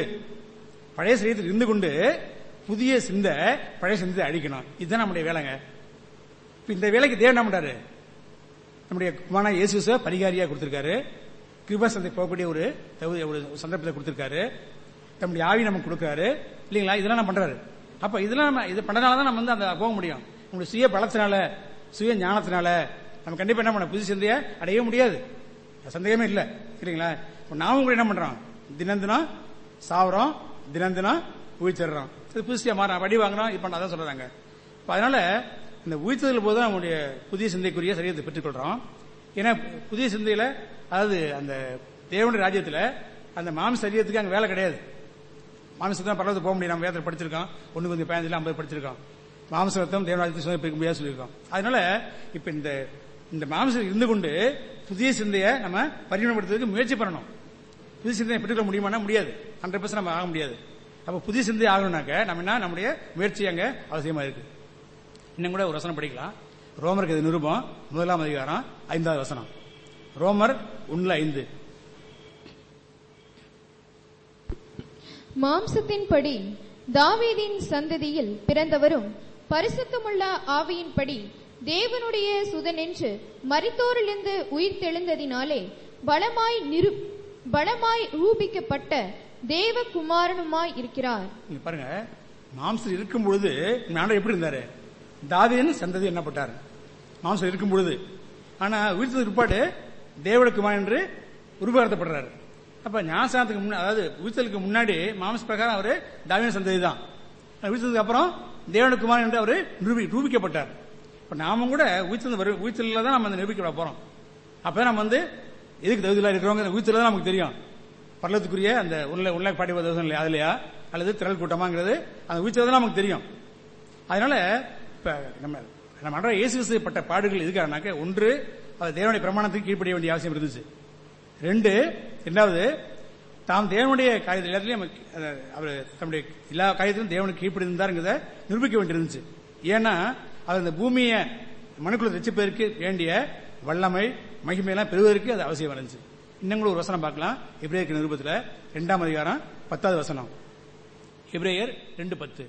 இருந்து கொண்டு புதிய சிந்தை பழைய சிந்தை அழிக்கணும். இதுதான் நம்முடைய வேலைங்க. இந்த வேலைக்கு தேவன் என்ன பண்றாரு? நம்முடைய குமாரனான இயேசுவை பரிகாரியா கொடுத்திருக்காரு. கிருபா சந்தை போகக்கூடிய ஒரு சந்தர்ப்பத்தை கொடுத்திருக்காரு. நம்முடைய ஆவி நமக்கு கொடுக்கிறாரு இல்லீங்களா? இதெல்லாம் நம்ம பண்றாரு. அப்ப இதெல்லாம் நம்ம இது பண்ணனாலதான் நம்ம வந்து அந்த போக முடியும். நம்முடைய சுய பலத்தினால, சுய ஞானத்தினால நம்ம கண்டிப்பா என்ன பண்ண புதிய சிந்தைய அடைய முடியாது, சந்தேகமே இல்ல இல்லீங்களா? நாமும் கூட என்ன பண்றோம்? தினம் தினம் சாவறோம், தினம் தினம் உயிர்த்தெடுறோம், புதுசியா மாற வடி வாங்குறோம். இப்ப அதான் சொல்றாங்க. அதனால இந்த உயிர்த்தெழுதல் போது நம்முடைய புதிய சிந்தைக்குரிய சரீரத்தை பெற்றுக்கொள்றோம். ஏன்னா புதிய சிந்தையில, அதாவது அந்த தேவனுடைய ராஜ்யத்துல அந்த மாம்ச சரீரத்துக்கு அங்க வேலை கிடையாது. மாம்சத்துக்கு தான் பரவத்து போக முடியும். நம்ம வேதத்தில் படிச்சிருக்கோம். 1:15 படிச்சிருக்கோம். மாம்சத்தம் தேவராஜ்யத்தை சுதந்திரிக்க முடியாது சொல்லியிருக்கோம். அதனால இப்ப இந்த மாம்சம் இருந்து கொண்டு புதிய சிந்தையை நம்ம பரிமாணப்படுத்துறதுக்கு முயற்சி பண்ணணும். புதிய சிந்தையை பெற்றுக்கொள்ள முடியுமானா முடியாது. 100% நம்ம ஆக முடியாது. அப்ப புதிய சிந்தை ஆகணும்னாக்க நம்ம என்ன, நம்முடைய முயற்சி அங்க அவசியமா இருக்கு. இன்னும் கூட ஒரு வசனம் படிக்கலாம். ரோமருக்கு நிருபம் 1ஆம் அதிகாரம் 5வது வசனம். ரோமர் 1:5. மாம்சத்தின்படி தாவீதின் சந்ததியில் பிறந்தவரும் பரிசுத்தமுள்ள ஆவியின்படி தேவனுடைய சுதன் என்று மரித்தோரிலிருந்து உயிர் தெழுந்ததினாலே பலமாய் ரூபிக்கப்பட்ட தேவகுமாரனுமாய் இருக்கிறார். பாருங்க, மாம்சம் இருக்கும் பொழுது எப்படி இருந்தாரு? தாவீதின் சந்ததி என்னப்பட்டார் மாம்சம் இருக்கும் பொழுது. ஆனா உயிர்த்ததுக்கு பிற்பாடு தேவனுடைய குமாரன் என்று உருவகப்படுறாரு. அப்ப ஞானஸ்நானத்துக்கு முன்னாடி, அதாவது உயிர்த்தலுக்கு முன்னாடி மாம்ச பிரகாரம் அவரு தாவீதின் சந்ததி தான். உயிர்த்ததுக்கு அப்புறம் தேவனுடைய குமாரன் என்று அவரு ரூபிக்கப்பட்டார். இப்ப நாம கூட உயிர்த்தல தான் நம்ம நிரூபிக்கப்பட போறோம். அப்பதான் நம்ம வந்து எதுக்கு தகுதியில இருக்கிறவங்க உயிர்த்தல தான் நமக்கு தெரியும். பரலத்துக்குரிய அந்த உள்ள பாடி அதுலயா அல்லது திரள் கூட்டமாங்கிறது அந்த உயிர்த்தல தான் நமக்கு தெரியும். அதனால இப்ப நம்ம இயேசு கிறிஸ்து பட்ட பாடுகள் எதுக்காகனாக்க, ஒன்று அவர் தேவனுடைய பிரமாணத்துக்கு கீழ்ப்படிய வேண்டிய அவசியம் இருந்துச்சு. இரண்டாவது தாம் தேவனுடைய காரியத்தில் எல்லாத்திலையும் அவர் தம்முடைய எல்லா காரியத்திலும் தேவனுக்கு கீழ்ப்படிந்தாருங்கிறத நிரூபிக்க வேண்டியிருந்துச்சு. ஏன்னா அவர் இந்த பூமியை மனுக்குள்ள ரட்சிப்பதற்கு வேண்டிய வல்லமை மகிமையெல்லாம் பெறுவதற்கு அது அவசியம் இருந்துச்சு. இன்னும் கூட ஒரு வசனம் பார்க்கலாம். எபிரேயர் நிருபத்தில் 2ஆம் அதிகாரம் 10வது வசனம். எபிரேயர் 2:10.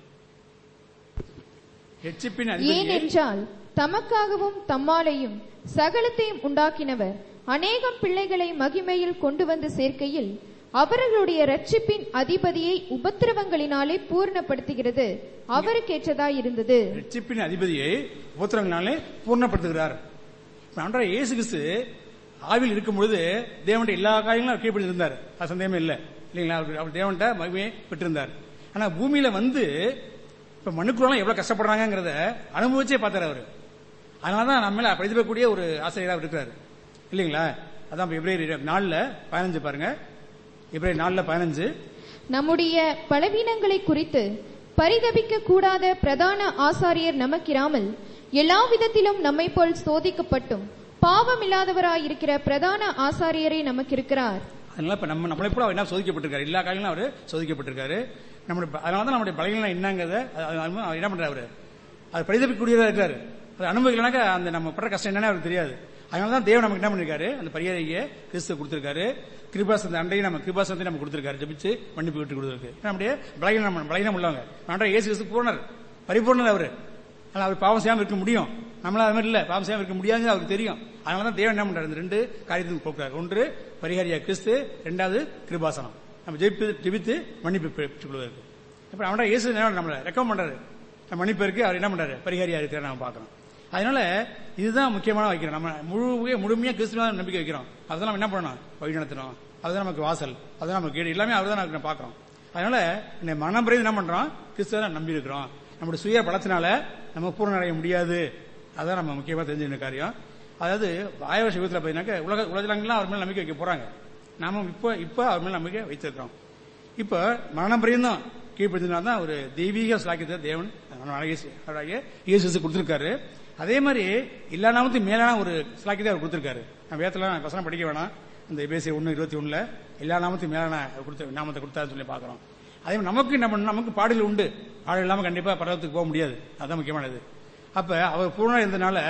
ஏனென்றால் தமக்காகவும் தம்மாலையும் சகலத்தையும் உண்டாக்கினவர் அநேகம் பிள்ளைகளை மகிமையில் கொண்டு வந்து சேர்க்கையில் அவர்களுடைய ரட்சிப்பின் அதிபதியை உபத்திரவங்களினாலே பூர்ணப்படுத்துகிறது அவருக்கேற்றதாய் இருந்தது. ரட்சிப்பின் அதிபதியை உபத்திரவங்களினாலே பூர்ணப்படுத்துகிறார். இயேசு கிறிஸ்து ஆவில் இருக்கும் பொழுது தேவனுடைய எல்லா காரியங்களும் கீழ்ப்படி இருந்தார். அது சந்தேகமே இல்லை இல்லைங்களா? அவர் தேவன்கிட்ட மகிமையை பெற்றிருந்தார். ஆனா பூமியில வந்து இப்ப மனுக்குள்ள எவ்வளவு கஷ்டப்படுறாங்கிறத அனுபவிச்சே பார்த்தார் அவரு. அதனாலதான் நம்ம பிரதிபக்கூடிய ஒரு ஆசிரியராக இருக்கிறாரு இல்லைங்களா. அதான் எபிரேயர் 4:15 பாருங்க. எபிரேயர் 4:15 நம்முடைய பலவீனங்களை குறித்து பரிதபிக்க கூடாத பிரதான ஆசாரியர் நமக்கிராமல் எல்லா விதத்திலும் நம்மை போல் சோதிக்கப்பட்டும் பாவமில்லாதவராயிருக்கிற பிரதான ஆசாரியரே நமக்கு இருக்கிறார். அதனால இப்ப நம்மளை போல அவர் என்ன சோதிக்கப்பட்டிருக்காரு, எல்லா காலையிலும் அவர் சோதிக்கப்பட்டிருக்காரு. அதனாலதான் நம்முடைய பலவீனம் என்னங்கிறத அவர் என்ன பண்றாரு, அது பரிதபிக்கக்கூடியதா இருக்காரு. அது அனுபவிக்கலனாக்கா அந்த நம்ம படுற கஷ்டம் என்னன்னு அவருக்கு தெரியாது. அதனாலதான் தேவன் நமக்கு என்ன பண்ணிருக்காரு, அந்த பரிகாரியை கிறிஸ்து கொடுத்திருக்காரு. கிருபாசனத்தை அண்டையும் நம்ம கிருபாசனத்தை நம்ம கொடுத்திருக்காரு, ஜபிச்சு மன்னிப்பு விட்டு கொடுத்திருக்கு. நம்முடைய பலகீனம் உள்ளவங்க ஆண்டவர் இயேசு கிறிஸ்து பூர்ணர், பரிபூர்ணர் அவரு. அதனால அவர் பாவம் செய்யாம இருக்க முடியும், நம்மளால அது மாதிரி இல்ல, பாவம் செய்யாம இருக்க முடியாது அவருக்கு தெரியும். அதனாலதான் தேவன் என்ன பண்றாரு, இந்த 2 காரியத்துக்கு போக்குறாரு. ஒன்று பரிகாரியா கிறிஸ்து, 2வது கிருபாசனம். நம்ம ஜெபித்து மன்னிப்பு பெற்றுக் கொள்வதற்கு. இப்ப அவன் இயேசு நம்மளை ரெக்கமெண்ட் பண்றாரு, நம்ம மன்னிப்பு இருக்கு, அவர் என்ன பண்றாரு, பரிகாரியா இருக்கிற நம்ம பாக்கிறோம். அதனால இதுதான் முக்கியமான வைக்கிறோம். நம்ம முழுமையா கிறிஸ்துவ நம்பிக்கை வைக்கிறோம். அதுதான் நம்ம என்ன பண்ணணும், வழி நடத்தணும். அதுதான் நமக்கு வாசல், அதுதான் நமக்கு கேடு, எல்லாமே அவர் தான் நம்ம பாக்கிறோம். அதனால மனம் பிறகு என்ன பண்றோம், கிறிஸ்துவ நம்பி இருக்கிறோம். நம்முடைய சுய பலத்தினால நம்ம பூர்ண அடைய முடியாது. அதான் நம்ம முக்கியமா தெரிஞ்சுக்கிற காரியம். அதாவது ஆயவர் சிவத்தில் பார்த்தீங்கன்னாக்க உலகெல்லாம் அவர் மேல நம்பிக்கை வைக்க போறாங்க. நாம இப்ப அவர் மேல நம்பிக்கை வைத்திருக்கிறோம். இப்ப மரணம் பிரியம் கீழ்படுத்தினால்தான் ஒரு தெய்வீக சாக்கியத்தை தேவன் இயேசு கொடுத்திருக்காரு. அதே மாதிரி எல்லா நாமத்துக்கும் மேலான ஒரு சாக்கியத்தை அவர் கொடுத்திருக்காரு. நான் வேதத்துல வசனம் படிக்க வேணாம், இந்த எபேசியர் 1:21 எல்லா நாமத்துக்கும் மேலான நாமத்தை கொடுத்தாருன்னு சொல்லி பாக்கிறோம். அதே மாதிரி நமக்கு பாடல் உண்டு, பாடல் இல்லாம கண்டிப்பா பரவத்துக்கு போக முடியாது. அதுதான் முக்கியமானது. அப்ப அவர் பூர்ணா இருந்தனால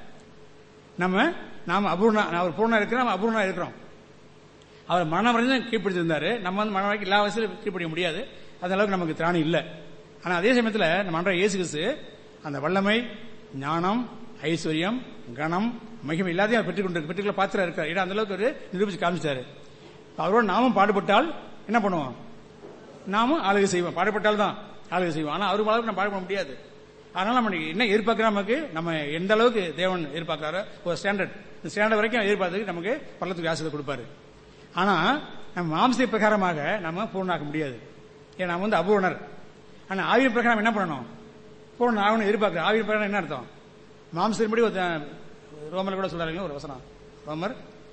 நாம அபூர்ணா, அவர் பூர்ணா இருக்கிறோம், நம்ம அபூர்ணா இருக்கிறோம். அவர் மரணம் வரைக்கும் கீழ்படுத்திருந்தாரு. நம்ம வந்து மரணம் வரைக்கும் எல்லா வயசுல கீழ்படிய முடியாது, அந்த அளவுக்கு நமக்கு திராணி இல்லை. ஆனா அதே சமயத்தில் நம்ம அன்றைய இயேசு கிறிஸ்து அந்த வல்லமை, ஞானம், ஐஸ்வர்யம், கணம், மகிமை எல்லாத்தையும் பெற்றுக்கொள்ள பாத்திரம் இருக்காரு. ஏன்னா அந்த அளவுக்கு ஒரு நிரூபிச்சு காமிச்சாரு. அவரோட நாமும் பாடுபட்டால் என்ன பண்ணுவோம், நாமும் ஆளுகை செய்வோம். பாடுபட்டால் தான் ஆளுகை செய்வோம். ஆனா அவருக்கு அளவுக்கு நம்ம பாடுபட முடியாது. அதனால நம்ம என்ன எதிர்பார்க்கிறோம், நமக்கு நம்ம எந்த அளவுக்கு தேவன் எதிர்பார்க்கிறாரோ ஒரு ஸ்டாண்டர்ட், இந்த ஸ்டாண்டர்ட் வரைக்கும் எதிர்பார்த்து நமக்கு பள்ளத்துக்கு ஆசை கொடுப்பாரு. ஆனா நம்ம மாம்ச பிரகாரமாக நம்ம பூர்ணாக்க முடியாது. ஏன்னா நம்ம வந்து அபூர்ணர். ஆனா ஆவியின் பிரகாரம் என்ன பண்ணணும், பூர்ண ஆகணும் எதிர்பார்க்கிறோம். ஆவியின் பிரகாரம் என்ன அர்த்தம், மாம்சத்தின்படி ரோமர் கூட சொல்றாங்க ஒரு வசனம், ரோமர்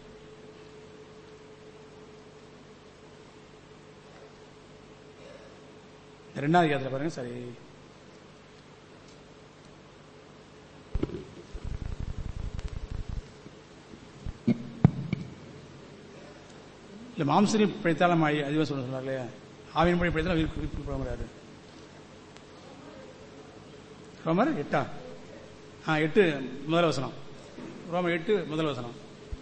2வது அதிகாரத்துல பாருங்க. சரி, இல்ல மாம்சரி பிழைத்தாலும் அதிகமாக சொன்னார் இல்லையா, ஆவின் மொழி பிழைத்தாலும் ரோமர் 8 முதல் வசனம். ரோமர் 8 முதல் வசனம்.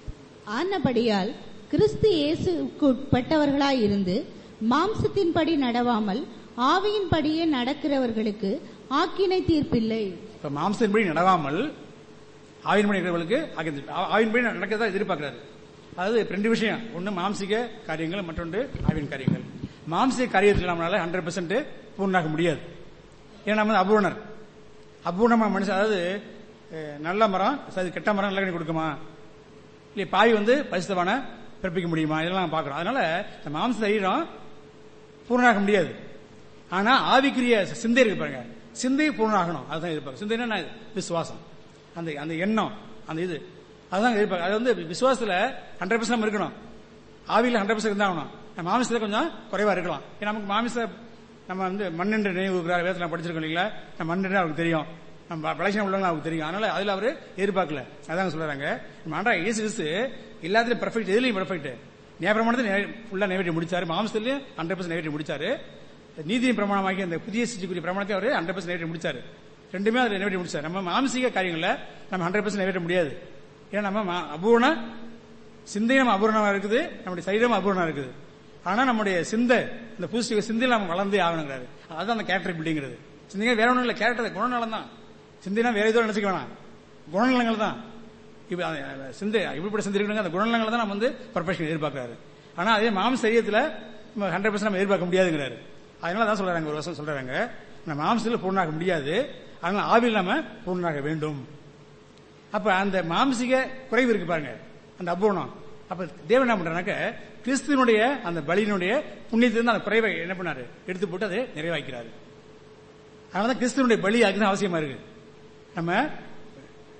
ஆனபடியால் கிறிஸ்து இயேசுவுக்கு உட்பட்டவர்களாய் இருந்து மாம்சத்தின்படி நடவாமல் ஆவியின்படியே நடக்கிறவர்களுக்கு ஆக்கினை தீர்ப்பில்லை. இப்ப மாம்சத்தின்படி நடவாமல் ஆவியின்படி இருக்கிறவர்களுக்கு ஆவியின்படி நடக்கிறதா எதிர்பார்க்கிறாரு. அதாவது 2 விஷயம், ஒன்னு மாம்சிக காரியங்கள், மற்றொன்று ஆவின் காரியங்கள். மாம்சிக காரியத்தில் நம்மளால 100% பூர்ணாக முடியாது. ஏன்னா நம்ம அபூர்ணர், அபூர்ணமா மனுஷன். அதாவது நல்ல மரம் கெட்ட மரம் நல்ல கனி கொடுக்குமா, இல்ல பாய் வந்து பரிசுத்தவான பிறப்பிக்க முடியுமா, இதெல்லாம் பாக்குறோம். அதனால இந்த மாம்ச சரீரம் பூர்ணாக முடியாது. ஆனா ஆவிக்குரிய சிந்தை இருக்கு பாருங்க, சிந்தை பூர்ணாகணும். அதுதான் எதிர்பார்க்க. சிந்தைன்னா விசுவாசம், அந்த எண்ணம், அந்த இது, அதுதான் எதிர்பார்க்க. அது வந்து விசுவாசத்துல 100% இருக்கணும், ஆவியில 100% இருந்தாகணும். மாமிசத்துல கொஞ்சம் குறைவா இருக்கலாம். நமக்கு மாமிச நம்ம வந்து மண்ணென்று நினைவு வேதத்துல படிச்சிருக்கோம் இல்லைங்களா, நம்ம மண்ணென்று அவருக்கு தெரியும், நம்ம பலட்சணம் உள்ளவங்க அவருக்கு தெரியும். அதனால அதுல அவரு எதிர்பார்க்கல. அதான் சொல்றாங்க, நம்ம ஆண்டவர் இயேசு கிறிஸ்து எல்லாத்திலும் பெர்ஃபெக்ட், எதுலயும் பெர்ஃபெக்ட். நியாயப்பிரமாணத்தை ஃபுல்லா நிறைவேற்றி முடிச்சாரு, மாம்சத்திலையும் 100% நிறைவேற்றி முடிச்சாரு. நீதியின் பிரமாணமாக்கி அந்த புதிய சிருஷ்டிக்குரிய பிரமாணத்தை அவர் 100% நிறைவேற்றி முடிச்சாரு. ரெண்டுமே அதில் நிறைவேற்றி முடிச்சாரு. நம்ம மாம்சீக காரியங்கள நம்ம 100% நிறைவேற்ற முடியாது. ஏன்னா நம்ம அபூர்ண சிந்தையும் நம்ம அபூர்ணமா இருக்குது, நம்முடைய சரீரம் அபூர்ணமா இருக்குது. ஆனா நம்முடைய சிந்தை, இந்த புதுசு சிந்தையில் நம்ம வளர்ந்தே ஆகணுங்கிறாரு. அதுதான் அந்த கேரக்டர் பில்டிங்கிறது. சிந்தைங்க வேற ஒன்றும் இல்லை, கேரக்டர் குணநலம் தான். சிந்தைனா வேற ஏதோ நினைச்சுக்க வேணாம், குணநலங்கள் தான். இப்ப சிந்தை இப்படிப்பட்ட சிந்தை இருக்கணும், அந்த குணநலங்களை தான் நம்ம வந்து பர்ஃபெக்ஷன் எதிர்பார்க்கிறாரு. ஆனா அதே மாம்ச சரீரத்துல 100% நம்ம எதிர்பார்க்க முடியாதுங்கிறாரு. அதனால தான் சொல்றாங்க, ஒரு வருஷம் சொல்றாங்க, நம்ம மாம்சத்தில் பூர்ணாக முடியாது, அதனால ஆவியில் நம்ம பூர்ணாக வேண்டும். அப்ப அந்த மாம்சிக குறைவு இருக்கு பாருங்க, அந்த அபூர்ணம். அப்ப தேவன் என்ன பண்றாங்க, கிறிஸ்துவனுடைய அந்த பலியினுடைய புண்ணியத்திலிருந்து அந்த குறைவை என்ன பண்ணாரு, எடுத்து போட்டு அதை நிறைவாக்கிறாரு. அதனாலதான் கிறிஸ்துவனுடைய பலி அதுதான் அவசியமா இருக்கு. நம்ம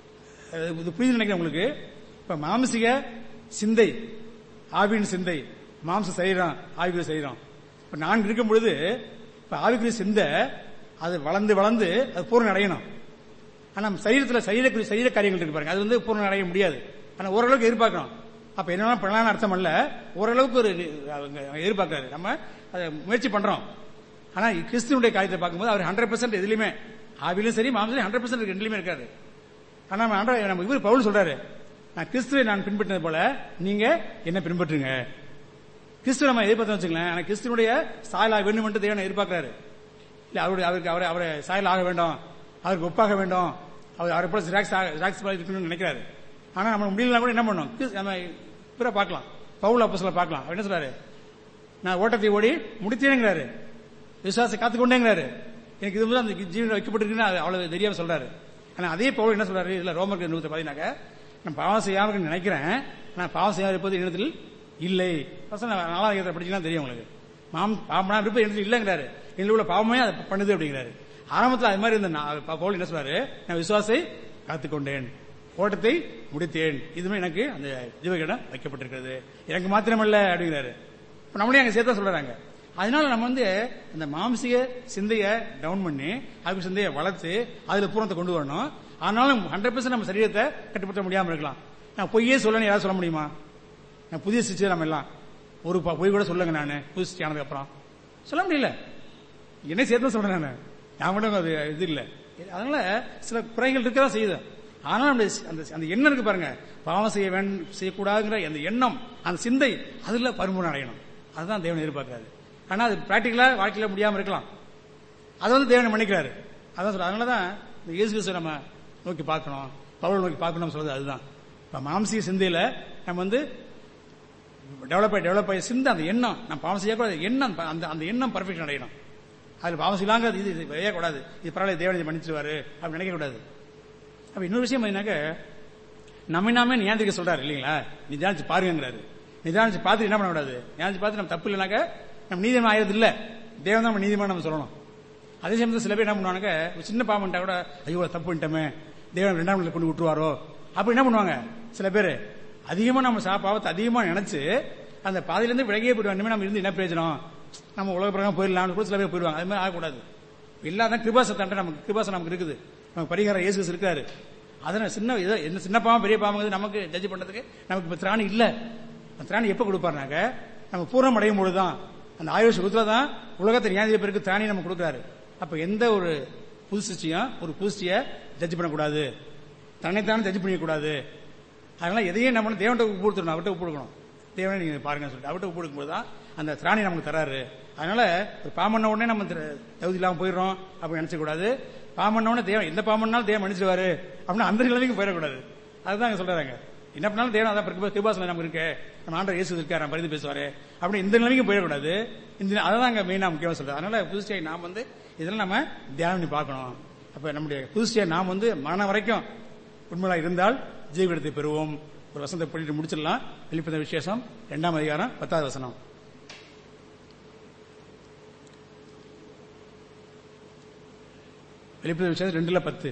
இது புரியுது நினைக்கிறேன் உங்களுக்கு. இப்ப மாம்சிக சிந்தை, ஆவியின் சிந்தை, மாம்ச சரீரம், ஆவிக்குரிய சரீரம். இப்ப நான் இருக்கும் பொழுது இப்ப ஆவிக்குரிய சிந்தை அது வளர்ந்து வளர்ந்து அது பூர்ணம் அடையணும். ஆனா சரீரத்தில் சரீர காரியங்கள் இருக்கு பாருங்க, அது பூர்ணம் அடைய முடியாது. ஆனா ஓரளவுக்கு எதிர்பார்க்கணும். அப்ப என்ன பண்ணலாம் அர்த்தம் அல்ல, ஓரளவுக்கு ஒரு எதிர்பார்க்கிறாரு, நம்ம அதை முயற்சி பண்றோம். ஆனா கிறிஸ்துவனுடைய காரியத்தை பார்க்கும்போது அவர் 100% எதுலையுமே, ஆவிலும் சரி மாம்சம் 100% ரெண்டுலயுமே இருக்காரு. ஆனா நம்ம இவர் பவுல் சொல்றாரு, நான் கிறிஸ்துவை நான் பின்பற்றினது போல நீங்க என்ன பின்பற்றுங்க. கிறிஸ்துவ நம்ம எதிர்பார்த்தோம் வச்சுக்கலாம். ஆனா கிறிஸ்துவனுடைய சாயல் ஆக வேண்டும் என்று தேவனை எதிர்பார்க்கிறாரு. இல்ல அவருக்கு அவரை சாயல் ஆக வேண்டும், அவருக்கு ஒப்பாக வேண்டும், அவரை போல ஜிராக்ஸ் இருக்கணும்னு நினைக்கிறாரு. ஆனா நம்ம முடியலனா கூட என்ன பண்ணணும், நம்ம பிற பார்க்கலாம். பவுல் அப்போஸ்தலரை பார்க்கலாம். அவர் என்ன சொல்றாரு, நான் ஓட்டத்தை ஓடி முடித்தேங்கிறாரு, விசுவாசத்தை காத்துக்கொண்டேங்கிறாரு, எனக்கு இது அந்த ஜீவன் வைக்கப்பட்டிருக்குன்னு அவ்வளவு தெரியாம சொல்றாரு. ஆனா அதே பவுல் என்ன சொல்றாரு, இதுல ரோமருக்கு 100 பாத்தீங்கன்னாக்க, நான் பாவம் செய்யாம நினைக்கிறேன், நான் பாவம் செய்யாம இருப்பது இடத்தில் இல்லை. 4 படிச்சுன்னா தெரியும் உங்களுக்கு. பாவம் இருப்பது இடத்தில் இல்லைங்கிறாரு, எங்களுக்கு உள்ள பாவமே அதை பண்ணுது அப்படிங்கிறாரு. ஆரம்பத்தில் அது மாதிரி இருந்த பவுல் என்ன சொல்றாரு, நான் விசுவாசத்தை காத்துக்கொண்டேன், ஓட்டத்தை முடித்தேன், இதுமே எனக்கு அந்த ஜீவகிடம் வைக்கப்பட்டிருக்கிறது, எனக்கு மாத்திரமல்ல அப்படிங்கிறாரு. நம்மளே அங்க சேர்த்தா சொல்றாங்க. அதனால நம்ம அந்த மாம்சிக சிந்தைய டவுன் பண்ணி அதுக்கு சிந்தையை வளர்த்து அதுல பூரணத்தை கொண்டு வரணும். ஆனாலும் 100% நம்ம சரீரத்தை கட்டுப்படுத்த முடியாம இருக்கலாம். நான் பொய்யே சொல்லணும் யாராவது சொல்ல முடியுமா? நான் புதிய சிச்சு நம்ம எல்லாம் ஒரு பொய் கூட சொல்லுங்க, நான் புது சிச்சு ஆனதுக்கு அப்புறம் சொல்ல முடியல. என்ன சேர்த்து சொல்றேன் நான் மட்டும் அது இது இல்லை. அதனால சில குறைகள் இருக்கதான் செய்யுது. ஆனால் அந்த எண்ணம் இருக்கு பாருங்க, பாவம் செய்யக்கூடாதுங்கிற அந்த எண்ணம், அந்த சிந்தை அதுல பரிபூர்ணம் அடையணும். அதுதான் தேவன் எதிர்பார்க்கிறாரு. ஆனா அது பிராக்டிகலா வாழ்க்கையில முடியாம இருக்கலாம், அதை தேவன் மன்னிக்கிறாரு. அதான் சொல்ற. அதனாலதான் இந்த இயேசு கிறிஸ்துவை நம்ம நோக்கி பார்க்கணும், பவுல் நோக்கி பார்க்கணும் சொல்றது அதுதான். மாம்சீக சிந்தையில நம்ம டெவலப் ஆகி சிந்தை, அந்த எண்ணம், நம்ம பாவம் செய்யக்கூடாது எண்ணம், அந்த எண்ணம் பர்ஃபெக்ஷன் அடையணும். அது பாவம் செய்யலாங்க, இது செய்யக்கூடாது, இது பரவாயில்ல தேவனை மன்னிச்சிருவாரு அப்படி நினைக்க கூடாது. அப்ப இன்னொரு விஷயம் என்னன்னாக்க, நாமே நியாயத்துக்கு சொல்றாரு இல்லீங்களா, நிதானிச்சு பாருங்கிறாரு. நிதானிச்சு பார்த்து என்ன பண்ணக்கூடாது, நியாயச்சு பார்த்து நம்ம தப்பு இல்லைனாக்க நம்ம நீதிமன்றம் ஆயிரது இல்ல, தேவன் தான் நம்ம நீதிமன்றம் நம்ம சொல்லணும். அதே சமயத்தில் சில பேர் என்ன பண்ணுவாங்க, சின்ன பாவம் பண்ணிட்டா கூட ஐயோ தப்பு பண்ணிட்டோமே, தேவன் 2ஆம் நிலையில கொண்டு விட்டுருவாரோ அப்படி என்ன பண்ணுவாங்க. சில பேர் அதிகமா நம்ம பாவத்தை அதிகமா நினைச்சு அந்த பாதையிலிருந்து விலகியே போயிடுவாங்க. நம்ம இருந்து என்ன பிரயோஜனம், நம்ம உலக பிரகாரம் போயிடலாம் கூட சில பேர் போயிடுவாங்க. அது மாதிரி ஆகக்கூடாது. இல்லாதான் கிருபாசத்தை நமக்கு கிருபாசம் நமக்கு இருக்குது, நமக்கு பரிகாரம் இயேசு இருக்காரு. அதனால சின்ன பாவம் பெரிய பாவம் நமக்கு ஜட்ஜ் பண்றதுக்கு நமக்கு இப்ப திராணி இல்ல. திராணி எப்ப கொடுப்பாருனாக்க நம்ம பூர்ணம் அடையும் பொழுதுதான், அந்த ஆயுஷ் தான் உலகத்தை நியாயத்திற்கு திராணி நம்ம கொடுக்கிறாரு. அப்ப எந்த ஒரு புது சிருஷ்டியும் ஒரு புதுஷ்டிய ஜட்ஜ் பண்ணக்கூடாது, தன்னைத்தானே ஜட்ஜ் பண்ணிக்கூடாது. அதனால எதையும் நம்ம தேவன்கிட்ட ஒப்பு கொடுத்துடணும், அவர்கிட்ட ஒப்பு கொடுக்கணும். தேவனை நீங்க பாருங்க சொல்லிட்டு அவர்கிட்ட ஒப்பு கொடுக்கும்போது தான் அந்த திராணி நமக்கு தராரு. அதனால ஒரு பாவம் உடனே நம்ம தகுதி இல்லாம போயிடுறோம் அப்படின்னு நினைச்ச கூடாது. பாவம் உடனே தேவன் எந்த பாவம் பண்ணாலும் தேவன் மன்னிச்சிருவாரு அப்படின்னு அந்த நிலைமைக்கு போயிடக்கூடாது. அதுதான் சொல்றாங்க. என்ன பண்ணாலும் தேவன் அதான் கிருபாசனம் நமக்கு இருக்கு, நம்ம ஆண்டவர் இயேசு இருக்காரு, நம்ம பரிந்து பேசுவாரு அப்படி இந்த நிலைமைக்கு போயிடக்கூடாது. அதான் மெயினா முக்கியமா சொல்றது. அதனால புதுசியாய் நாம் இதெல்லாம் நம்ம தியானம் பண்ணி பார்க்கணும். அப்ப நம்முடைய புதுசியாய் நாம் மரணம் வரைக்கும் உண்மையா இருந்தால் ஜீவகத்தை பெறுவோம். ஒரு வசனத்தை பண்ணிட்டு முடிச்சிடலாம். வெளிப்படுத்தின விசேஷம் 2ஆம் அதிகாரம் 10வது வசனம். வெளிப்படுத்தின விசேஷம் 2:10.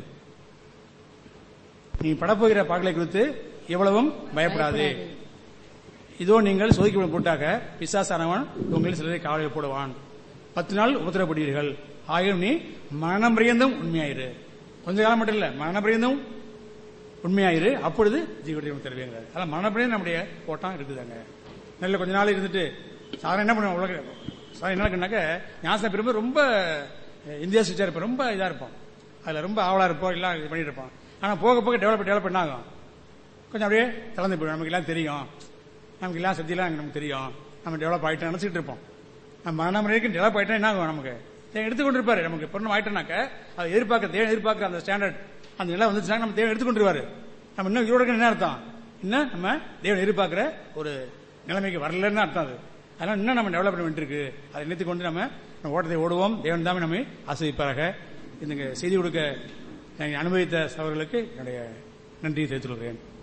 நீ படப்போகிற பாக்களை குறித்து எவ்வளவும் பயப்படாது, இதோ நீங்கள் சோதிக்கப்படும் கூட்டாக பிசாசானவன் உங்களில் சிலரை காவலில் போடுவான், 10 நாள் உபத்திரப்படுவீர்கள், ஆகியும் நீ மரணம் பிரியந்தும் உண்மையாயிரு. கொஞ்ச காலம் மட்டும் இல்ல, மரணம் பிரியந்தும் உண்மையாயிரு, அப்பொழுது ஜீவத்தை தருவீங்க. அதான் மரண பிரியம் நம்முடைய ஓட்டம் இருக்குதாங்க. நல்ல கொஞ்ச நாள் இருந்துட்டு சாதாரண என்ன பண்ணுவோம், உலக சாதாரண என்ன இருக்குனாக்க ஞாசனை பெருமை ரொம்ப இந்தியா சுவிச்சா இருப்போம், ரொம்ப இதா இருப்போம், அதுல ரொம்ப ஆவலா இருப்போம், எல்லாம் இது பண்ணிட்டு இருப்போம். ஆனா போக போக டெவலப் என்ன ஆகும், கொஞ்சம் அப்படியே கலந்து போயிடும். நமக்கு எல்லாம் தெரியும், நமக்கு எல்லாம் சத்தியெல்லாம் நமக்கு தெரியும், நம்ம டெவலப் ஆகிட்டு நினைச்சிட்டு இருப்போம். நம்ம மரணம் வரைக்கும் டெவலப் ஆகிட்டா என்ன ஆகும், நமக்கு எடுத்துக்கொண்டு இருப்பாரு. நமக்கு பொருள் ஆயிட்டோம்னாக்க அதை எதிர்பார்க்கிற அந்த ஸ்டாண்டர்ட் அந்த நிலை வந்துச்சுன்னா நம்ம தேவன் எடுத்துக்கொண்டுருவாரு. நம்ம இன்னும் இதோட என்ன அர்த்தம், இன்னும் நம்ம தேவன் எதிர்பார்க்கிற ஒரு நிலைமைக்கு வரலன்னு அர்த்தம். அது அதனால இன்னும் நம்ம டெவலப்மெண்ட் இருக்கு, அதை நினைத்துக் கொண்டு நம்ம ஓட்டத்தை ஓடுவோம். தேவன் தான் நம்மை ஆசிரிப்பாராக. இந்த செய்தி கொடுக்க அனுபவித்த சகோதரர்களுக்கு என்னுடைய நன்றியை தெரிவித்துக் கொள்கிறேன்.